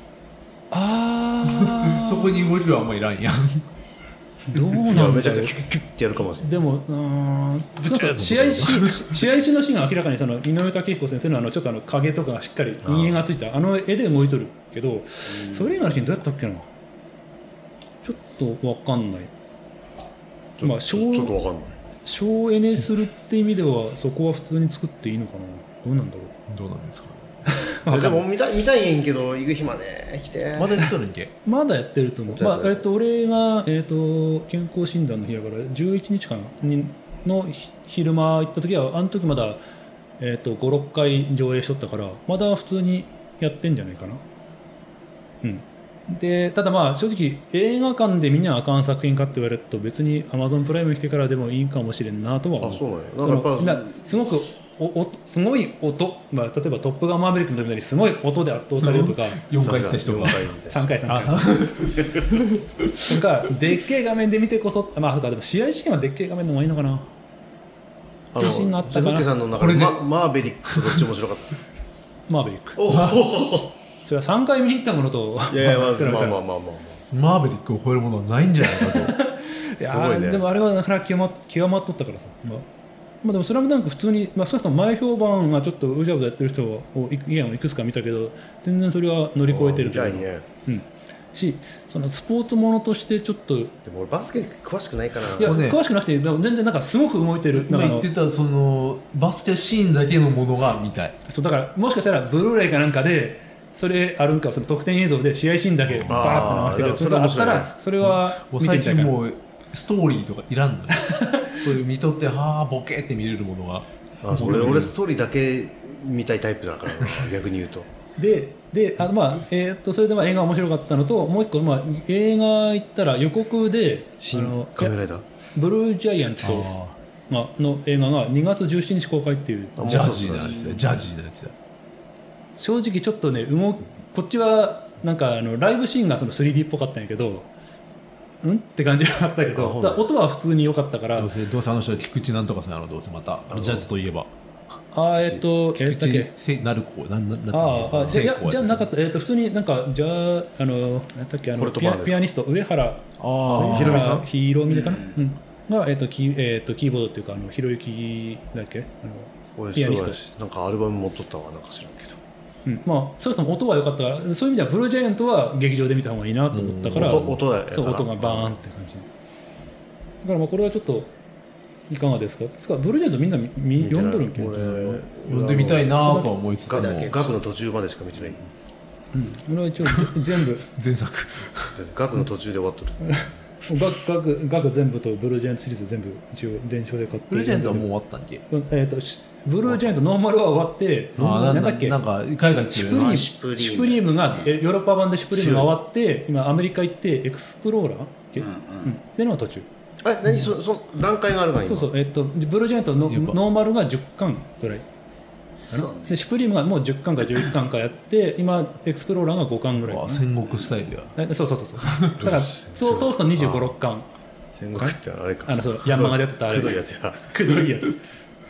あそこに動きはあんまいらんやんーどういやなんだろうめちゃくちゃキュッキュッってやるかもしれない。 でもうーんちょっと試合し試合中のシーンが明らかにその井上武彦先生のあのちょっとあの影とかがしっかり陰影がついたあの絵で動いとるけどそれ以外のシーンどうやったっけなちょっと分かんない。まあちょちょっとわかんない。 省エネするって意味ではそこは普通に作っていいのかなどうなんだろどうなんですかいやでも見たい見たいんやんけど行く日まで来て。 まだ言っとるんけうまだやってると思う、 やってるまあえっと俺が、えっと健康診断の日だからじゅういちにちかなにのひ昼間行った時はあの時まだ、えっとごろっかい上映しとったからまだ普通にやってんじゃないかな。うんでただまあ正直映画館で見にゃあかん作品かって言われると別に Amazon プライムに来てからでもいいかもしれんなとは思う。 あそうなんや。 そなんかやっぱのなすごくおおすごい音、まあ、例えば「トップガンマーヴェリック」の時みたいにすごい音で圧倒されるとか、 よんかい行った人がよんかいみたいなさんかいさんかいとかでっけえ画面で見てこそまあそうかでも試合シーンはでっけえ画面の方がいいのかな。 あ自信があったかなゼフッケさんの中でママーベリックとどっち面白かったですか？ マーヴェリックおお。 それはさんかい見に行ったものといやいやまあ比べたらまあまあまあまあマーベリックを超えるものはないんじゃないかといやすごいねでもあれはなかなか極まっ極まっとったからさ、まあまあ、でも「スラムダンク普通に、まあ、少なくとも前評判がちょっとうじゃうじゃやってる人を意見をいくつか見たけど全然それは乗り越えてるというか、 みたいね。 うん、しそのスポーツものとしてちょっといでも俺バスケ詳しくないからな。 や、 もうね詳しくなくてでも全然なんかすごく動いてる今なんかあの言ってたそのバスケシーンだけのものが見たいそうだからもしかしたらブルーレイかなんかでそれあるんかその特典映像で試合シーンだけバーッと流してるあーそれがあったそれはらそれはもう最見てみたいかな。 近もうストーリーとかいらんのよそういう見とってはあボケって見れるものがあそれ俺ストーリーだけ見たいタイプだからな逆に言うと。 でであのまあえーっとそれでまあ映画面白かったのともう一個、まあ、映画行ったら予告であ新のカメライダー。 ブルージャイアントあがの映画がにがつじゅうしちにち公開っていうあもうジャージーなやつだジャージーなやつだ正直ちょっとね動きこっちはなんかあのライブシーンがその スリーディー っぽかったんやけどうんって感じがあったけあほんまどただ音は普通に良かったからどうせどうせあの人は菊池なんとかさんやろどうせまたジャズといえばあーえっとえ菊っとっけ池せなる子なんなんなんあーあじゃいやじゃなかっったえっと普通になんかじゃああのなんだっけあポのピアルトバーですかピアニスト上原たあひろみさんひろみでかな、うんが、えっとキーえっとキーボードっていうかあのひろゆきだっけあの俺ピアニストそうだしなんかアルバム持っとったわなんか知らんけど。 うん、まあそれとも音は良かったからそういう意味ではブルージャイアントは劇場で見た方がいいなと思ったから、 音音だよ。 そう音がバーンって感じだからまあこれはちょっといかがですかですからブルージャイアントみんなみみ読んどるんけん俺読んでみたいなとは思いつつもガ学の途中までしか見てない。 うん俺は一応ぜ全部前作学の途中で終わっとる。 学学学全部とブルージャイアントシリーズ全部一応電子で買ってプレゼントはもう終わったんけうんえー、としブルージャイアントノーマルは終わってあーなんだっけなんか海外っていうのはシュプリームシュプリームシュプリームがえヨーロッパ版でシュプリームが終わって今アメリカ行ってエクスプローラー、 うんうんうんでの途中え何そそ段階があるの今。 そうそう、えっと、ブルージャイアントのやっぱノーマルがじゅっかんぐらいかなそうねでシュプリームがもうじゅっかんかじゅういっかんかやって今エクスプローラーがごかんぐらいかなあ戦国スタイルやえそうそうそうそうだからそう通すとにじゅうご、ろっかん戦国ってあれか。 あのそうヤンマガでやってたあれくどいやつや。 くどいやつ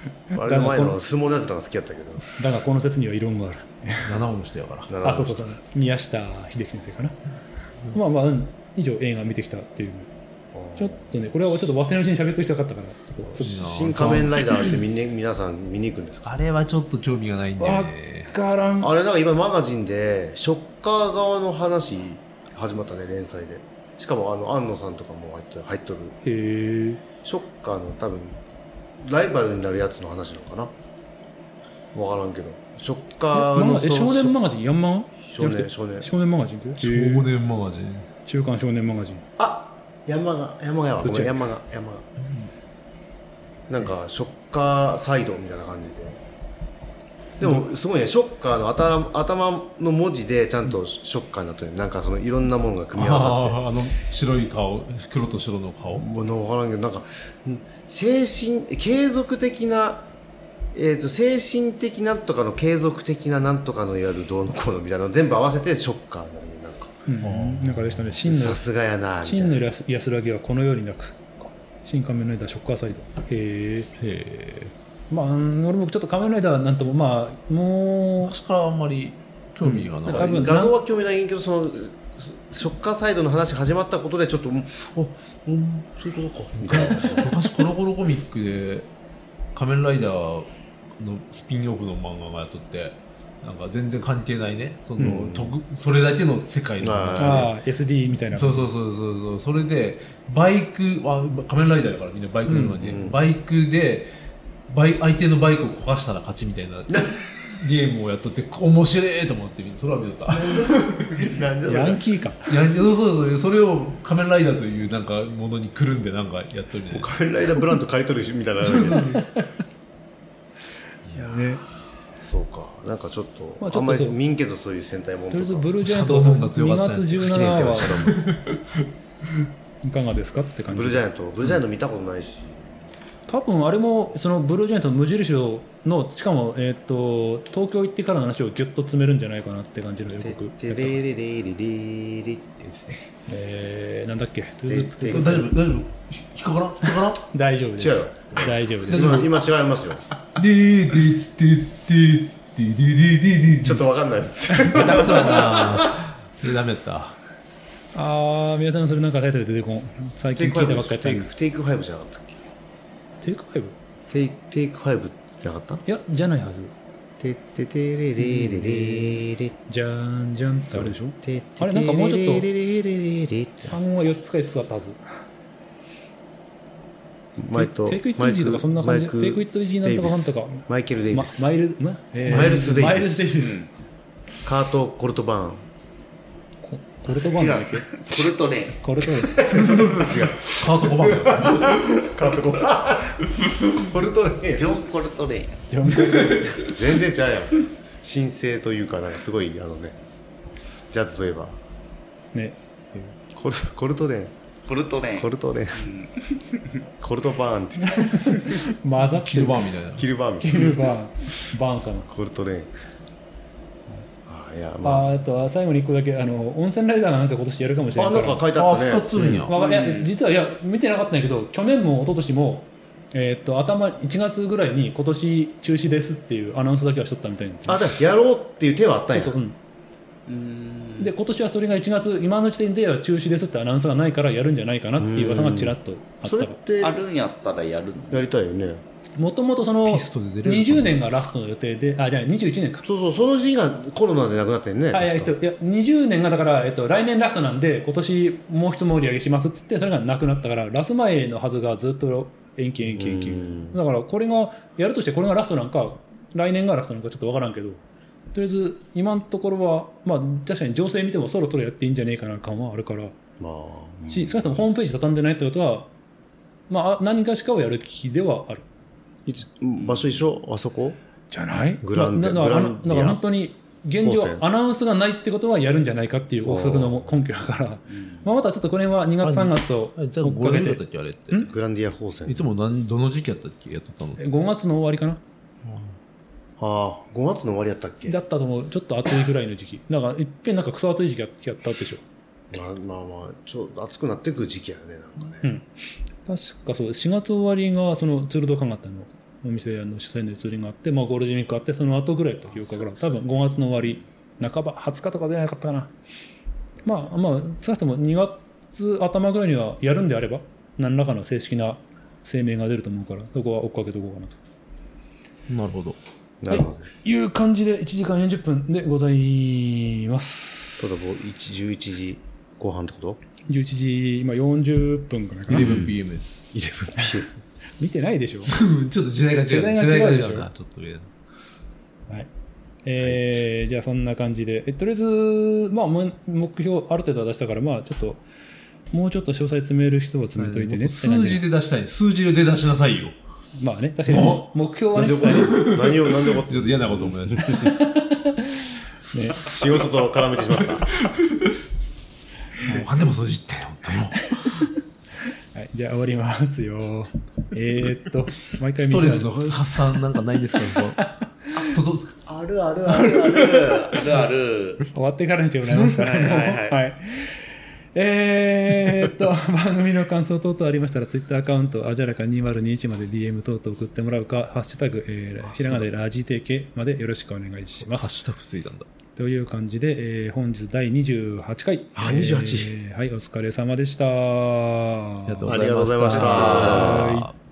あれの前の相撲のやつのが好きやったけど。 だがこの説には異論がある。 ななおの人やからあ、そうそうそう、宮下秀樹先生かな。うん、まあまあ、うん、以上映画見てきたっていう。ちょっとね、これはちょっと忘れのうちに喋っておきたかったから、 新仮面ライダーってみんな皆さん見に行くんですか？ あれはちょっと興味がないんで、ね、 分からん。 あれなんか今マガジンでショッカー側の話始まったね、連載で。しかもあの安野さんとかも入って入っとる。 へえ。 ショッカーの多分ライバルになるやつの話なのかな、分からんけど。ショッカーのえ少年マガジン、ヤンマガ少年少年少年マガジンって少年マガジン、 週刊少年マガジン。 あ、山が山が山が山が山がなんかショッカーサイドみたいな感じで。でもすごいね、ショッカーの頭頭の文字でちゃんとショッカーになってる。なんかそのいろんなものが組み合わさって、 ああの白い顔、黒と白の顔、 もう分からんけど、なんか精神継続的な、えー、と精神的なんとかの継続的ななんとかのやるどうのこうのみたいなの全部合わせてショッカーになるね。なんか、 うん、なんかでしたね。真のさすがやなみたいな。 真の安らぎはこの世になく。新仮面ライダーショッカーサイド。へえ。 へえ。 まあ、俺もちょっと仮面ライダーなんとも、まあ、もう昔からあんまり興味がない、 うん、なんか画像は興味ないけど、そのショッカーサイドの話始まったことでちょっと、おおそういうことかみたいな。 昔コロコロコミックで仮面ライダーのスピンオフの漫画がやっとって、なんか全然関係ないね、その、うん、特それだけの世界の話で、 ああ エスディー みたいな。 そうそうそうそうそう。それでバイクは仮面ライダーだからみんなバイク乗るのに、うんうん、バイクでバイ相手のバイクを焦がしたら勝ちみたいなゲームをやっとって面白いと思ってそれは見とった。 なんでヤンキーか。 いや、そうそうそう、それを仮面ライダーというなんかものにくるんでなんかやっとるみたいな。 仮面ライダーブランド借り取るみたいな。いやね。そうか、なんかちょっと、まあ、ちょっとあんまり見んけどそういう戦隊もんとか。 とりあえずブルージャイアントはにがつじゅうしちにちはいかがですかって感じ。 ブルージャイアント、ブルージャイアント見たことないし。 多分あれもそのブルージャイアントの無印のしかも、えー、と東京行ってからの話をギュッと詰めるんじゃないかなって感じの予告。 テレレレレレレってですね。 えー、なんだっけ。 大丈夫大丈夫。引っかからん引っかからん。 大丈夫です。 違うよ。 大丈夫です。 今今違いますよ。 でーでーつてってでででででちょっとわかんないです。 下手くそだな。ダメやった。 ああ、宮田さんそれなんかタイトル出てこん。最近聞いたばっかりやった。 テイクファイブじゃなかったっけ？ テイクファイブ？ テイクテイクファイブじゃなかった？ いや、じゃないはず。 てっててれれれれれじゃんじゃんってあるでしょ？ てあれなんかもうちょっとれれれれれ単語がよっつかいつつあったはず。 マイトテイクイットイージーとかそんな感じ。テイクイットイージーなんとかなんとか。 マイケル・デイビス。 マイル、まえー、マイルス・デイビス。 マイルス・デイビス。 カート・コルトバーン。 コルトバーンだっけ？ コルトレーン。 コルトレーン。 ちょっとずつ違う。 カートコバーン。 カートコバーン。コルトレーン。 ジョン・コルトレーン。 ジョン・コルトレーン。 全然違うやん。神聖というかなんかすごいあのね、ジャズといえば。 ね。 コルコルトレーン。 コルトレーン。 コルトレーン。コルトバーンって。 混ざってキルバーンみたいな。 キルバーンみたいな。キルバーン。バーンさん。 コルトレーン。いやまあ、あとは最後にいっこだけあの温泉ライダーがなんか今年やるかもしれないから。 あ、なんか書いてあったね。 あ、ふたつるんや。 うん、いや実はいや見てなかったんだけど、去年も一昨年も、えー、っと頭いちがつぐらいに今年中止ですっていうアナウンスだけはしとったみたいな。 あ、だからやろうっていう手はあったんや。 そうそう、うん。うんで今年はそれがいちがつ、今の時点では中止ですってアナウンスがないからやるんじゃないかなっていう噂がちらっとあったか。 それってあるんやったらやるんですやりたいよね。 もともとそのにじゅうねんがラストの予定で、あ、じゃあにじゅういちねんか。 そうそう、その時がコロナでなくなってんね。 あ、いや、いやにじゅうねんがだから、えっと、来年ラストなんで今年もう一盛り上げしますっつってそれがなくなったから、ラス前のはずがずっと延期延期延期。だからこれがやるとしてこれがラストなんか来年がラストなんかちょっと分からんけど、とりあえず今のところはまあ確かに情勢見てもそろそろやっていいんじゃねえかな感はあるから、まあうん、し少なくともホームページ畳んでないってことは、まあ、何かしかをやる気ではある。 いつ場所一緒あそこじゃないグランデ、 だから本当に現状アナウンスがないってことはやるんじゃないかっていう憶測の根拠だから、うんまあ、またちょっとこれはにがつさんがつと追っかけて。 グランディア宝泉いつも何どの時期やったっけやっとったのごがつの終わりかな。 ああごがつの終わりやったっけだったと思う。ちょっと暑いぐらいの時期だからいっぺんなんかクソ暑い時期やったでしょ。 まあまあまあちょっと暑くなってくる時期やねなんかね、 うん、確かそうしがつ終わりがそのツールド感があったのお店の主催のツーリングがあって、まあ、ゴールデンウィークあってその後ぐらいというかから多分ごがつの終わり半ばはつかとか出なかったかな。まあまあ少なくともにがつ頭ぐらいにはやるんであれば何らかの正式な声明が出ると思うからそこは追っかけておこうかなと。 なるほど。 なるほどね。 はい、いう感じでいちじかんよんじゅっぷんでございます。 ただもうじゅういちじご半ってこと？ じゅういちじ今よんじゅっぷんぐらいかな。 じゅういちピーエム です。 じゅういちピーエム見てないでしょちょっと時代が違う。 時代が違うでしょ。 世代が違うなちょっとね。 はい。えーはい、じゃあそんな感じでえとりあえず、まあ、目標ある程度は出したからまあちょっともうちょっと詳細詰める人は詰めといてねって数字で出したい。数字で出しなさいよ。 まあね確かに目標はね何を何で怒ってちょっと嫌なこと思い出しね仕事と絡めてしまった。 もう何でも数字って本当にもう。 はい、じゃあ終わりますよ。えー、っと毎回ストレスの発散なんかないんですか？ととあるあるあるあるあるある。 終わってからにしてもらいますからね。 はいはいはいはい。えー、っと番組の感想等々ありましたらツイッターアカウントあじゃらかにせんにじゅういちまで ディーエム 等々送ってもらうかハッシュタグ、えー、ひらがなでラジテケまでよろしくお願いします。 ハッシュタグついたんだ。 という感じで、えー、本日だいにじゅうはちかい、 あにじゅうはち、 えーはいお疲れ様でした。 ありがとうありがとうございました。 はい